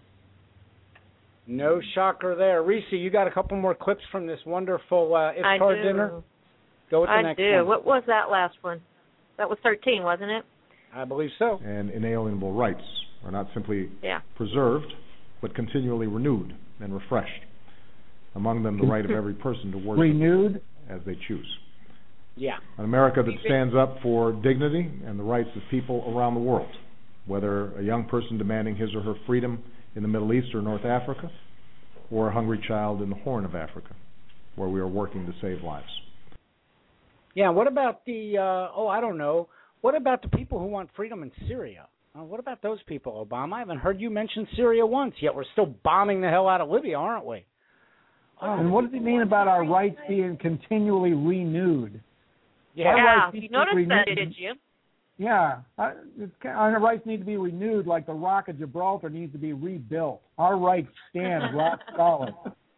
No shocker there. Reese, you got a couple more clips from this wonderful iftar dinner? Go with the next one. What was that last one? That was 13, wasn't it? I believe so. And inalienable rights are not simply preserved, but continually renewed and refreshed. Among them, the right of every person to worship as they choose. Yeah. An America that stands up for dignity and the rights of people around the world, whether a young person demanding his or her freedom in the Middle East or North Africa, or a hungry child in the Horn of Africa, where we are working to save lives. Yeah, what about what about the people who want freedom in Syria? What about those people, Obama? I haven't heard you mention Syria once, yet we're still bombing the hell out of Libya, aren't we? And what does he mean about our rights being continually renewed? Yeah, you noticed that, did you? Yeah, our rights need to be renewed like the Rock of Gibraltar needs to be rebuilt. Our rights stand rock solid.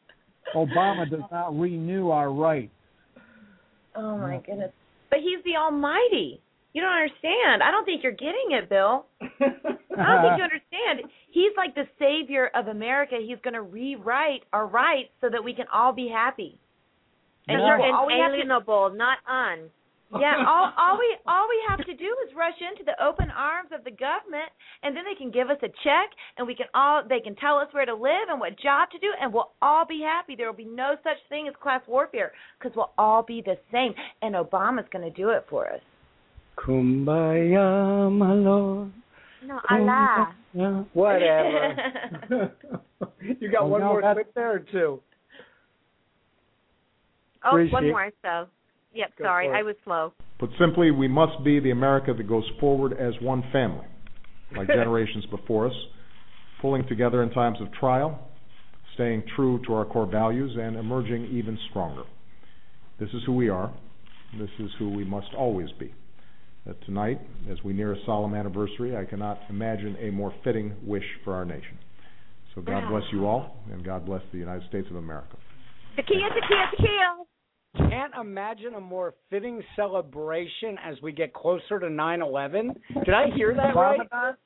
Obama does not renew our rights. Oh, my goodness. But he's the almighty. You don't understand. I don't think you're getting it, Bill. I don't think you understand. He's like the savior of America. He's going to rewrite our rights so that we can all be happy. And you're inalienable, not un. Yeah, all we have to do is rush into the open arms of the government, and then they can give us a check, and they can tell us where to live and what job to do, and we'll all be happy. There will be no such thing as class warfare because we'll all be the same, and Obama's going to do it for us. Kumbaya, my lord. No, Allah. Whatever. You got one more clip there or two? One more, so. Yep, sorry, I was slow. Put simply, we must be the America that goes forward as one family, like generations before us, pulling together in times of trial, staying true to our core values, and emerging even stronger. This is who we are. This is who we must always be. Tonight, as we near a solemn anniversary, I cannot imagine a more fitting wish for our nation. So God bless you all, and God bless the United States of America. Tequila, tequila, tequila. Can't imagine a more fitting celebration as we get closer to 9/11. Did I hear that right?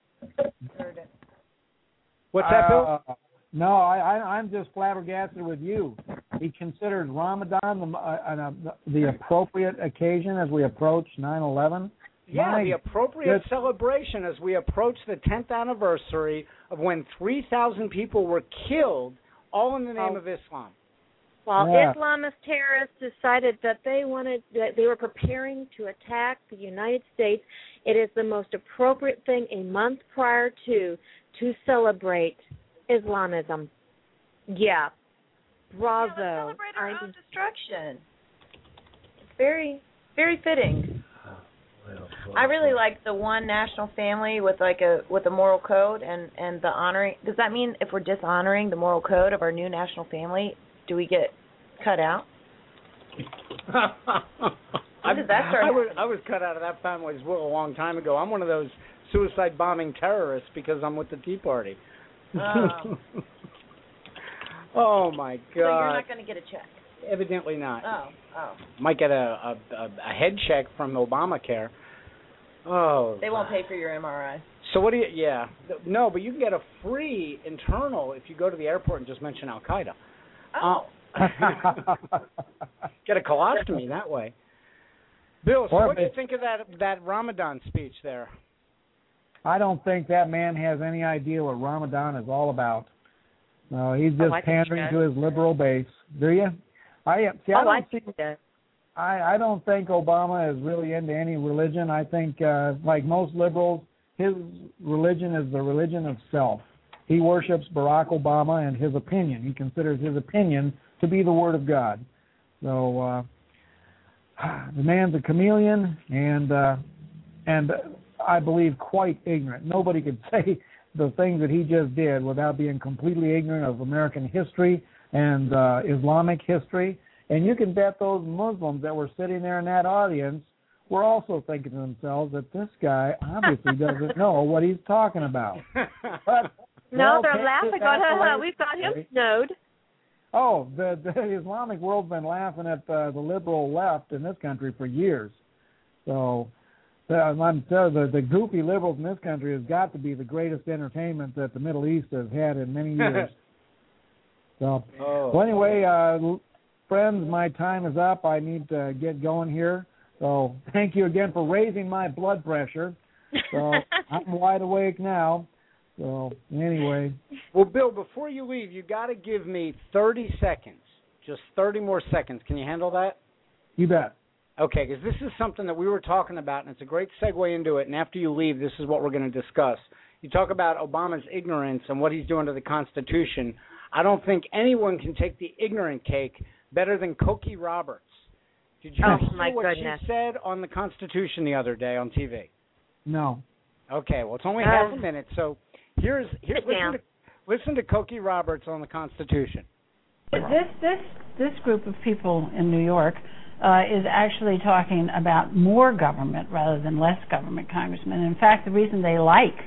What's that, Bill? No, I'm just flabbergasted with you. He considers Ramadan the appropriate occasion as we approach 9/11. Yeah, the appropriate celebration as we approach the 10th anniversary of when 3,000 people were killed, all in the name of Islam. Well, Islamist terrorists decided that they were preparing to attack the United States. It is the most appropriate thing a month prior to celebrate Islamism. Yeah. Bravo. Yeah, let's celebrate our own destruction. It's very, very fitting. I really like the one national family with a moral code and the honoring. Does that mean if we're dishonoring the moral code of our new national family, do we get cut out? When did that start? I was cut out of that family as well a long time ago. I'm one of those suicide bombing terrorists because I'm with the Tea Party. Oh, oh my God! So you're not going to get a check? Evidently not. Oh. Might get a head check from Obamacare. Oh. They won't pay for your MRI. So what do you? Yeah. No, but you can get a free internal if you go to the airport and just mention Al Qaeda. Oh. Get a colostomy that way. Bill, so what do you think of that Ramadan speech there? I don't think that man has any idea what Ramadan is all about. No, he's just pandering to his liberal base. Do you? I don't think Obama is really into any religion. I think, like most liberals, his religion is the religion of self. He worships Barack Obama and his opinion. He considers his opinion to be the word of God. So the man's a chameleon and I believe quite ignorant. Nobody could say the things that he just did without being completely ignorant of American history and Islamic history. And you can bet those Muslims that were sitting there in that audience were also thinking to themselves that this guy obviously doesn't know what he's talking about. But no, they're laughing. We've got him snowed. Oh, the Islamic world's been laughing at the liberal left in this country for years. So the goofy liberals in this country has got to be the greatest entertainment that the Middle East has had in many years. So, well, anyway, friends, my time is up. I need to get going here. So thank you again for raising my blood pressure. So I'm wide awake now. So anyway. Well, Bill, before you leave, you got to give me 30 seconds. Just 30 more seconds. Can you handle that? You bet. Okay, because this is something that we were talking about, and it's a great segue into it. And after you leave, this is what we're going to discuss. You talk about Obama's ignorance and what he's doing to the Constitution. I don't think anyone can take the ignorant cake better than Cokie Roberts. Did you hear what she said on the Constitution the other day on TV? No. Okay, well, it's only half a minute, so here's listen to Cokie Roberts on the Constitution. This group of people in New York is actually talking about more government rather than less government, Congressman. In fact, the reason they like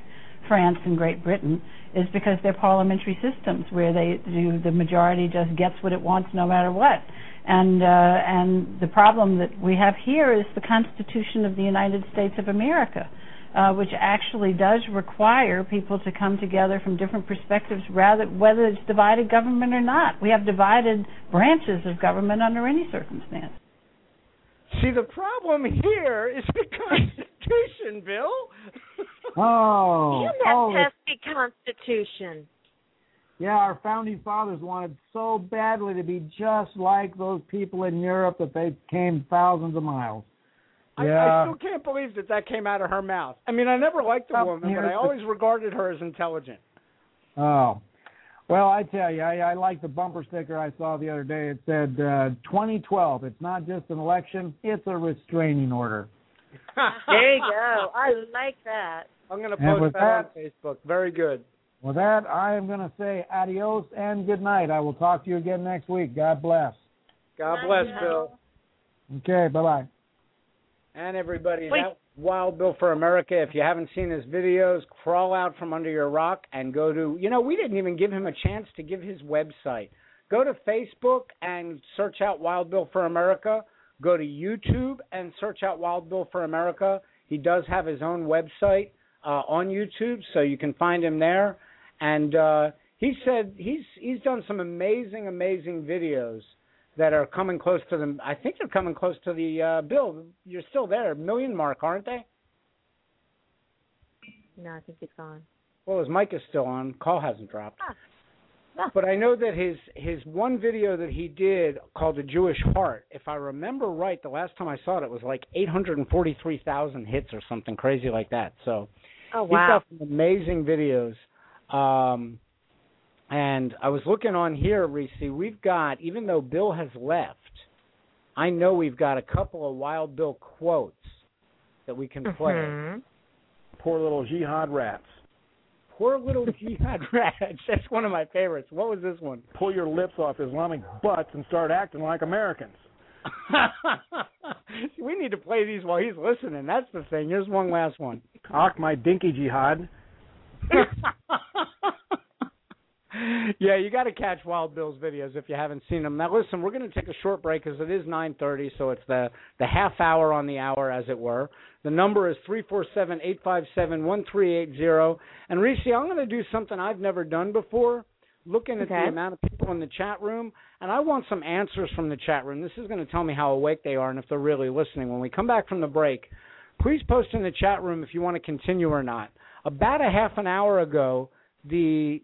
France and Great Britain is because they're parliamentary systems where the majority just gets what it wants no matter what. And the problem that we have here is the Constitution of the United States of America, which actually does require people to come together from different perspectives, whether it's divided government or not. We have divided branches of government under any circumstance. See, the problem here is the Constitution, Bill. And that pesky Constitution. Yeah, our founding fathers wanted so badly to be just like those people in Europe that they came thousands of miles. I still can't believe that came out of her mouth. I mean, I never liked the woman, but I always regarded her as intelligent. Oh. Well, I tell you, I like the bumper sticker I saw the other day. It said, 2012, it's not just an election, it's a restraining order. There you go. I like that. I'm going to post that on Facebook. Very good. With that, I am going to say adios and good night. I will talk to you again next week. God bless. God bless, Bill. Okay, bye-bye. And everybody, that Wild Bill for America. If you haven't seen his videos, crawl out from under your rock and go to, we didn't even give him a chance to give his website. Go to Facebook and search out Wild Bill for America. Go to YouTube and search out Wild Bill for America. He does have his own website on YouTube, so you can find him there. And he said he's done some amazing videos that are coming close to them. I think they're coming close to the Bill. You're still there, million mark, aren't they? No, I think he's gone. Well, his mic is still on. Call hasn't dropped. Ah. But I know that his one video that he did called The Jewish Heart, if I remember right, the last time I saw it was like 843,000 hits or something crazy like that. So he's got some amazing videos. And I was looking on here, Reese, we've got, even though Bill has left, I know we've got a couple of Wild Bill quotes that we can play. Mm-hmm. Poor little jihad rats. Poor little jihad rats. That's one of my favorites. What was this one? Pull your lips off Islamic butts and start acting like Americans. We need to play these while he's listening. That's the thing. Here's one last one. Cock my dinky jihad. Yeah, you got to catch Wild Bill's videos if you haven't seen them. Now, listen, we're going to take a short break because it is 9:30, so it's the half hour on the hour, as it were. The number is 347-857-1380. And, Reese, I'm going to do something I've never done before, looking at the amount of people in the chat room, and I want some answers from the chat room. This is going to tell me how awake they are and if they're really listening. When we come back from the break, please post in the chat room if you want to continue or not. About a half an hour ago, the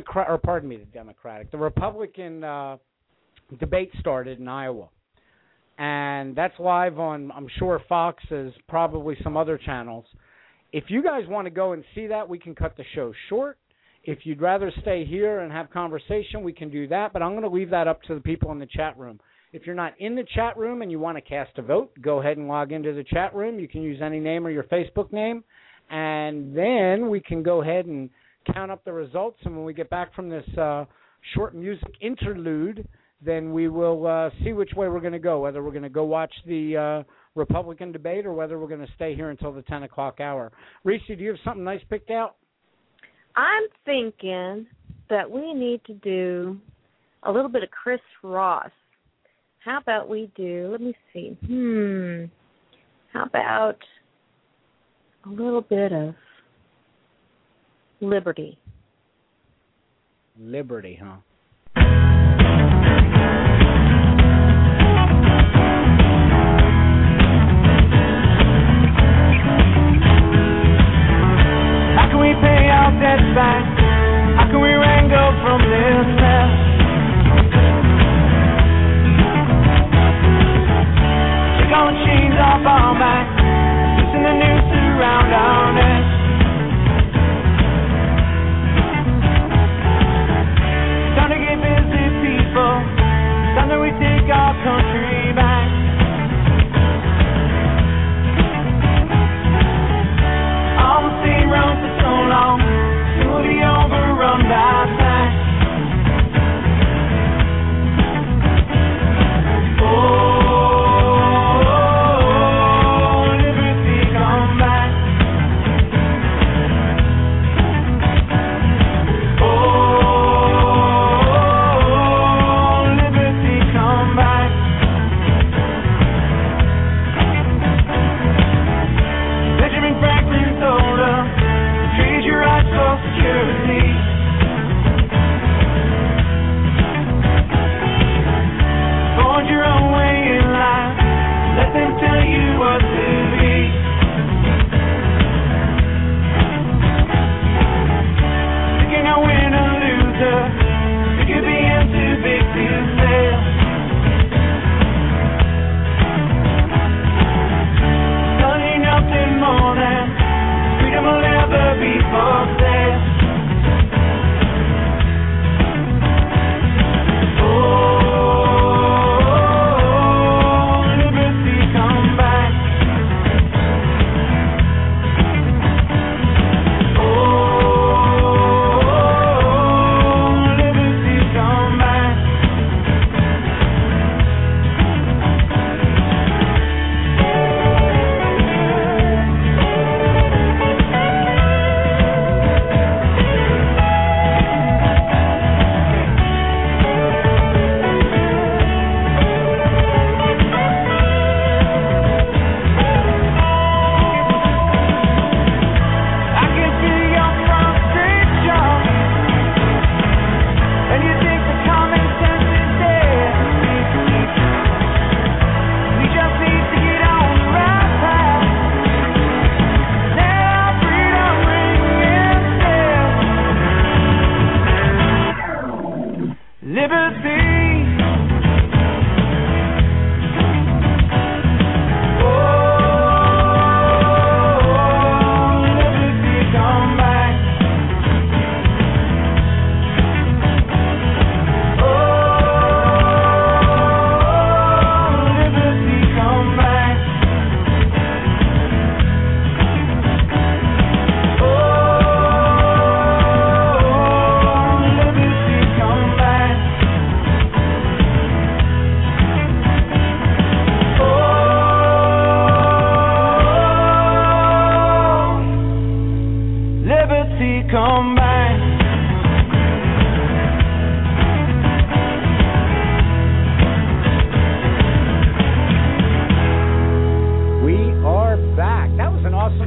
Republican debate started in Iowa. And that's live on, I'm sure, Fox, as probably some other channels. If you guys want to go and see that, we can cut the show short. If you'd rather stay here and have conversation, we can do that. But I'm going to leave that up to the people in the chat room. If you're not in the chat room and you want to cast a vote, go ahead and log into the chat room. You can use any name or your Facebook name. And then we can go ahead and count up the results, and when we get back from this short music interlude, then we will see which way we're going to go, whether we're going to go watch the Republican debate or whether we're going to stay here until the 10 o'clock hour. Reese, do you have something nice picked out? I'm thinking that we need to do a little bit of Chris Ross. How about we do, let me see, how about a little bit of Liberty. Liberty, huh? How can we pay our debts back? How can we wrangle from this mess? Take all the chains off our backs, loosen the noose around our necks. Time to get busy, people. Time that we take our country back. All the same road for so long, it will be overrun by time. Oh,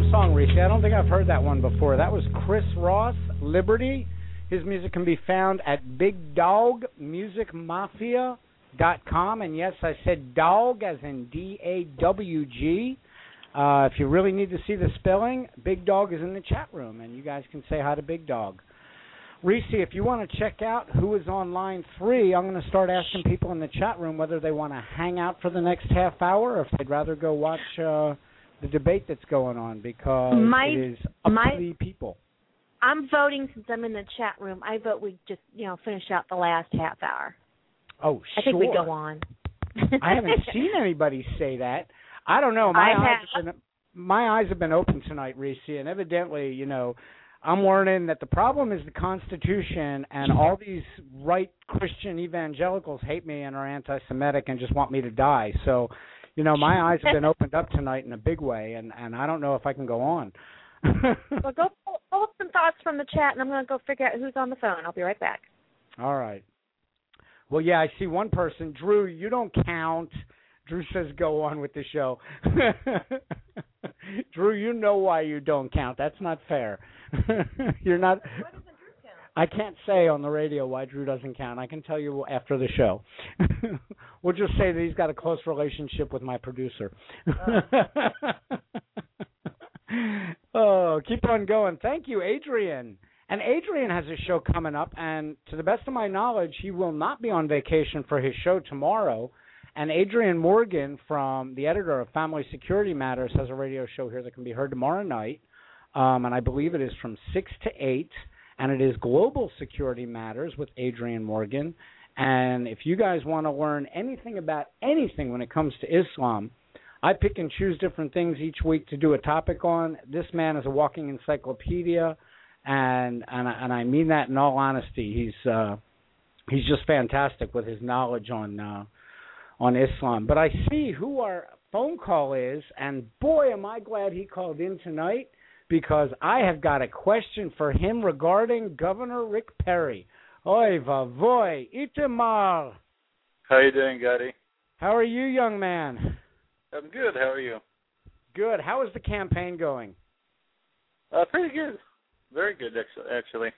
song, Reese. I don't think I've heard that one before. That was Chris Ross, Liberty. His music can be found at BigDogMusicMafia.com. And yes, I said dog as in D-A-W-G. If you really need to see the spelling, Big Dog is in the chat room, and you guys can say hi to Big Dog. Reese, if you want to check out who is on line 3, I'm going to start asking people in the chat room whether they want to hang out for the next half hour or if they'd rather go watch the debate that's going on, because it is up to the people. I'm voting since I'm in the chat room. I vote we just, finish out the last half hour. Oh, sure. I think we go on. I haven't seen anybody say that. I don't know. My eyes have been open tonight, Reese, and evidently, I'm learning that the problem is the Constitution, and all these right Christian evangelicals hate me and are anti-Semitic and just want me to die. So, my eyes have been opened up tonight in a big way, and I don't know if I can go on. Well, go pull up some thoughts from the chat, and I'm going to go figure out who's on the phone. I'll be right back. All right. Well, yeah, I see one person. Drew, you don't count. Drew says go on with the show. Drew, you know why you don't count. That's not fair. You're not. Why doesn't Drew count? I can't say on the radio why Drew doesn't count. I can tell you after the show. We'll just say that he's got a close relationship with my producer. Oh, keep on going. Thank you, Adrian. And Adrian has a show coming up, and to the best of my knowledge, he will not be on vacation for his show tomorrow. And Adrian Morgan, from the editor of Family Security Matters, has a radio show here that can be heard tomorrow night. And I believe it is from 6 to 8. And it is Global Security Matters with Adrian Morgan. And if you guys want to learn anything about anything when it comes to Islam, I pick and choose different things each week to do a topic on. This man is a walking encyclopedia, and I mean that in all honesty. He's just fantastic with his knowledge on Islam. But I see who our phone call is, and boy, am I glad he called in tonight, because I have got a question for him regarding Governor Rick Perry. Oy vavoy, Itamar. How you doing, Gotti? How are you, young man? I'm good. How are you? Good. How is the campaign going? Pretty good. Very good, actually.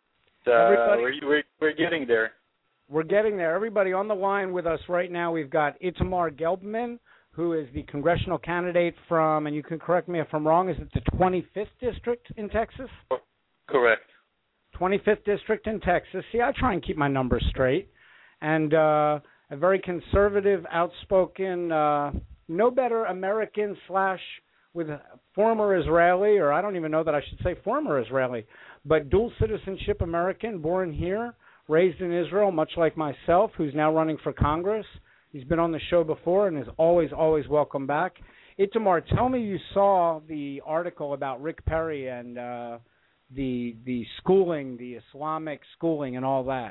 We're getting there. We're getting there. Everybody on the line with us right now, we've got Itamar Gelbman, who is the congressional candidate from, and you can correct me if I'm wrong, is it the 25th District in Texas? Correct. 25th District in Texas. See, I try and keep my numbers straight. And a very conservative, outspoken, no better American / with former Israeli, or I don't even know that I should say former Israeli, but dual citizenship American, born here, raised in Israel, much like myself, who's now running for Congress. He's been on the show before and is always, always welcome back. Itamar, tell me you saw the article about Rick Perry and the schooling, the Islamic schooling and all that.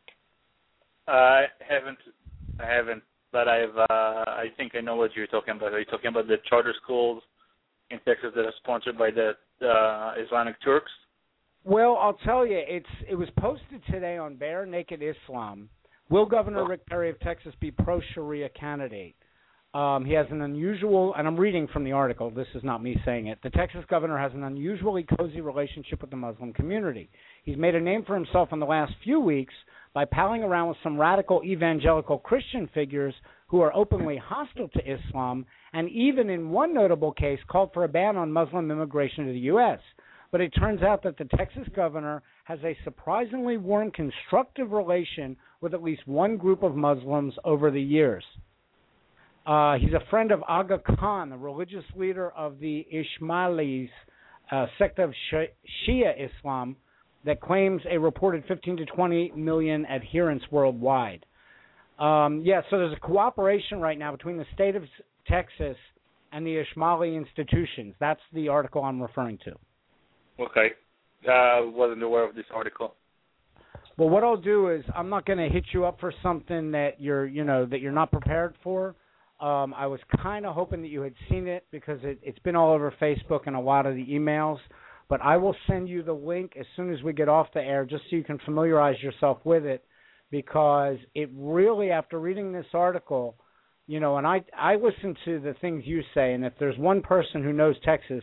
I haven't, but I think I know what you're talking about. Are you talking about the charter schools in Texas that are sponsored by the Islamic Turks? Well, I'll tell you, it was posted today on Bare Naked Islam. Will Governor Rick Perry of Texas be pro-Sharia candidate? He has an unusual, and I'm reading from the article, this is not me saying it, the Texas governor has an unusually cozy relationship with the Muslim community. He's made a name for himself in the last few weeks by palling around with some radical evangelical Christian figures who are openly hostile to Islam, and even in one notable case called for a ban on Muslim immigration to the U.S. But it turns out that the Texas governor has a surprisingly warm, constructive relation with at least one group of Muslims over the years. He's a friend of Aga Khan, the religious leader of the Ismailis, sect of Shia Islam that claims a reported 15 to 20 million adherents worldwide. So there's a cooperation right now between the state of Texas and the Ismaili institutions. That's the article I'm referring to. Okay. Wasn't aware of this article. Well, what I'll do is I'm not going to hit you up for something that you're not prepared for. I was kind of hoping that you had seen it because it's been all over Facebook and a lot of the emails. But I will send you the link as soon as we get off the air just so you can familiarize yourself with it, because it really, after reading this article, and I listen to the things you say, and if there's one person who knows Texas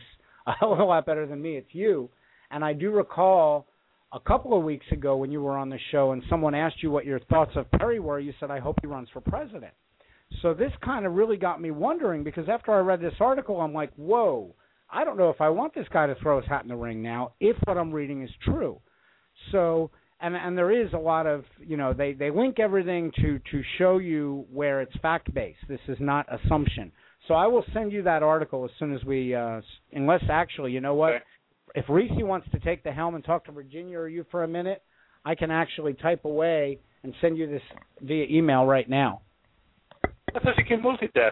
a hell of a lot better than me. It's you. And I do recall a couple of weeks ago when you were on the show and someone asked you what your thoughts of Perry were, you said, I hope he runs for president. So this kind of really got me wondering, because after I read this article, I'm like, whoa, I don't know if I want this guy to throw his hat in the ring now, if what I'm reading is true. So, and there is a lot of, they link everything to show you where it's fact-based. This is not assumption. So I will send you that article as soon as we, unless actually, you know what? Okay. If Reese wants to take the helm and talk to Virginia or you for a minute, I can actually type away and send you this via email right now. I thought you can multitask.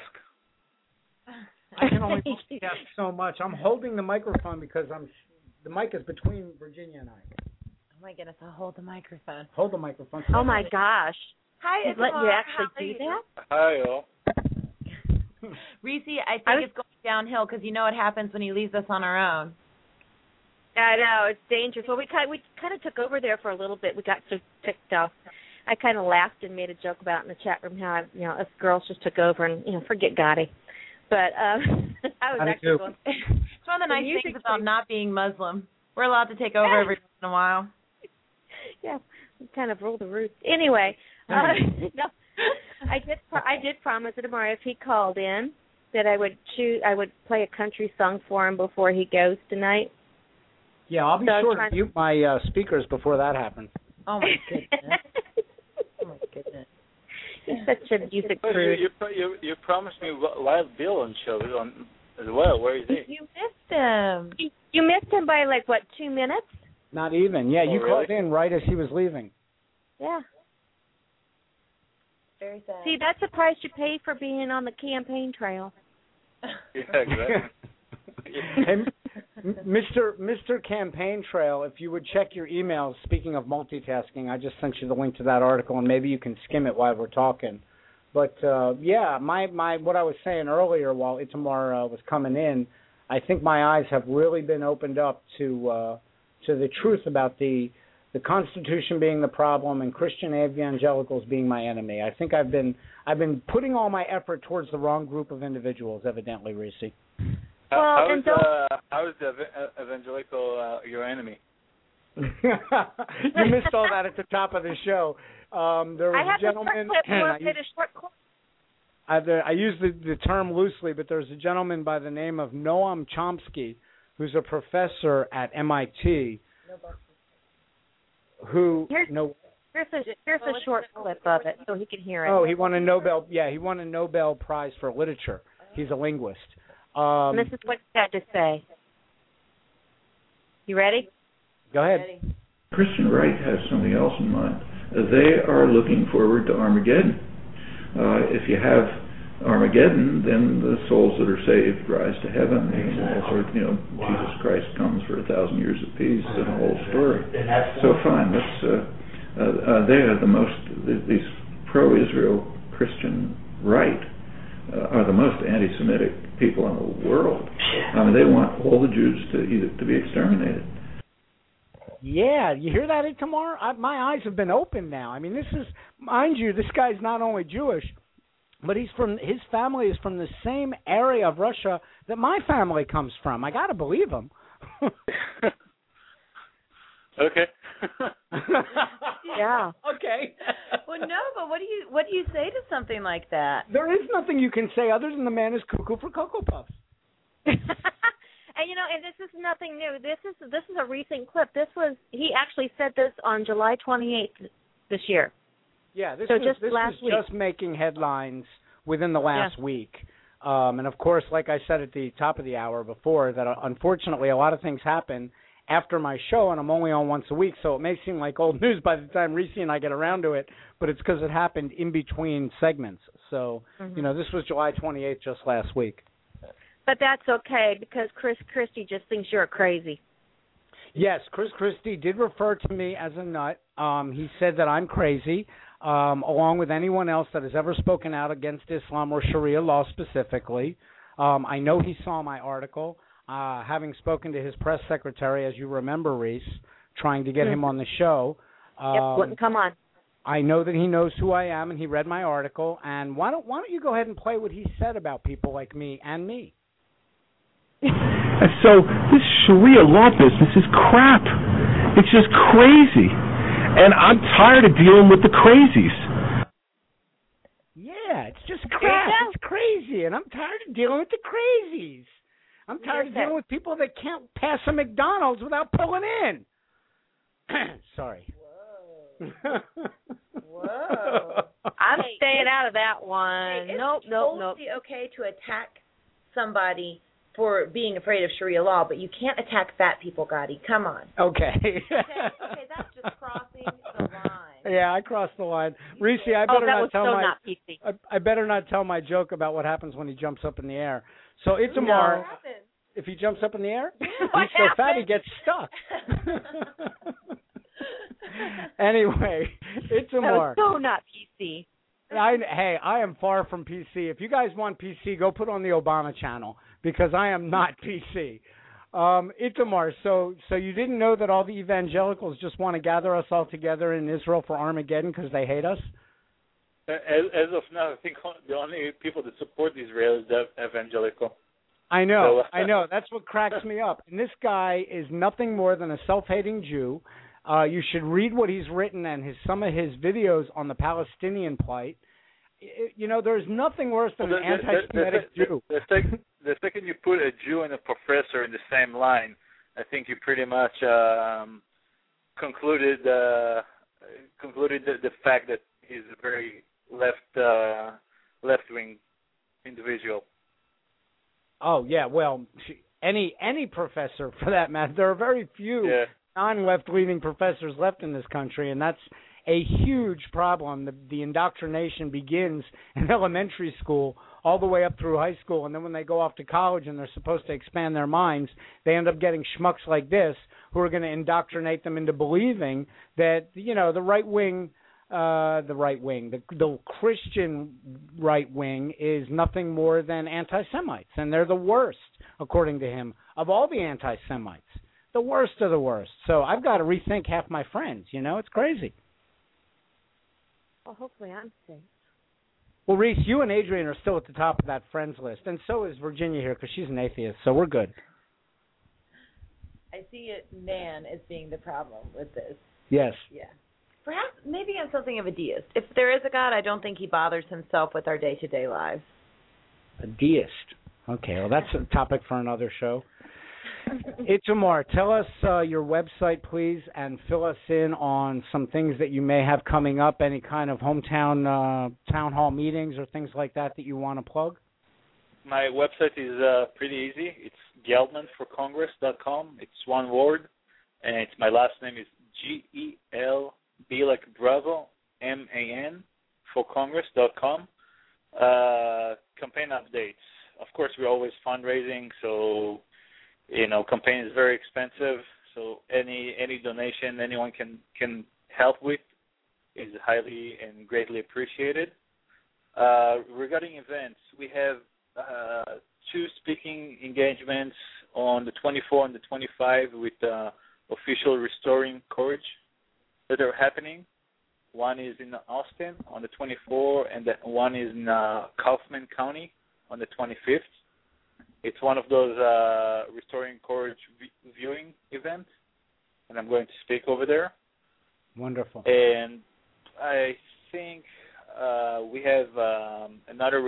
I can only multitask so much. I'm holding the microphone because the mic is between Virginia and I. Oh my goodness, I'll hold the microphone. Hold the microphone. Oh my gosh. Hi, He's letting you actually do that? Hi, all. Reese, I think it's going downhill because you know what happens when he leaves us on our own. I know, it's dangerous. Well, we kind of took over there for a little bit. We got so ticked off. I kind of laughed and made a joke about it in the chat room how, us girls just took over and, forget Gotti. But I was actually going. It's one of the nice things about not being Muslim. We're allowed to take over every once in a while. Yeah, we kind of rule the roost. Anyway, no, I did promise to Amari if he called in that I would play a country song for him before he goes tonight. Yeah, I'll be sure to mute my speakers before that happens. Oh my goodness! Oh my goodness! He's such a music prude. You promised me Wild Bill on show as well. Where is he? You missed him. You missed him by 2 minutes? Not even. Yeah, you called in right as he was leaving. Yeah. Very sad. See, that's the price you pay for being on the campaign trail. Yeah, exactly. Hey, Mr. Campaign Trail, if you would check your emails, speaking of multitasking, I just sent you the link to that article, and maybe you can skim it while we're talking. But, my what I was saying earlier while Itamar was coming in, I think my eyes have really been opened up to the truth about the Constitution being the problem and Christian evangelicals being my enemy. I think I've been putting all my effort towards the wrong group of individuals, evidently, Reese. How is the evangelical your enemy? You missed all that at the top of the show. There was a gentleman. I use the term loosely, but there's a gentleman by the name of Noam Chomsky, who's a professor at MIT. Here's a short clip of it so he can hear it. Oh, he won a Nobel. Yeah, he won a Nobel Prize for literature. He's a linguist. This is what he had to say. You ready? Go ahead. Christian right has something else in mind. They are looking forward to Armageddon. If you have Armageddon, then the souls that are saved rise to heaven. Jesus Christ comes for 1,000 years of peace and the whole story. So fine, they are the most, these pro-Israel Christian right are the most anti-Semitic people in the world. I mean, they want all the Jews to be exterminated. Yeah, you hear that, Itamar? My eyes have been opened now. I mean, this is, mind you, this guy's not only Jewish, but his family is from the same area of Russia that my family comes from. I got to believe him. Okay. Yeah. Okay. Well, no, but what do you say to something like that? There is nothing you can say other than the man is cuckoo for Cocoa Puffs. And and this is nothing new. This is a recent clip. He actually said this on July 28th this year. Yeah, this was just making headlines within the last week. And of course, like I said at the top of the hour before, that unfortunately a lot of things happen after my show, and I'm only on once a week, so it may seem like old news by the time Reese and I get around to it, but it's because it happened in between segments. So, this was July 28th just last week. But that's okay, because Chris Christie just thinks you're crazy. Yes, Chris Christie did refer to me as a nut. He said that I'm crazy, along with anyone else that has ever spoken out against Islam or Sharia law specifically. I know he saw my article, having spoken to his press secretary, as you remember, Reese, trying to get him on the show. Wouldn't come on. I know that he knows who I am, and he read my article. And why don't you go ahead and play what he said about people like me and me? And so this Sharia law business is crap. It's just crazy. And I'm tired of dealing with the crazies. Yeah, it's just crap. It's crazy, and I'm tired of dealing with the crazies. I'm tired of dealing with people that can't pass a McDonald's without pulling in. Sorry. Whoa. I'm staying out of that one. Hey, Nope. It's totally okay to attack somebody for being afraid of Sharia law, but you can't attack fat people, Gotti. Come on. Okay. Okay, that's just crossing the line. Yeah, I crossed the line. Reese, I better not tell my. Not PC. I better not tell my joke about what happens when he jumps up in the air. So Itamar, if he jumps up in the air, he's so fat he gets stuck. Anyway, Itamar. That was so not PC. I am far from PC. If you guys want PC, go put on the Obama channel because I am not PC. Itamar, so you didn't know that all the evangelicals just want to gather us all together in Israel for Armageddon because they hate us? As of now, I think the only people that support Israel is the evangelical. I know. That's what cracks me up. And this guy is nothing more than a self-hating Jew. You should read what he's written and some of his videos on the Palestinian plight. There's nothing worse than an anti-Semitic Jew. The second you put a Jew and a professor in the same line, I think you pretty much concluded the fact that he's a very left-wing individual. Oh yeah, well, any professor for that matter. There are very few non-left-leaning professors left in this country, and that's a huge problem. The indoctrination begins in elementary school all the way up through high school, and then when they go off to college and they're supposed to expand their minds, they end up getting schmucks like this who are going to indoctrinate them into believing that, the right wing, the Christian right wing is nothing more than anti-Semites, and they're the worst, according to him, of all the anti-Semites. The worst of the worst. So I've got to rethink half my friends, it's crazy. Well, hopefully I'm safe. Well, Reese, you and Adrian are still at the top of that friends list, and so is Virginia here because she's an atheist, so we're good. I see man as being the problem with this. Yes. Yeah. Perhaps, maybe I'm something of a deist. If there is a God, I don't think he bothers himself with our day-to-day lives. A deist. Okay, well, that's a topic for another show. Itamar, tell us your website, please, and fill us in on some things that you may have coming up, any kind of hometown town hall meetings or things like that you want to plug. My website is pretty easy. It's gelmanforcongress.com. It's one word, and my last name is G-E-L, B like Bravo, M-A-N, forcongress.com. Campaign updates. Of course, we're always fundraising, so campaign is very expensive, so any donation anyone can help with is highly and greatly appreciated. Regarding events, we have 2 speaking engagements on the 24 and the 25 with official Restoring Courage that are happening. One is in Austin on the 24th, and one is in Kaufman County on the 25th. It's one of those Restoring Courage viewing events, and I'm going to speak over there. Wonderful. And I think we have another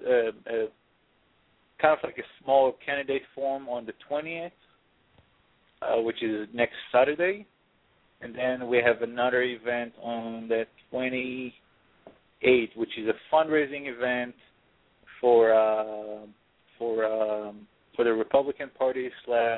kind of like a small candidate forum on the 20th, which is next Saturday. And then we have another event on the 28th, which is a fundraising event for the Republican Party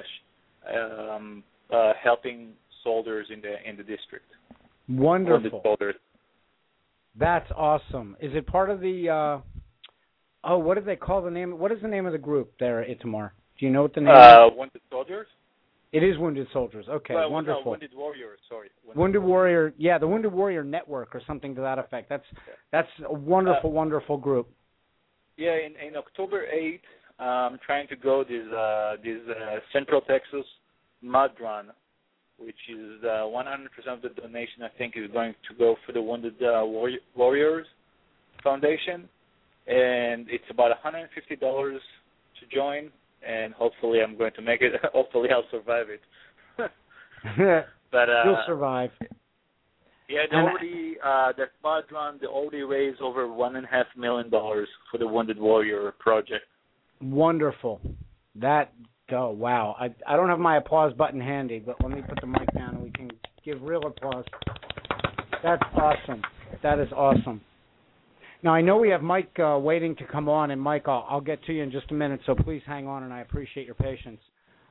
/ helping soldiers in the district. Wonderful. That's awesome. Is it part of the? What do they call the name? What is the name of the group there, Itamar? Do you know what the name is? Wounded Soldiers. It is Wounded Soldiers. Okay, wonderful. No, Wounded Warriors. Sorry. Wounded Warrior. Yeah, the Wounded Warrior Network or something to that effect. That's a wonderful, wonderful group. Yeah, in October 8th, I'm trying to go this Central Texas Mud Run, which is 100% of the donation I think is going to go for the Wounded Warriors Foundation, and it's about $150 to join. and hopefully I'm going to make it. Hopefully I'll survive it. But you'll survive. Yeah, that mud run, they already raised over $1.5 million for the Wounded Warrior project. Wonderful. Oh, wow. I don't have my applause button handy, but let me put the mic down and we can give real applause. That's awesome. That is awesome. Now, I know we have Mike waiting to come on, and Mike, I'll get to you in just a minute, so please hang on, and I appreciate your patience.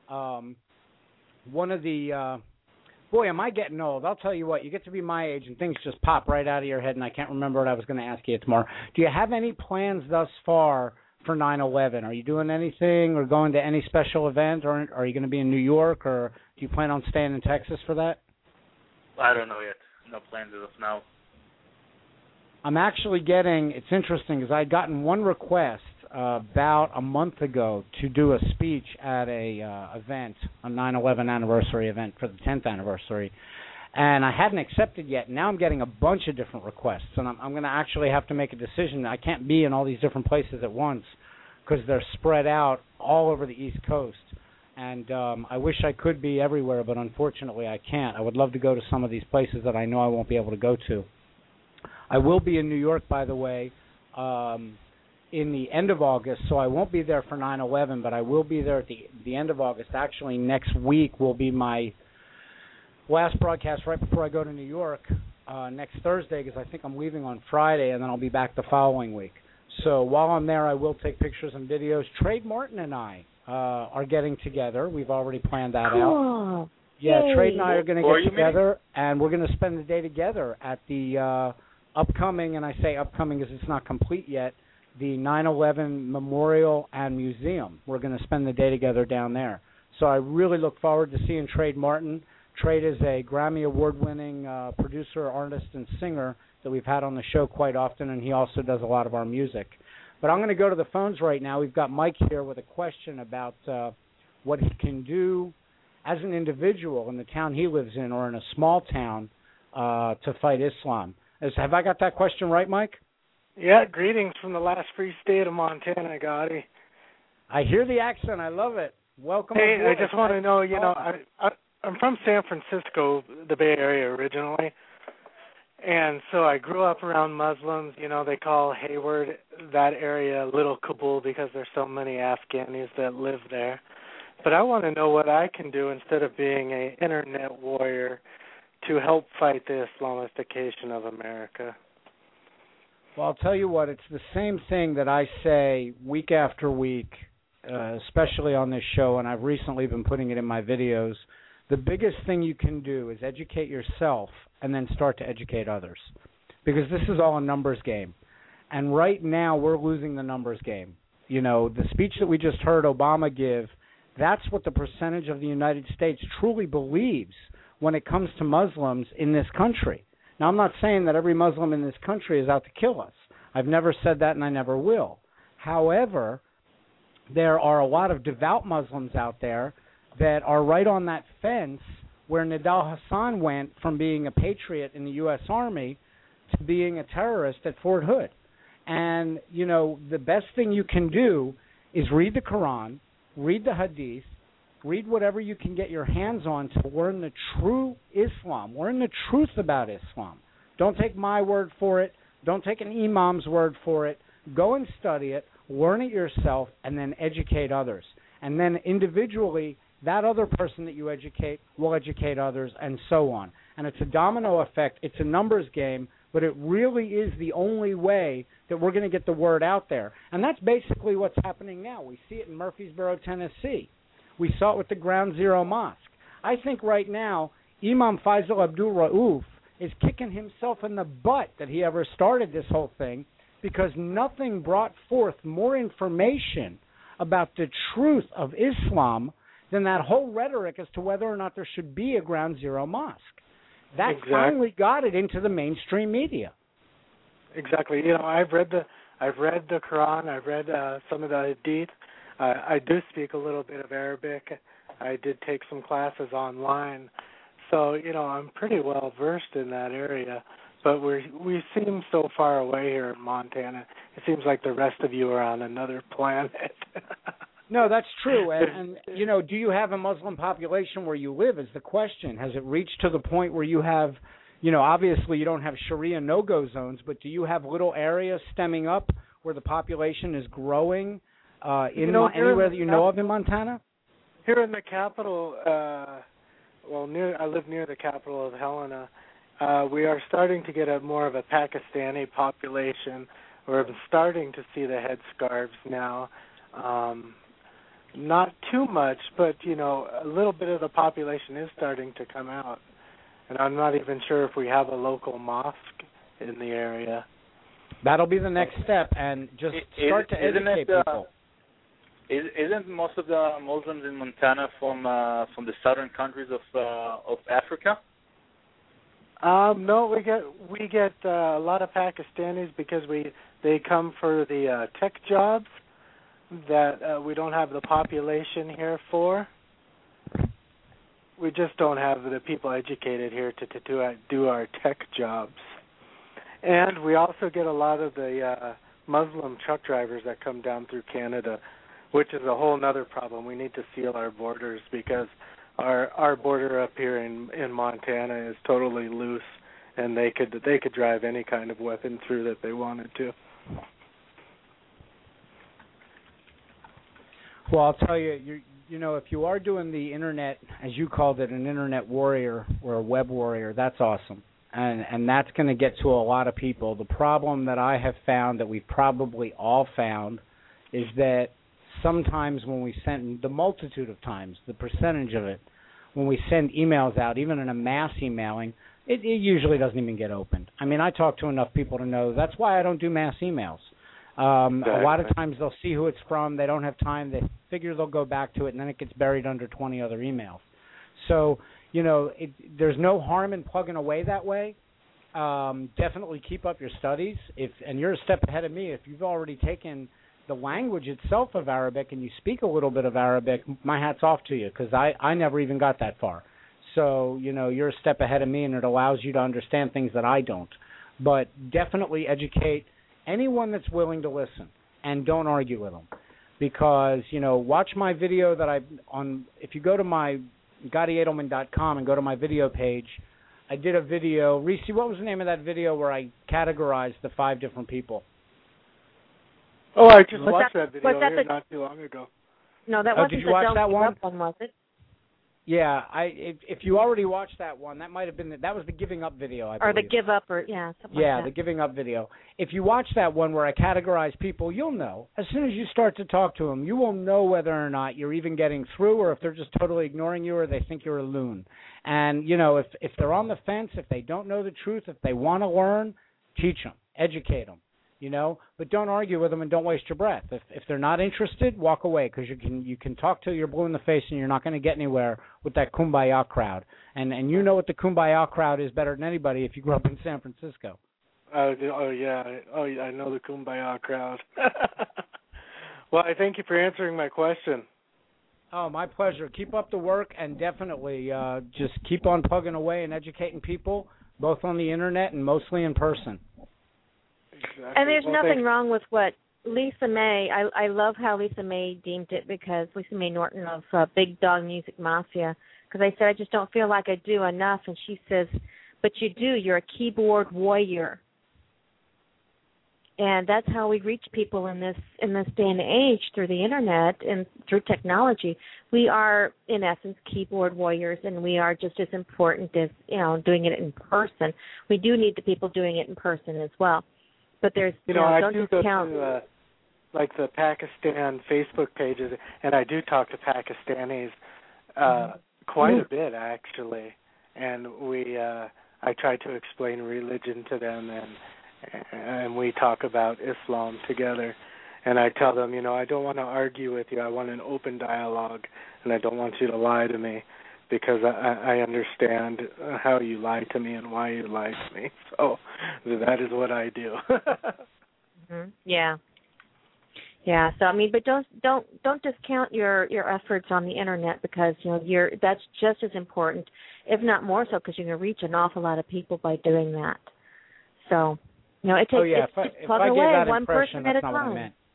One of the... boy, am I getting old. I'll tell you what, you get to be my age, and things just pop right out of your head, and I can't remember what I was going to ask you tomorrow. Do you have any plans thus far for 9/11? Are you doing anything or going to any special event, or are you going to be in New York, or do you plan on staying in Texas for that? I don't know yet. No plans as of now. I'm actually it's interesting, because I'd gotten one request about a month ago to do a speech at a 9/11 anniversary event for the 10th anniversary, and I hadn't accepted yet. Now I'm getting a bunch of different requests, and I'm going to actually have to make a decision. I can't be in all these different places at once because they're spread out all over the East Coast, and I wish I could be everywhere, but unfortunately I can't. I would love to go to some of these places that I know I won't be able to go to. I will be in New York, by the way, in the end of August, so I won't be there for 9/11, but I will be there at the end of August. Actually, next week will be my last broadcast right before I go to New York next Thursday, because I think I'm leaving on Friday, and then I'll be back the following week. So while I'm there, I will take pictures and videos. Trade Martin and I are getting together. We've already planned that out. Yeah, Yay. Trade and I are going to get together, and we're going to spend the day together at the upcoming, and I say upcoming because it's not complete yet, the 9/11 Memorial and Museum. We're going to spend the day together down there. So I really look forward to seeing Trade Martin. Trade is a Grammy Award-winning producer, artist, and singer that we've had on the show quite often, and he also does a lot of our music. But I'm going to go to the phones right now. We've got Mike here with a question about what he can do as an individual in the town he lives in or in a small town to fight Islam. Have I got that question right, Mike? Yeah, greetings from the last free state of Montana, Gotti. I hear the accent. I love it. Welcome Hey, aboard. I just want to know, I'm from San Francisco, the Bay Area originally, and so I grew up around Muslims. They call Hayward, that area, Little Kabul, because there's so many Afghanis that live there. But I want to know what I can do instead of being an internet warrior to help fight the Islamification of America. Well, I'll tell you what, it's the same thing that I say week after week, especially on this show, and I've recently been putting it in my videos. The biggest thing you can do is educate yourself and then start to educate others, because this is all a numbers game. And right now we're losing the numbers game. The speech that we just heard Obama give, that's what the percentage of the United States truly believes when it comes to Muslims in this country. Now, I'm not saying that every Muslim in this country is out to kill us. I've never said that, and I never will. However, there are a lot of devout Muslims out there that are right on that fence where Nidal Hasan went from being a patriot in the U.S. Army to being a terrorist at Fort Hood. And, the best thing you can do is read the Quran, read the Hadith, read whatever you can get your hands on to learn the true Islam. Learn the truth about Islam. Don't take my word for it. Don't take an imam's word for it. Go and study it, learn it yourself, and then educate others. And then individually, that other person that you educate will educate others, and so on. And it's a domino effect. It's a numbers game, but it really is the only way that we're going to get the word out there. And that's basically what's happening now. We see it in Murfreesboro, Tennessee. We saw it with the Ground Zero Mosque. I think right now, Imam Faisal Abdul Rauf is kicking himself in the butt that he ever started this whole thing, because nothing brought forth more information about the truth of Islam than that whole rhetoric as to whether or not there should be a Ground Zero Mosque. That finally got it into the mainstream media. Exactly. I've read the Quran. I've read some of the Hadith. I do speak a little bit of Arabic. I did take some classes online. So, I'm pretty well versed in that area. But we seem so far away here in Montana. It seems like the rest of you are on another planet. No, that's true. And you know, do you have a Muslim population where you live is the question. Has it reached to the point where you have, you know, obviously you don't have Sharia no-go zones, but do you have little areas stemming up where the population is growing anywhere that you know of in Montana? Here in the capital, I live near the capital of Helena. We are starting to get more of a Pakistani population. We're starting to see the headscarves now. Not too much, but, you know, a little bit of the population is starting to come out. And I'm not even sure if we have a local mosque in the area. That'll be the next step, and just start to educate people. Isn't most of the Muslims in Montana from the southern countries of Africa? No, we get a lot of Pakistanis because they come for the tech jobs that we don't have the population here for. We just don't have the people educated here to do our tech jobs. And we also get a lot of the Muslim truck drivers that come down through Canada, which is a whole other problem. We need to seal our borders because our border up here in Montana is totally loose, and they could drive any kind of weapon through that they wanted to. Well, I'll tell you, you know, if you are doing the internet, as you called it, an internet warrior or a web warrior, that's awesome. And that's going to get to a lot of people. The problem that I have found, that we've probably all found, is that sometimes when we send, the multitude of times, the percentage of it, when we send emails out, even in a mass emailing, it usually doesn't even get opened. I mean, I talk to enough people to know that's why I don't do mass emails. Exactly. A lot of times they'll see who it's from. They don't have time. They figure they'll go back to it, and then it gets buried under 20 other emails. So, you know, there's no harm in plugging away that way. Definitely keep up your studies. And you're a step ahead of me. If you've already taken the language itself of Arabic and you speak a little bit of Arabic, my hat's off to you, because I never even got that far. So, you know, you're a step ahead of me, and it allows you to understand things that I don't. But definitely educate anyone that's willing to listen, and don't argue with them. Because, you know, watch my video that if you go to my GottiEdelman.com and go to my video page, I did a video. Reese, what was the name of that video where I categorized the 5 different people? Oh, I just watched that video not too long ago. No, that wasn't did you watch the that one? Up one, was it? Yeah, if you already watched that one, that might have been that was the giving up video, I believe. Or the give up, or something like that. Yeah, the giving up video. If you watch that one where I categorize people, you'll know. As soon as you start to talk to them, you will know whether or not you're even getting through, or if they're just totally ignoring you, or they think you're a loon. And, you know, if they're on the fence, if they don't know the truth, if they want to learn, teach them, educate them. You know, but don't argue with them and don't waste your breath. If they're not interested, walk away, because you can talk till you're blue in the face, and you're not going to get anywhere with that kumbaya crowd. And you know what the kumbaya crowd is better than anybody if you grew up in San Francisco. I know the kumbaya crowd. Well, I thank you for answering my question. Oh, my pleasure. Keep up the work, and definitely just keep on plugging away and educating people, both on the internet and mostly in person. Exactly. And there's nothing wrong with what Lisa May, I love how Lisa May deemed it, because Lisa May Norton of Big Dog Music Mafia, because I said I just don't feel like I do enough, and she says, but you do, you're a keyboard warrior. And that's how we reach people in this day and age, through the internet and through technology. We are, in essence, keyboard warriors, and we are just as important as, you know, doing it in person. We do need the people doing it in person as well. But there's, I don't do discount. go to like the Pakistan Facebook pages, and I do talk to Pakistanis quite a bit, actually. And I try to explain religion to them, and we talk about Islam together. And I tell them, I don't want to argue with you. I want an open dialogue, and I don't want you to lie to me, because I understand how you lie to me and why you lie to me. So that is what I do. Mm-hmm. Yeah. So but don't discount your efforts on the internet, because that's just as important, if not more so, because you're going to reach an awful lot of people by doing that. So it takes if I plug gave away that one impression, person at a that's not what I time. meant.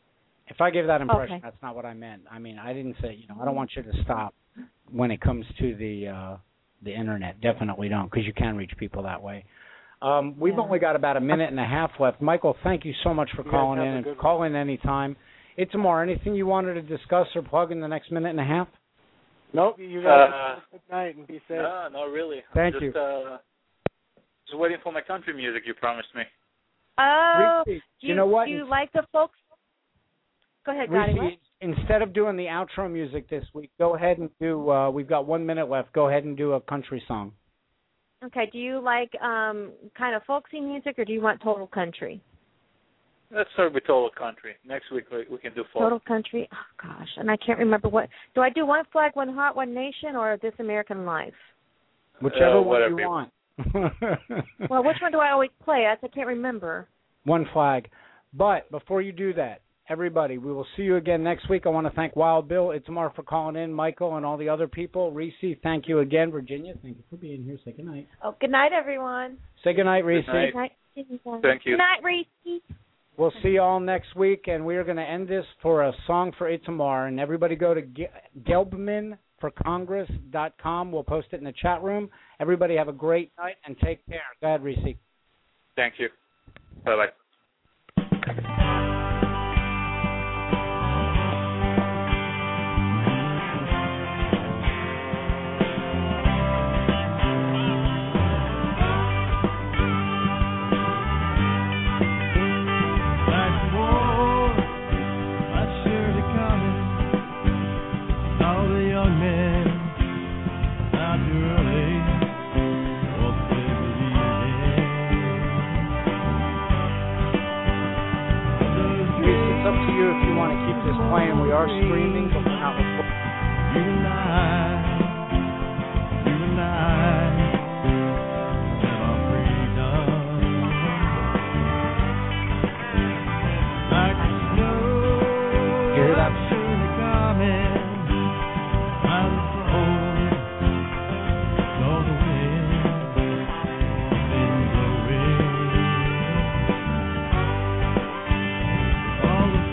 If I give that impression, Okay. that's not what I meant. I mean, I didn't say, I don't want you to stop when it comes to the internet. Definitely don't, because you can reach people that way. We've only got about a minute and a half left. Michael, thank you so much for calling in, and call in anytime. Itamar, anything you wanted to discuss or plug in the next minute and a half? Nope. You guys have a good night and be safe. No, not really. Thank you. Just waiting for my country music you promised me. Oh, Reese, you know what? Do you like the folks? Go ahead, Gotti. Reese, instead of doing the outro music this week, go ahead and do, we've got 1 minute left, go ahead and do a country song. Okay, do you like kind of folksy music, or do you want total country? Let's start with total country. Next week we can do folk. Total country? Oh, gosh, and I can't remember what. Do I do One Flag, One Heart, One Nation, or This American Life? Whichever one whatever you want. Well, which one do I always play? I can't remember. One Flag. But before you do that, everybody, we will see you again next week. I want to thank Wild Bill, Itamar for calling in, Michael, and all the other people. Reese, thank you again. Virginia, thank you for being here. Say good night. Oh, good night, everyone. Say good night, Reese. Good night. Thank you. Good night, Reese. We'll see you all next week, and we are going to end this for a song for Itamar. And everybody go to gelbmanforcongress.com. We'll post it in the chat room. Everybody have a great night and take care. Go ahead, Reese. Thank you. Bye-bye. Playing. We are streaming, but we're not recording. You and I have our freedom. Like snow, you hear that? surely coming. I'm cold, though the wind been blowing. All the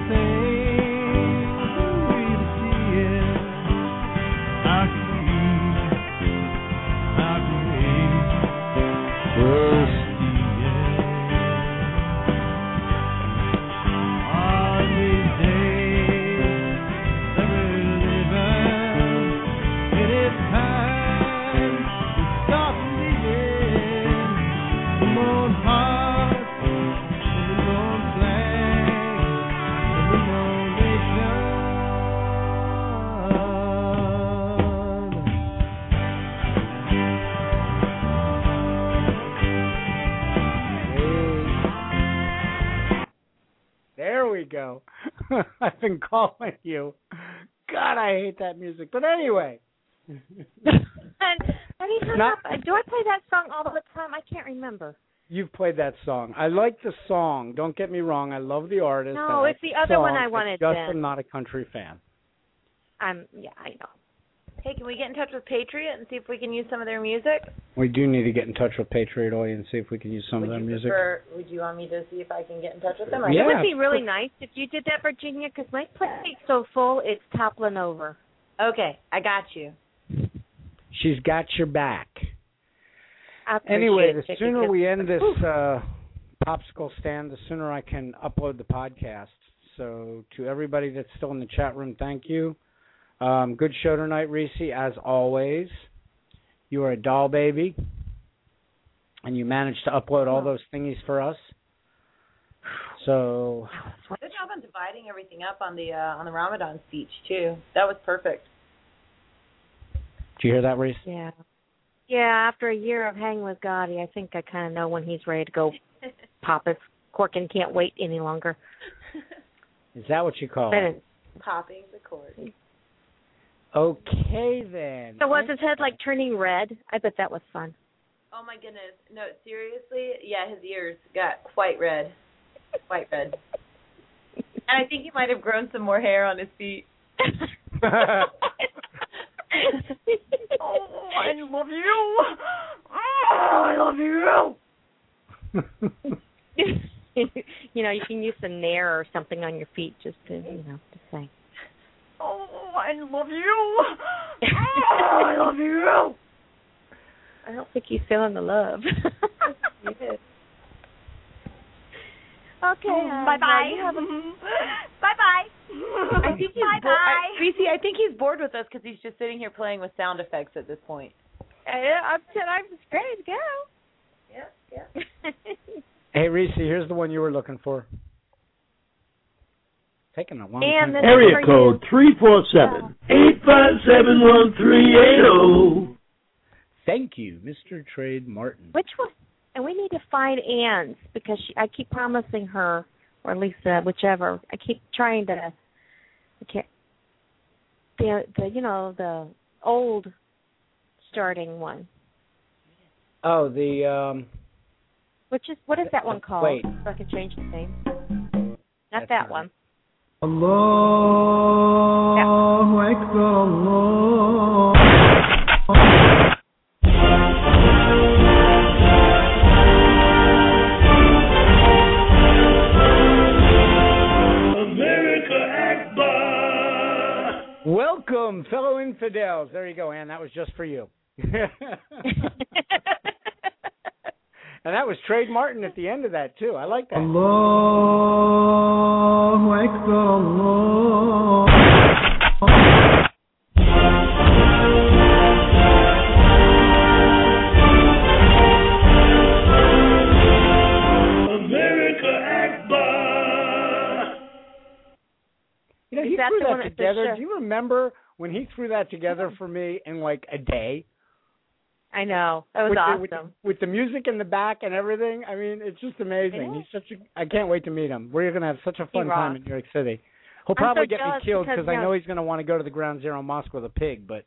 go. I've been calling you. God, I hate that music. But anyway. Do I play that song all the time? I can't remember. You've played that song. I like the song. Don't get me wrong. I love the artist. No, it's the other one I wanted. Just I'm not a country fan. Yeah, I know. Hey, can we get in touch with Patriot and see if we can use some of their music? We do need to get in touch with Patriot Oil and see if we can use some of their music. Would you want me to see if I can get in touch with them? Yeah. It would be really nice if you did that, Virginia, because my plate's so full, it's toppling over. Okay, I got you. She's got your back. Anyway, the sooner we end this popsicle stand, the sooner I can upload the podcast. So to everybody that's still in the chat room, thank you. Good show tonight, Reese, as always. You are a doll baby, and you managed to upload all those thingies for us. So good job on dividing everything up on the Ramadan speech too. That was perfect. Did you hear that, Reese? Yeah. Yeah, after a year of hanging with Gotti, I think I kind of know when he's ready to go pop his cork and can't wait any longer. Is that what you call it? Popping the cork. Okay, then. So was his head like turning red? I bet that was fun. Oh, my goodness. No, seriously? Yeah, his ears got quite red. Quite red. And I think he might have grown some more hair on his feet. Oh, I love you. Oh, I love you. you can use some Nair or something on your feet just to, to say. Oh, I love you. Oh, I love you. I don't think he's feeling the love. He is. Okay. Bye-bye. Bye-bye. I think he's bored. Reese, I think he's bored with us because he's just sitting here playing with sound effects at this point. I'm ready to go. Yeah. Hey, Reese, here's the one you were looking for. Taking a long time. Area code 347-857-1380. Thank you, Mr. Trade Martin. Which one? And we need to find Ann's because I keep promising her, or Lisa, whichever. I keep trying to. I can't. The old starting one. Oh, the what is that one called? Wait. So I can change the name. Not that one. Allahu Akbar, Allah. Welcome, fellow infidels. There you go, Ann. That was just for you. And that was Trade Martin at the end of that, too. I like that. Allahu Akbar, Allah. America Akbar. He threw that together. Do you remember when he threw that together for me in like a day? I know. That was awesome. With the music in the back and everything. I mean, it's just amazing. I can't wait to meet him. We're going to have such a fun time in New York City. He'll probably get me killed because I know he's going to want to go to the Ground Zero Mosque with a pig, but...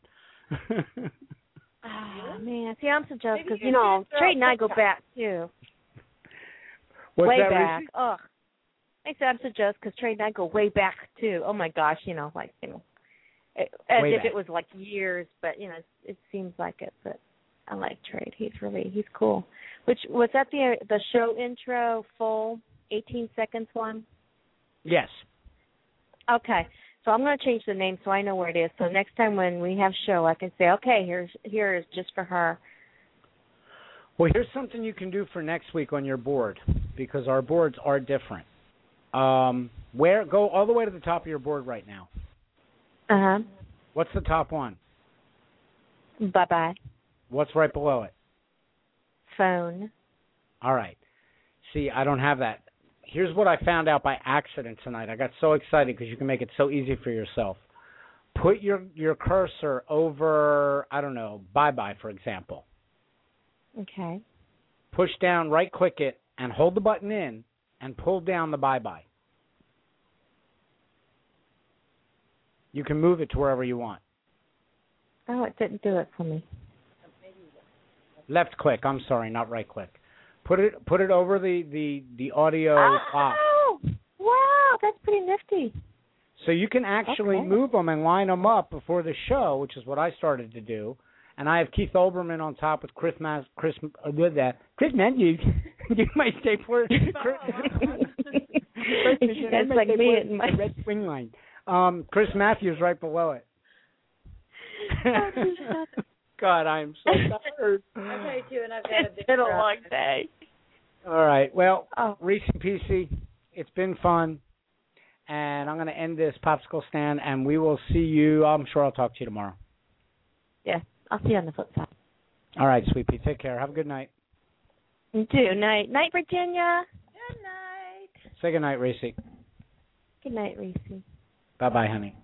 Oh, man. See, I'm so jealous because, Trade and I go back, too. What's way that, back. Reese? Ugh. I said I'm so jealous because Trade and I go way back, too. Oh, my gosh, as if it was like years, but, it seems like it, but... I like Trade. He's cool. Which was that the show intro full 18 seconds one? Yes. Okay. So I'm going to change the name so I know where it is. So next time when we have show, I can say, okay, here is just for her. Well, here's something you can do for next week on your board because our boards are different. Go all the way to the top of your board right now. Uh-huh. What's the top one? Bye-bye. What's right below it? Phone. All right. See, I don't have that. Here's what I found out by accident tonight. I got so excited because you can make it so easy for yourself. Put your cursor over, I don't know, bye-bye, for example. Okay. Push down, right-click it, and hold the button in, and pull down the bye-bye. You can move it to wherever you want. Oh, it didn't do it for me. Left click. I'm sorry, not right click. Put it over the audio box. Oh, wow, that's pretty nifty. So you can actually move them and line them up before the show, which is what I started to do. And I have Keith Olbermann on top with Chris Matthews. You might stapler. That's like me and my red swing line. Chris Matthews right below it. God, I'm so tired. Okay, too, and I've got it's been a long day. All right. Well, Reese and PC, it's been fun. And I'm going to end this popsicle stand, and we will see you. I'm sure I'll talk to you tomorrow. Yeah, I'll see you on the flip side. All right, Sweet Pea. Take care. Have a good night. You too. Night, Virginia. Good night. Say good night, Reese. Good night, Reese. Bye-bye, honey.